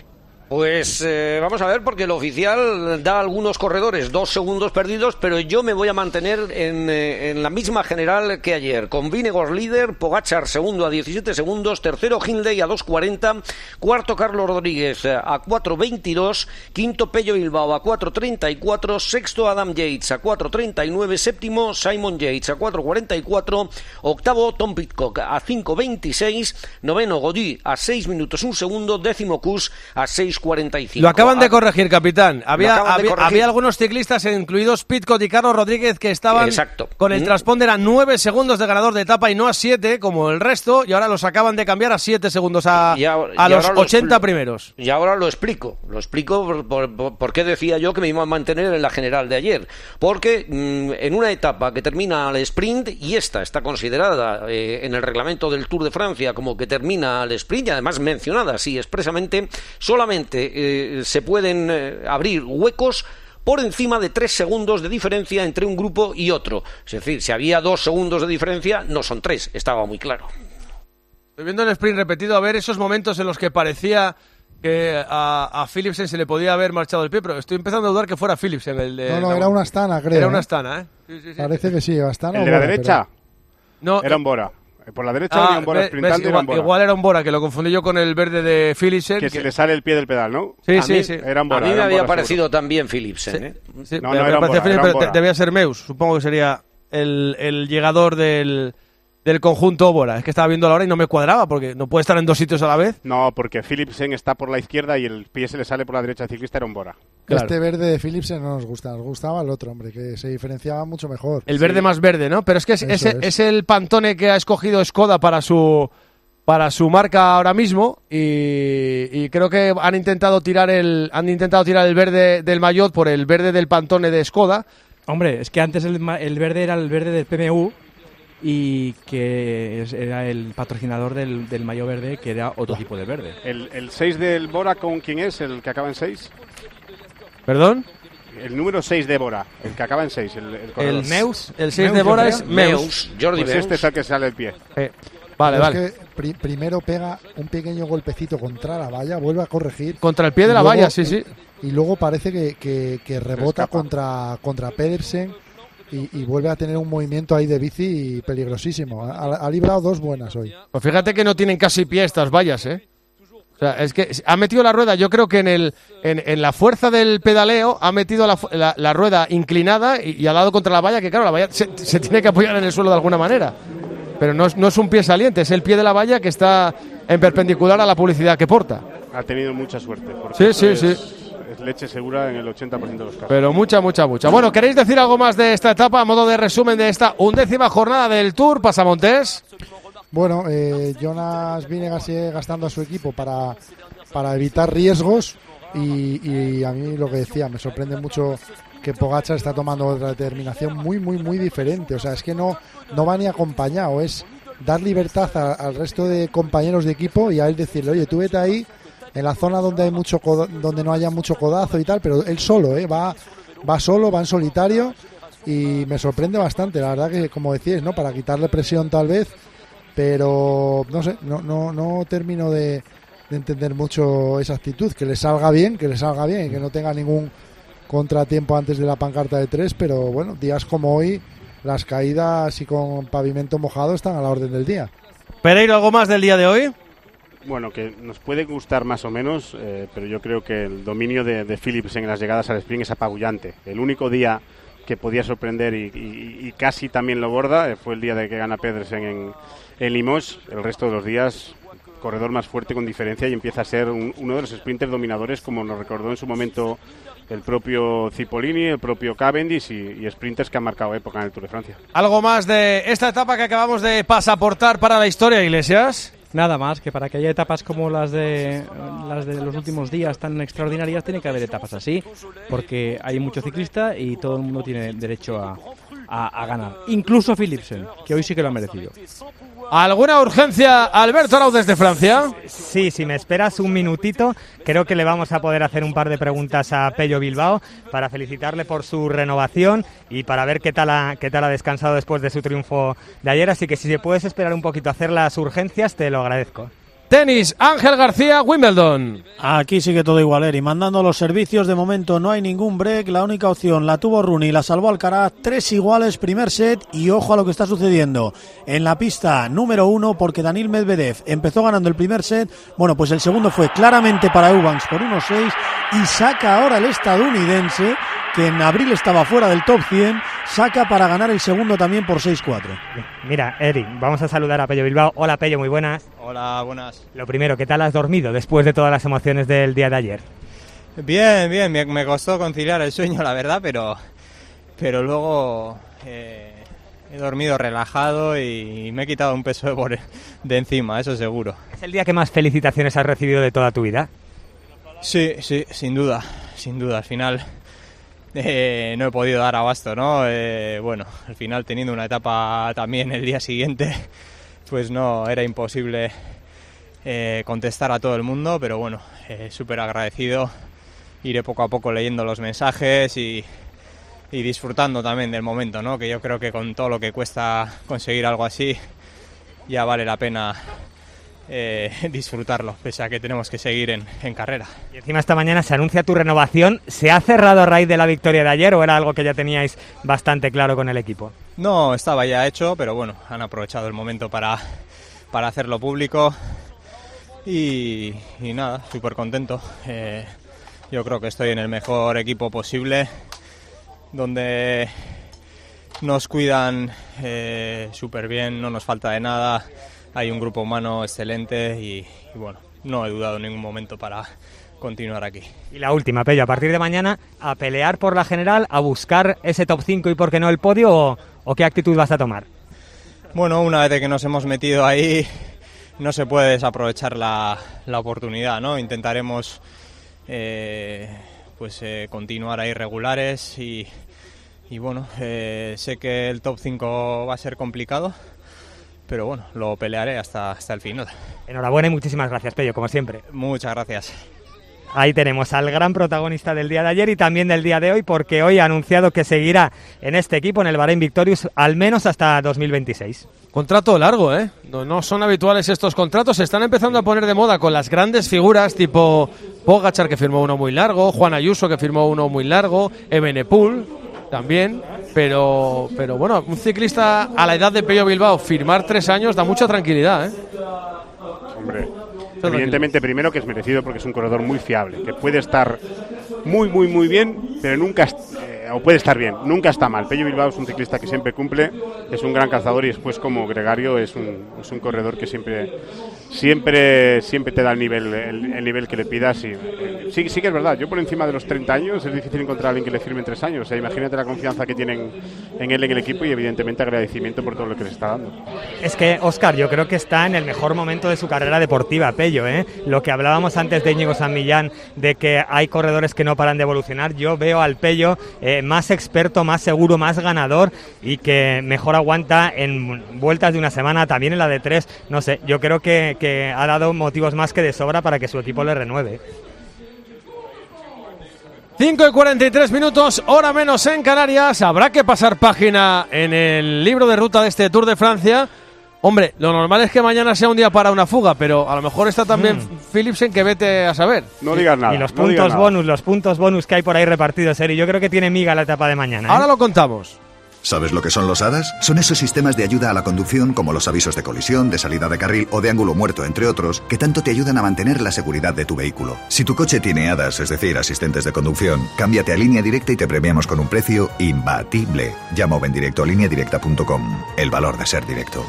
Pues eh, vamos a ver, porque el oficial da a algunos corredores dos segundos perdidos, pero yo me voy a mantener en, eh, en la misma general que ayer, con Vingegaard líder, Pogačar segundo a diecisiete segundos, tercero Hindley a dos cuarenta, cuarto Carlos Rodríguez a cuatro veintidós, quinto Pello Bilbao a cuatro treinta y cuatro, sexto Adam Yates a cuatro treinta y nueve, séptimo Simon Yates a cuatro cuarenta y cuatro, octavo Tom Pidcock a cinco veintiséis, noveno Gaudu a seis minutos un segundo, décimo Kuss a seis cuarenta y cinco. Lo acaban de corregir, capitán. Había, había, corregir. había algunos ciclistas, incluidos Pidcock y Carlos Rodríguez, que estaban Exacto. con el mm. transponder a nueve segundos de ganador de etapa y no a siete, como el resto, y ahora los acaban de cambiar a siete segundos a, y ahora, a y los ochenta lo, primeros. Y ahora lo explico. Lo explico por, por, por, por qué decía yo que me iba a mantener en la general de ayer. Porque mmm, en una etapa que termina al sprint, y esta está considerada eh, en el reglamento del Tour de Francia como que termina al sprint, y además mencionada así expresamente, solamente eh, se pueden eh, abrir huecos por encima de tres segundos de diferencia entre un grupo y otro. Es decir, si había dos segundos de diferencia, no son tres, estaba muy claro. Estoy viendo el sprint repetido, a ver esos momentos en los que parecía que a, a Philipsen se le podía haber marchado el pie, pero estoy empezando a dudar que fuera Philipsen el de... No, no, era una Astana, creo. Era ¿eh? una Astana, ¿eh? Sí, sí, sí. Parece que sí, Astana. ¿El de la Bora, derecha? Pero... No, era un Bora. Por la derecha ah, era un Bora sprintando ves, y era un Bora. Igual era un Bora, que lo confundí yo con el verde de Philipsen. Que, que se le sale el pie del pedal, ¿no? Sí, a sí, mí, sí. Era un Bora, a mí me había Bora, parecido seguro. también Philipsen, ¿eh? Sí, no, me, no, me era un Bora, Philipsen, era un pero debía ser Meus, supongo que sería el, el llegador del... del conjunto Bora. Es que estaba viendo la hora y no me cuadraba porque no puede estar en dos sitios a la vez. No, porque Philipsen está por la izquierda y el pie se le sale por la derecha al ciclista, era un Bora. Claro. Este verde de Philipsen no nos gusta, nos gustaba el otro, hombre, que se diferenciaba mucho mejor. El verde sí. Más verde, ¿no? Pero es que es, es, es. es el Pantone que ha escogido Skoda para su para su marca ahora mismo y, y creo que han intentado tirar el han intentado tirar el verde del maillot por el verde del Pantone de Skoda. Hombre, es que antes el, el verde era el verde del P M U y que era el patrocinador del, del maillot verde, que era otro tipo de verde. ¿El, el seis del Bora con quién es? ¿El que acaba en seis? ¿Perdón? El número seis de Bora, el que acaba en seis. El, el, el Meus, el seis de Bora es Meus. Jordi pues Meus. Este es el que sale el pie. Eh, vale, Pero vale. Es que pri primero pega un pequeño golpecito contra la valla, vuelve a corregir. Contra el pie de la luego, valla, sí, sí. Y luego parece que, que, que rebota contra, contra Pedersen. Y, y vuelve a tener un movimiento ahí de bici peligrosísimo. Ha, ha librado dos buenas hoy. Pues fíjate que no tienen casi pie estas vallas, ¿eh? O sea, es que ha metido la rueda, yo creo que en el en, en la fuerza del pedaleo ha metido la, la, la rueda inclinada y, y ha dado contra la valla, que claro, la valla se, se tiene que apoyar en el suelo de alguna manera. Pero no es, no es un pie saliente, es el pie de la valla que está en perpendicular a la publicidad que porta. Ha tenido mucha suerte. Sí, sí, es... sí. Es leche segura en el ochenta por ciento de los casos. Pero mucha, mucha, mucha. Bueno, ¿queréis decir algo más de esta etapa a modo de resumen de esta undécima jornada del Tour Pasamontes? Bueno, eh, Jonas Vingegaard sigue gastando a su equipo para, para evitar riesgos y, y a mí lo que decía, me sorprende mucho que Pogačar está tomando otra determinación muy, muy, muy diferente. O sea, es que no, no va ni acompañado, es dar libertad a, al resto de compañeros de equipo y a él decirle, oye, tú vete ahí en la zona donde hay mucho donde no haya mucho codazo y tal, pero él solo, ¿eh? va va solo, va en solitario y me sorprende bastante, la verdad que como decíais, ¿no? Para quitarle presión tal vez, pero no sé, no no no termino de, de entender mucho esa actitud, que le salga bien, que le salga bien y que no tenga ningún contratiempo antes de la pancarta de tres, pero bueno, días como hoy, las caídas y con pavimento mojado están a la orden del día. Pereiro, ¿algo más del día de hoy? Bueno, que nos puede gustar más o menos, eh, pero yo creo que el dominio de, de Philipsen en las llegadas al sprint es apabullante. El único día que podía sorprender y, y, y casi también lo borda eh, fue el día de que gana Pedersen en, en Limoges. El resto de los días, corredor más fuerte con diferencia y empieza a ser un, uno de los sprinters dominadores, como nos recordó en su momento el propio Cipollini, el propio Cavendish y, y sprinters que han marcado época en el Tour de Francia. ¿Algo más de esta etapa que acabamos de pasaportar para la historia, Iglesias? Nada más, que para que haya etapas como las de las de los últimos días tan extraordinarias, tiene que haber etapas así, porque hay mucho ciclista y todo el mundo tiene derecho a, a, a ganar. Incluso Philipsen, que hoy sí que lo ha merecido. ¿Alguna urgencia, Alberto Arau, desde Francia? Sí, si me esperas un minutito, creo que le vamos a poder hacer un par de preguntas a Pello Bilbao para felicitarle por su renovación y para ver qué tal ha, qué tal ha descansado después de su triunfo de ayer. Así que si se puedes esperar un poquito a hacer las urgencias, te lo agradezco. Tenis, Ángel García, Wimbledon. Aquí sigue todo igual, Eri. Mandando los servicios, de momento no hay ningún break. La única opción la tuvo Rooney, la salvó Alcaraz. Tres iguales, primer set. Y ojo a lo que está sucediendo en la pista número uno, porque Daniil Medvedev empezó ganando el primer set. Bueno, pues el segundo fue claramente para Eubanks por uno seis. Y saca ahora el estadounidense, que en abril estaba fuera del top cien, saca para ganar el segundo también por seis cuatro. Mira, Eri, vamos a saludar a Pello Bilbao. Hola, Pello, muy buenas. Hola, buenas. Lo primero, ¿qué tal has dormido después de todas las emociones del día de ayer? Bien, bien, me, me costó conciliar el sueño, la verdad, pero, pero luego eh, he dormido relajado y me he quitado un peso de, por, de encima, eso seguro. ¿Es el día que más felicitaciones has recibido de toda tu vida? Sí, sí, sin duda, sin duda. Al final eh, no he podido dar abasto, ¿no? Eh, bueno, al final teniendo una etapa también el día siguiente, pues no, era imposible eh, contestar a todo el mundo, pero bueno, eh, súper agradecido. Iré poco a poco leyendo los mensajes y, y disfrutando también del momento, ¿no? Que yo creo que con todo lo que cuesta conseguir algo así, ya vale la pena eh, disfrutarlo, pese a que tenemos que seguir en, en carrera. Y encima esta mañana se anuncia tu renovación. ¿Se ha cerrado a raíz de la victoria de ayer o era algo que ya teníais bastante claro con el equipo? No, estaba ya hecho, pero bueno, han aprovechado el momento para, para hacerlo público y, y nada, súper contento. Eh, yo creo que estoy en el mejor equipo posible, donde nos cuidan eh, súper bien, no nos falta de nada. Hay un grupo humano excelente y, y bueno, no he dudado en ningún momento para continuar aquí. Y la última, Pello, a partir de mañana a pelear por la general, a buscar ese top cinco y por qué no el podio, o, o qué actitud vas a tomar. Bueno, una vez que nos hemos metido ahí, no se puede desaprovechar la, la oportunidad, ¿no? Intentaremos eh, pues eh, continuar ahí regulares y, y bueno, eh, sé que el top cinco va a ser complicado, pero bueno, lo pelearé hasta, hasta el final. Enhorabuena y muchísimas gracias, Pello, como siempre. Muchas gracias. Ahí tenemos al gran protagonista del día de ayer y también del día de hoy, porque hoy ha anunciado que seguirá en este equipo, en el Bahrain Victorious, al menos hasta dos mil veintiséis. Contrato largo, ¿eh? No, no son habituales estos contratos, se están empezando a poner de moda con las grandes figuras tipo Pogačar, que firmó uno muy largo, Juan Ayuso, que firmó uno muy largo, Evenepoel también, pero, pero bueno, un ciclista a la edad de Pello Bilbao firmar tres años da mucha tranquilidad, ¿eh? Hombre, evidentemente primero que es merecido porque es un corredor muy fiable, que puede estar muy, muy, muy bien, pero nunca, eh, o puede estar bien, nunca está mal. Pello Bilbao es un ciclista que siempre cumple, es un gran cazador y después como gregario es un, es un corredor que siempre siempre siempre te da el nivel el, el nivel que le pidas y eh, sí, sí que es verdad, yo por encima de los treinta años es difícil encontrar a alguien que le firme en tres años, o sea, imagínate la confianza que tienen en él en el equipo y evidentemente agradecimiento por todo lo que le está dando. Es que, Óscar, yo creo que está en el mejor momento de su carrera deportiva, Pello, ¿eh? Lo que hablábamos antes de Íñigo San Millán, de que hay corredores que no paran de evolucionar, yo veo al Pello eh, más experto, más seguro, más ganador y que mejor aguanta en vueltas de una semana, también en la de tres, no sé, yo creo que, que ha dado motivos más que de sobra para que su equipo le renueve. cinco y cuarenta y tres minutos, hora menos en Canarias. Habrá que pasar página en el libro de ruta de este Tour de Francia, Hombre, lo normal es que mañana sea un día para una fuga, pero a lo mejor está también mm. Philipsen, que vete a saber. No digas nada. Y los no puntos nada. bonus, los puntos bonus que hay por ahí repartidos, Eri. Yo creo que tiene miga la etapa de mañana, ¿eh? Ahora lo contamos. ¿Sabes lo que son los A D A S? Son esos sistemas de ayuda a la conducción como los avisos de colisión, de salida de carril o de ángulo muerto, entre otros, que tanto te ayudan a mantener la seguridad de tu vehículo. Si tu coche tiene A D A S, es decir, asistentes de conducción, cámbiate a Línea Directa y te premiamos con un precio imbatible. Llama o ven directo a línea directa punto com. El valor de ser directo.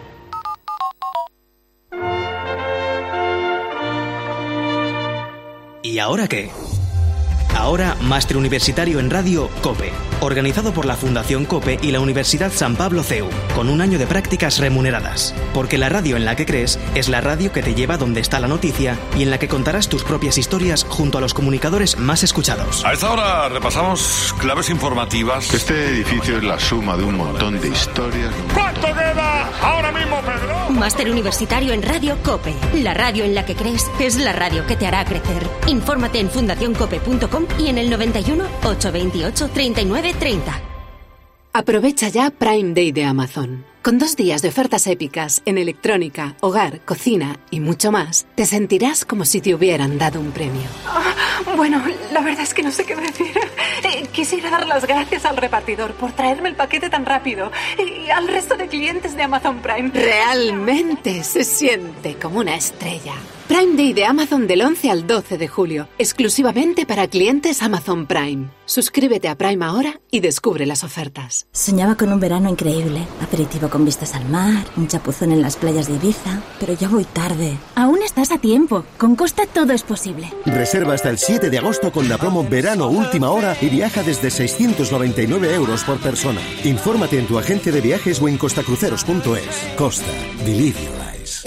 ¿Y ahora qué? Ahora, Máster Universitario en Radio COPE, organizado por la Fundación COPE y la Universidad San Pablo C E U, con un año de prácticas remuneradas. Porque la radio en la que crees es la radio que te lleva donde está la noticia y en la que contarás tus propias historias junto a los comunicadores más escuchados. A esta hora repasamos claves informativas. Este edificio es la suma de un montón de historias. ¿Cuánto queda ahora mismo, Pedro? Máster Universitario en Radio COPE. La radio en la que crees es la radio que te hará crecer. Infórmate en fundación cope punto com y en el noventa y uno, ochocientos veintiocho, treinta y nueve treinta. Aprovecha ya Prime Day de Amazon. Con dos días de ofertas épicas en electrónica, hogar, cocina y mucho más, te sentirás como si te hubieran dado un premio. Oh, bueno, la verdad es que no sé qué decir. Eh, quisiera dar las gracias al repartidor por traerme el paquete tan rápido y al resto de clientes de Amazon Prime. Realmente se siente como una estrella. Prime Day de Amazon del once al doce de julio, exclusivamente para clientes Amazon Prime. Suscríbete a Prime ahora y descubre las ofertas. Soñaba con un verano increíble, aperitivo con vistas al mar, un chapuzón en las playas de Ibiza, pero ya voy tarde. Aún estás a tiempo, con Costa todo es posible. Reserva hasta el siete de agosto con la promo Verano Última Hora y viaja desde seiscientos noventa y nueve euros por persona. Infórmate en tu agente de viajes o en costacruceros punto es. Costa, believe your eyes.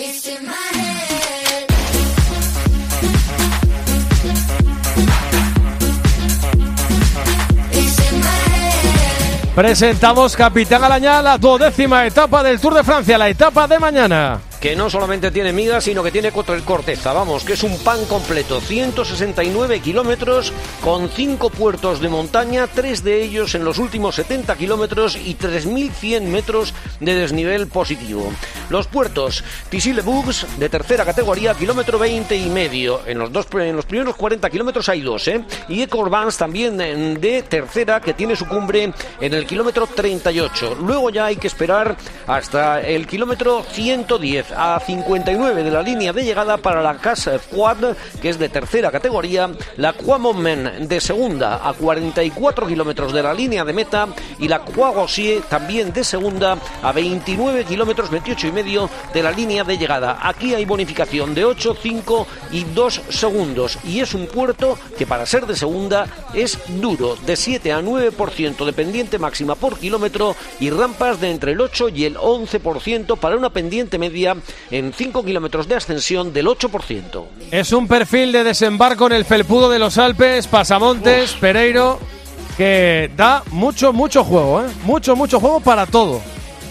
Presentamos, capitán Alañá, la duodécima etapa del Tour de Francia, la etapa de mañana. Que no solamente tiene migas, sino que tiene corteza, vamos, que es un pan completo. ciento sesenta y nueve kilómetros con cinco puertos de montaña, tres de ellos en los últimos setenta kilómetros y tres mil cien metros de desnivel positivo. Los puertos, Tissy-le-Bougs, de tercera categoría, kilómetro veinte y medio. En los, dos, en los primeros cuarenta kilómetros hay dos, ¿eh? Y Écourt-Vence también de tercera, que tiene su cumbre en el kilómetro treinta y ocho. Luego ya hay que esperar hasta el kilómetro ciento diez. A cincuenta y nueve de la línea de llegada para la Casa Quad, que es de tercera categoría, la Croix Montmain de segunda a cuarenta y cuatro kilómetros de la línea de meta y la Croix Rossier también de segunda a veintinueve kilómetros, veintiocho y medio de la línea de llegada. Aquí hay bonificación de ocho, cinco y dos segundos y es un puerto que para ser de segunda es duro, de siete a nueve por ciento de pendiente máxima por kilómetro y rampas de entre el ocho y el once por ciento para una pendiente media en cinco kilómetros de ascensión del ocho por ciento. Es un perfil de desembarco en el felpudo de los Alpes, Pasamontes, Uf. Pereiro, que da mucho, mucho juego, ¿eh? Mucho, mucho juego para todo.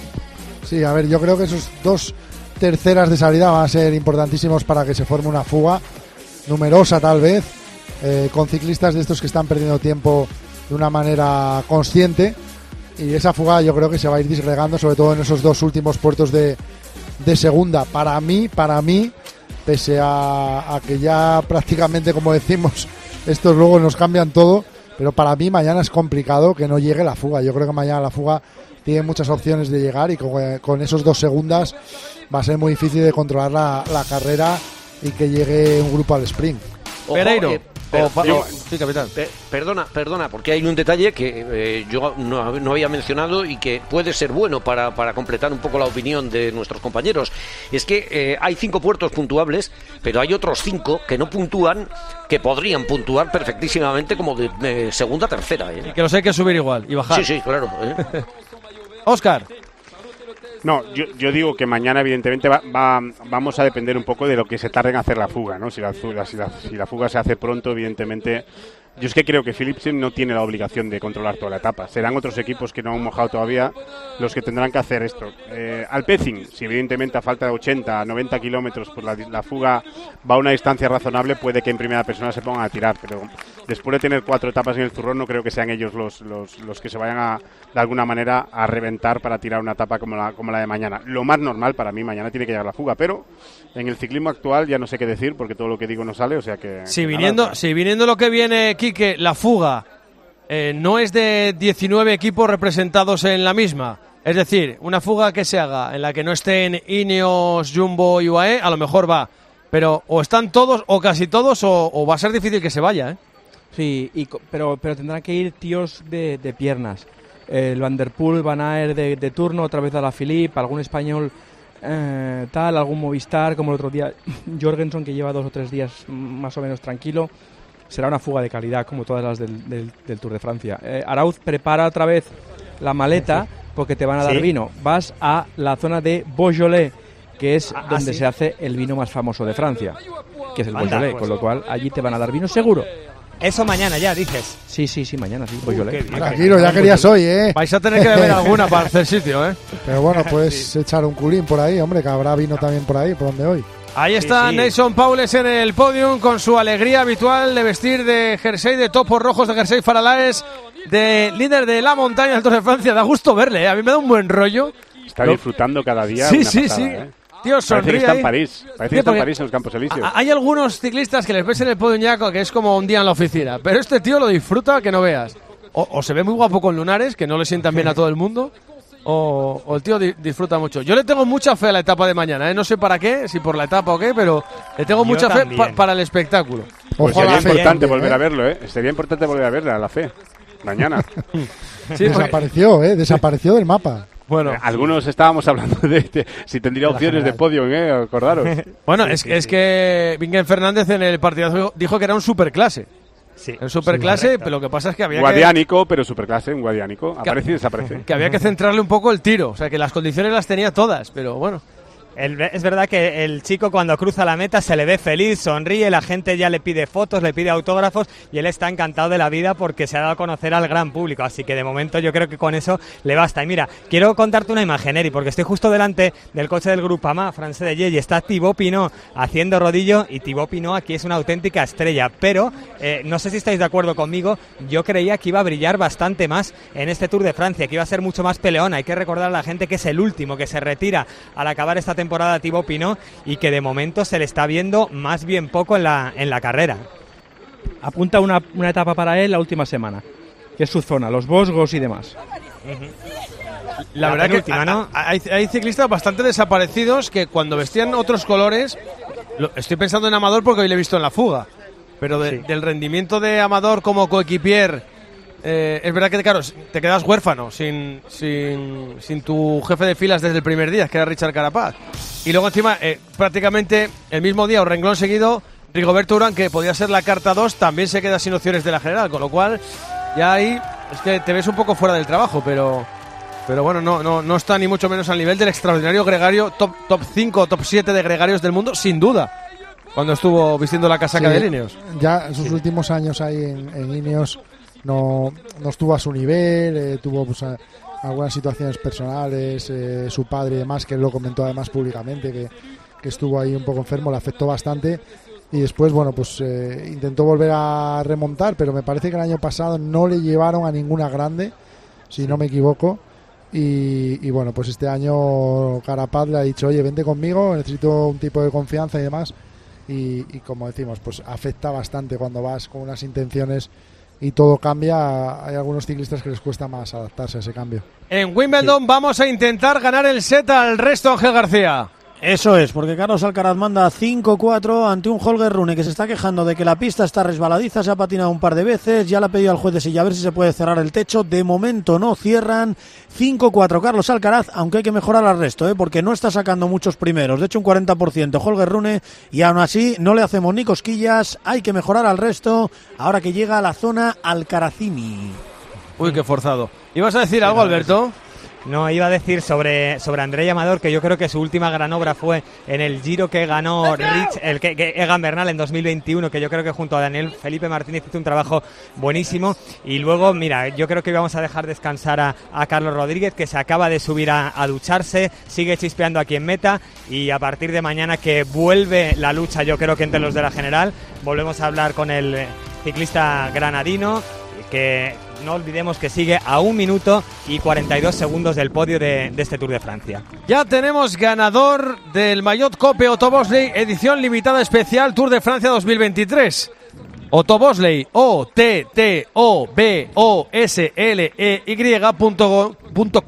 Sí, a ver, yo creo que esos dos terceras de salida van a ser importantísimos para que se forme una fuga numerosa tal vez, eh, con ciclistas de estos que están perdiendo tiempo de una manera consciente, y esa fuga yo creo que se va a ir disgregando, sobre todo en esos dos últimos puertos de de segunda. Para mí, para mí, pese a, a que ya prácticamente, como decimos, estos luego nos cambian todo, pero para mí mañana es complicado que no llegue la fuga. Yo creo que mañana la fuga tiene muchas opciones de llegar y con, con esos dos segundas va a ser muy difícil de controlar la, la carrera y que llegue un grupo al sprint. Pereiro. Eh, pero, oh, yo, sí, capitán. Pe, perdona, perdona, porque hay un detalle que eh, yo no, no había mencionado y que puede ser bueno para, para completar un poco la opinión de nuestros compañeros. Es que eh, hay cinco puertos puntuables, pero hay otros cinco que no puntúan, que podrían puntuar perfectísimamente como de, de segunda a tercera. ¿eh? Y que los hay que subir igual y bajar. Sí, sí, claro. ¿eh? Óscar. No, yo, yo digo que mañana evidentemente va, va, vamos a depender un poco de lo que se tarde en hacer la fuga, ¿no? Si la, si la, si la fuga se hace pronto, evidentemente Yo es que creo que Philipsen no tiene la obligación de controlar toda la etapa. Serán otros equipos que no han mojado todavía los que tendrán que hacer esto. Eh, Alpecin, si evidentemente a falta de ochenta, noventa kilómetros, pues la, la fuga va a una distancia razonable, puede que en primera persona se pongan a tirar, pero después de tener cuatro etapas en el zurrón, no creo que sean ellos los, los, los que se vayan a, de alguna manera, a reventar para tirar una etapa como la, como la de mañana. Lo más normal para mí, mañana tiene que llegar la fuga, pero en el ciclismo actual ya no sé qué decir, porque todo lo que digo no sale, o sea que... Si que viniendo, nada, si viniendo lo que viene, Quique, la fuga eh, no es de diecinueve equipos representados en la misma. Es decir, una fuga que se haga en la que no estén Ineos, Jumbo y U A E, a lo mejor va. Pero o están todos o casi todos o, o va a ser difícil que se vaya, ¿eh? Sí, y, pero, pero tendrán que ir tíos de, de piernas. El Van der Poel, Van Aert de, de turno, otra vez a la Philippe, algún español eh, tal, algún Movistar, como el otro día Jorgensen, que lleva dos o tres días más o menos tranquilo. Será una fuga de calidad, como todas las del, del, del Tour de Francia. Eh, Arauz prepara otra vez la maleta, porque te van a dar ¿Sí? vino. Vas a la zona de Beaujolais, que es Ah, donde ¿sí? se hace el vino más famoso de Francia, que es el Anda, Beaujolais, pues. con lo cual allí te van a dar vino seguro. Eso mañana ya, dices. Sí, sí, sí, mañana sí, Beaujolais. qué bien. Tranquilo, ya querías hoy, ¿eh? Vais a tener que beber alguna para hacer sitio, ¿eh? Pero bueno, puedes echar un culín por ahí, hombre, que habrá vino también por ahí, por donde hoy. Ahí está sí. Nason Paules en el podium con su alegría habitual de vestir de jersey de topos rojos, de jersey faralaes, de líder de la montaña del Tour de Francia. Da gusto verle, ¿eh? A mí me da un buen rollo. está Lo- disfrutando cada día. Sí, una sí, pasada, sí. ¿eh? Tío, Parece sonríe que está en ahí. París. Parece Sí, que está en porque París en los Campos Elíseos. a- Hay algunos ciclistas que les ves en el podium ya que es como un día en la oficina, pero este tío lo disfruta que no veas. O, o se ve muy guapo con lunares, que no le sientan bien a todo el mundo, o, o el tío di- disfruta mucho. Yo le tengo mucha fe a la etapa de mañana, ¿eh? No sé para qué, si por la etapa o qué, pero le tengo Yo mucha fe también. pa- para el espectáculo. Pues Ojo a sería la fe importante también, volver ¿eh? a verlo, ¿eh? Sería importante volver a verla, a la fe. Mañana. Sí, porque- Desapareció, ¿eh? Desapareció del mapa. bueno, Eh, Algunos estábamos hablando de, de si tendría opciones de podio, ¿eh? Acordaros. bueno es, es que Vinken Fernández en el partidazo dijo que era un superclase. Sí. Un superclase, pero lo que pasa es que había que, Guadiánico, pero superclase, un guadiánico. Aparece y desaparece. que había que centrarle un poco el tiro. O sea, que las condiciones las tenía todas, pero bueno. El- es verdad que el chico cuando cruza la meta se le ve feliz, sonríe, la gente ya le pide fotos, le pide autógrafos y él está encantado de la vida porque se ha dado a conocer al gran público. Así que de momento yo creo que con eso le basta. Y mira, quiero contarte una imagen, Eri, porque estoy justo delante del coche del Groupama, Francés de Ye, y está Thibaut Pinot haciendo rodillo y Thibaut Pinot aquí es una auténtica estrella. Pero eh, no sé si estáis de acuerdo conmigo, yo creía que iba a brillar bastante más en este Tour de Francia, que iba a ser mucho más peleón. Hay que recordar a la gente que es el último que se retira al acabar esta temporada Thibaut Pinot y que de momento se le está viendo más bien poco en la, en la carrera. Apunta una, una etapa para él la última semana, que es su zona, los Vosgos y demás. La, La verdad que penúltima, ¿no? a- a- hay, hay ciclistas bastante desaparecidos que cuando vestían otros colores, lo- estoy pensando en Amador porque hoy le he visto en la fuga, pero de- Sí. del rendimiento de Amador como coequipier, eh, es verdad que claro, te quedas huérfano sin, sin, sin tu jefe de filas desde el primer día, que era Richard Carapaz. Y luego encima, eh, prácticamente el mismo día o renglón seguido, Rigoberto Urán, que podía ser la carta dos, también se queda sin opciones de la general, con lo cual ya ahí es que te ves un poco fuera del trabajo, pero... Pero bueno, no, no, no está ni mucho menos al nivel del extraordinario gregario, top, top cinco, top siete de gregarios del mundo, sin duda, cuando estuvo vistiendo la casaca Sí, de Ineos. Ya en sus últimos años ahí en, en Ineos no, no estuvo a su nivel, eh, tuvo pues, a- algunas situaciones personales, eh, su padre y demás, que él lo comentó además públicamente, que, que estuvo ahí un poco enfermo, le afectó bastante. Y después, bueno, pues eh, intentó volver a remontar, pero me parece que el año pasado no le llevaron a ninguna grande, si no me equivoco. Y, y bueno, pues este año Carapaz le ha dicho, oye, vente conmigo, necesito un tipo de confianza y demás. Y, y como decimos, pues afecta bastante cuando vas con unas intenciones y todo cambia. Hay algunos ciclistas que les cuesta más adaptarse a ese cambio. En Wimbledon vamos a intentar ganar el set al resto, Ángel García. Eso es, porque Carlos Alcaraz manda cinco cuatro ante un Holger Rune que se está quejando de que la pista está resbaladiza, se ha patinado un par de veces, ya le ha pedido al juez de silla a ver si se puede cerrar el techo, de momento no cierran. Cinco cuatro Carlos Alcaraz, aunque hay que mejorar al resto, ¿eh? Porque no está sacando muchos primeros, de hecho un cuarenta por ciento Holger Rune, y aún así no le hacemos ni cosquillas, hay que mejorar al resto, ahora que llega a la zona Alcarazini. Uy, qué forzado. ¿Ibas a decir algo, Alberto? No, iba a decir sobre, sobre Andrei Amador, que yo creo que su última gran obra fue en el Giro que ganó Rich, el que, que Egan Bernal en dos mil veintiuno, que yo creo que junto a Daniel Felipe Martínez hizo un trabajo buenísimo. Y luego, mira, yo creo que íbamos a dejar descansar a, a Carlos Rodríguez, que se acaba de subir a, a ducharse, sigue chispeando aquí en meta, y a partir de mañana que vuelve la lucha, yo creo que entre los de la general, volvemos a hablar con el ciclista granadino, que no olvidemos que sigue a un minuto y cuarenta y dos segundos del podio de, de este Tour de Francia. Ya tenemos ganador del Maillot Cope Otto Bosley, edición limitada especial Tour de Francia dos mil veintitrés. Otto Bosley, O T T O B O S L E Y punto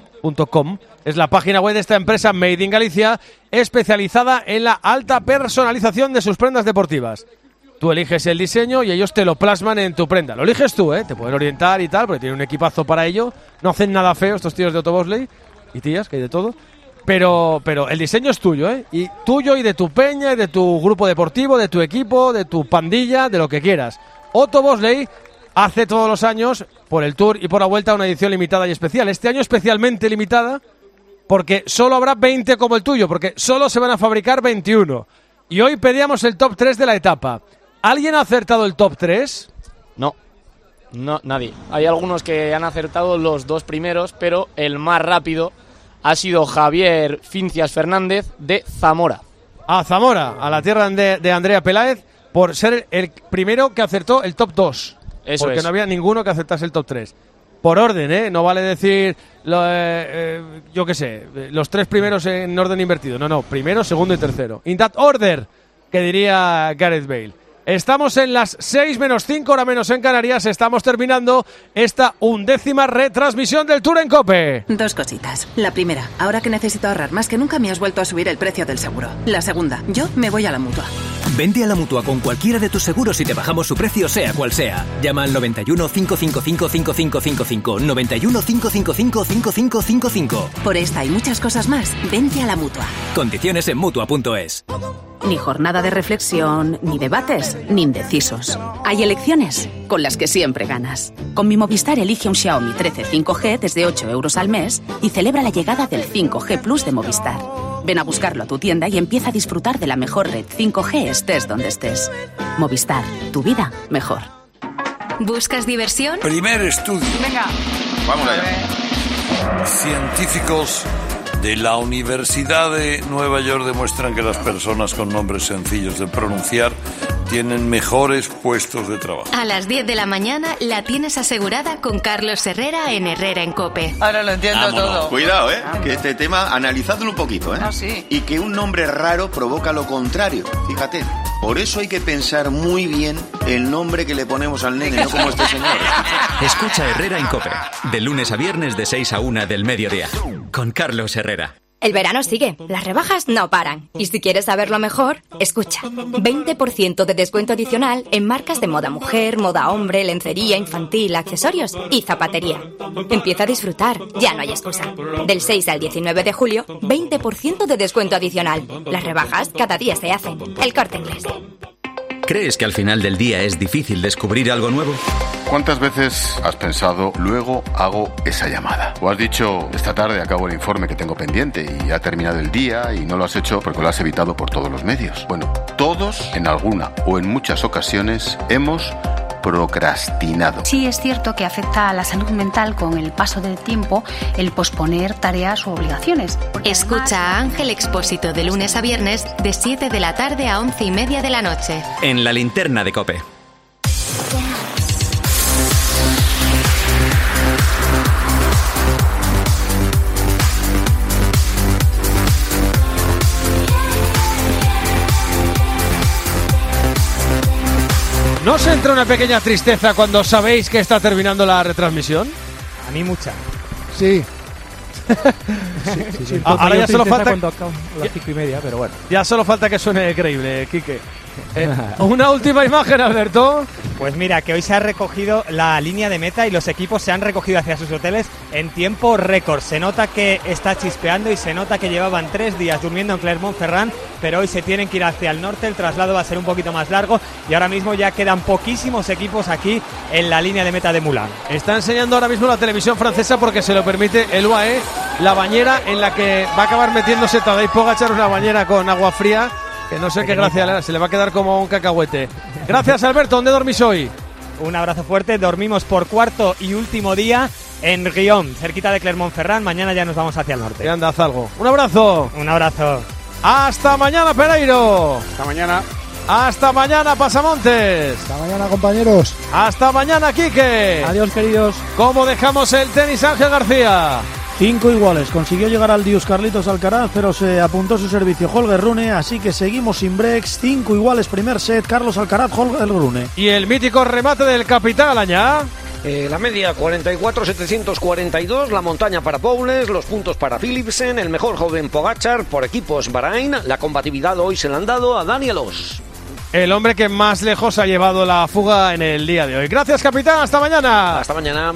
com, es la página web de esta empresa Made in Galicia, especializada en la alta personalización de sus prendas deportivas. Tú eliges el diseño y ellos te lo plasman en tu prenda. Lo eliges tú, ¿eh? Te pueden orientar y tal, porque tienen un equipazo para ello. No hacen nada feo estos tíos de Otto Bosley y tías, que hay de todo. Pero, pero el diseño es tuyo, ¿eh? Y tuyo y de tu peña, y de tu grupo deportivo, de tu equipo, de tu pandilla, de lo que quieras. Otto Bosley hace todos los años, por el Tour y por la Vuelta, una edición limitada y especial. Este año especialmente limitada, porque solo habrá veinte como el tuyo, porque solo se van a fabricar veintiuno. Y hoy pedíamos el top tres de la etapa. ¿Alguien ha acertado el top tres? No, no, nadie. Hay algunos que han acertado los dos primeros, pero el más rápido ha sido Javier Fincias Fernández de Zamora. A Zamora, a la tierra de, de Andrea Peláez, por ser el primero que acertó el top dos. Eso porque es. no había ninguno que acertase el top tres. Por orden, ¿eh? No vale decir, lo, eh, eh, yo qué sé, los tres primeros en orden invertido. No, no, primero, segundo y tercero. In that order, que diría Gareth Bale. Estamos en las seis menos cinco, hora menos en Canarias. Estamos terminando esta undécima retransmisión del Tour en COPE. Dos cositas. La primera, ahora que necesito ahorrar más que nunca, me has vuelto a subir el precio del seguro. La segunda, yo me voy a la Mutua. Vente a la Mutua con cualquiera de tus seguros y te bajamos su precio, sea cual sea. Llama al noventa y uno, cinco cinco cinco, cinco cinco cinco cinco, noventa y uno, cinco cinco cinco, cinco cinco cinco cinco. Por esta y muchas cosas más, vente a la Mutua. Condiciones en Mutua punto es. Ni jornada de reflexión, ni debates, ni indecisos. Hay elecciones con las que siempre ganas. Con mi Movistar elige un Xiaomi trece cinco G desde ocho euros al mes y celebra la llegada del cinco G Plus de Movistar. Ven a buscarlo a tu tienda y empieza a disfrutar de la mejor red cinco G estés donde estés. Movistar, tu vida mejor. ¿Buscas diversión? Primer estudio. Venga. Vamos allá. Científicos de la Universidad de Nueva York demuestran que las personas con nombres sencillos de pronunciar tienen mejores puestos de trabajo. A las diez de la mañana la tienes asegurada con Carlos Herrera en Herrera en COPE. Ahora lo entiendo Vámonos. todo. Cuidado, ¿eh? Que este tema, analizadlo un poquito, ¿eh? Ah, sí. Y que un nombre raro provoca lo contrario, fíjate. Por eso hay que pensar muy bien el nombre que le ponemos al nene, no como este señor. Escucha Herrera en COPE, de lunes a viernes de seis a una del mediodía, con Carlos Herrera. El verano sigue, las rebajas no paran. Y si quieres saberlo mejor, escucha. veinte por ciento de descuento adicional en marcas de moda mujer, moda hombre, lencería infantil, accesorios y zapatería. Empieza a disfrutar, ya no hay excusa. Del seis al diecinueve de julio, veinte por ciento de descuento adicional. Las rebajas cada día se hacen. El Corte Inglés. ¿Crees que al final del día es difícil descubrir algo nuevo? ¿Cuántas veces has pensado, luego hago esa llamada? ¿O has dicho, esta tarde acabo el informe que tengo pendiente y ha terminado el día y no lo has hecho porque lo has evitado por todos los medios? Bueno, todos, en alguna o en muchas ocasiones, hemos procrastinado. Sí es cierto que afecta a la salud mental con el paso del tiempo el posponer tareas u obligaciones. Escucha a Ángel Expósito de lunes a viernes de siete de la tarde a once y media de la noche. En la linterna de COPE. ¿No os entra una pequeña tristeza cuando sabéis que está terminando la retransmisión? A mí mucha. Sí. sí, sí, sí. Ah, ahora ya solo falta cuando acabo a las cinco y media, pero bueno. Ya solo falta que suene creíble, Quique. Eh, una última imagen, Alberto. Pues mira, que hoy se ha recogido la línea de meta y los equipos se han recogido hacia sus hoteles en tiempo récord. Se nota que está chispeando y se nota que llevaban tres días durmiendo en Clermont-Ferrand, pero hoy se tienen que ir hacia el norte, el traslado va a ser un poquito más largo y ahora mismo ya quedan poquísimos equipos aquí en la línea de meta de Moulins. Está enseñando ahora mismo la televisión francesa, porque se lo permite el U A E, la bañera en la que va a acabar metiéndose Tadej Pogačar, una bañera con agua fría, que no sé qué gracia le da, se le va a quedar como un cacahuete. Gracias, Alberto. ¿Dónde dormís hoy? Un abrazo fuerte. Dormimos por cuarto y último día en Riom, cerquita de Clermont-Ferrand. Mañana ya nos vamos hacia el norte. Y anda, haz algo. Un abrazo. Un abrazo. Hasta mañana, Pereiro. Hasta mañana. Hasta mañana, Pasamontes. Hasta mañana, compañeros. Hasta mañana, Quique. Adiós, queridos. ¿Cómo dejamos el tenis, Ángel García? Cinco iguales, consiguió llegar al Dius Carlitos Alcaraz, pero se apuntó su servicio Holger Rune, así que seguimos sin breaks. Cinco iguales, primer set, Carlos Alcaraz, Holger Rune. Y el mítico remate del capitán Alañá. Eh, la media cuarenta y cuatro setecientos cuarenta y dos, la montaña para Powles, los puntos para Philipsen, el mejor joven Pogačar, por equipos Bahrain. La combatividad hoy se la han dado a Daniel Oss, el hombre que más lejos ha llevado la fuga en el día de hoy. Gracias, capitán, hasta mañana. Hasta mañana.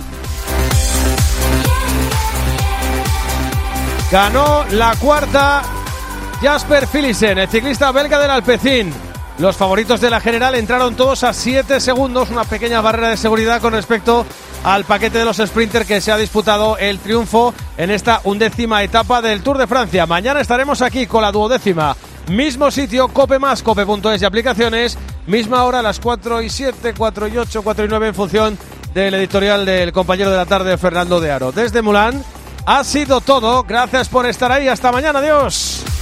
Ganó la cuarta Jasper Philipsen, el ciclista belga del Alpecin. Los favoritos de la general entraron todos a siete segundos, una pequeña barrera de seguridad con respecto al paquete de los sprinters que se ha disputado el triunfo en esta undécima etapa del Tour de Francia. Mañana estaremos aquí con la duodécima. Mismo sitio, Cope más, cope punto es y aplicaciones. Misma hora, a las cuatro y siete, cuatro y ocho, cuatro y nueve, en función del editorial del compañero de la tarde, Fernando de Aro. Desde Moulins ha sido todo. Gracias por estar ahí. Hasta mañana. Adiós.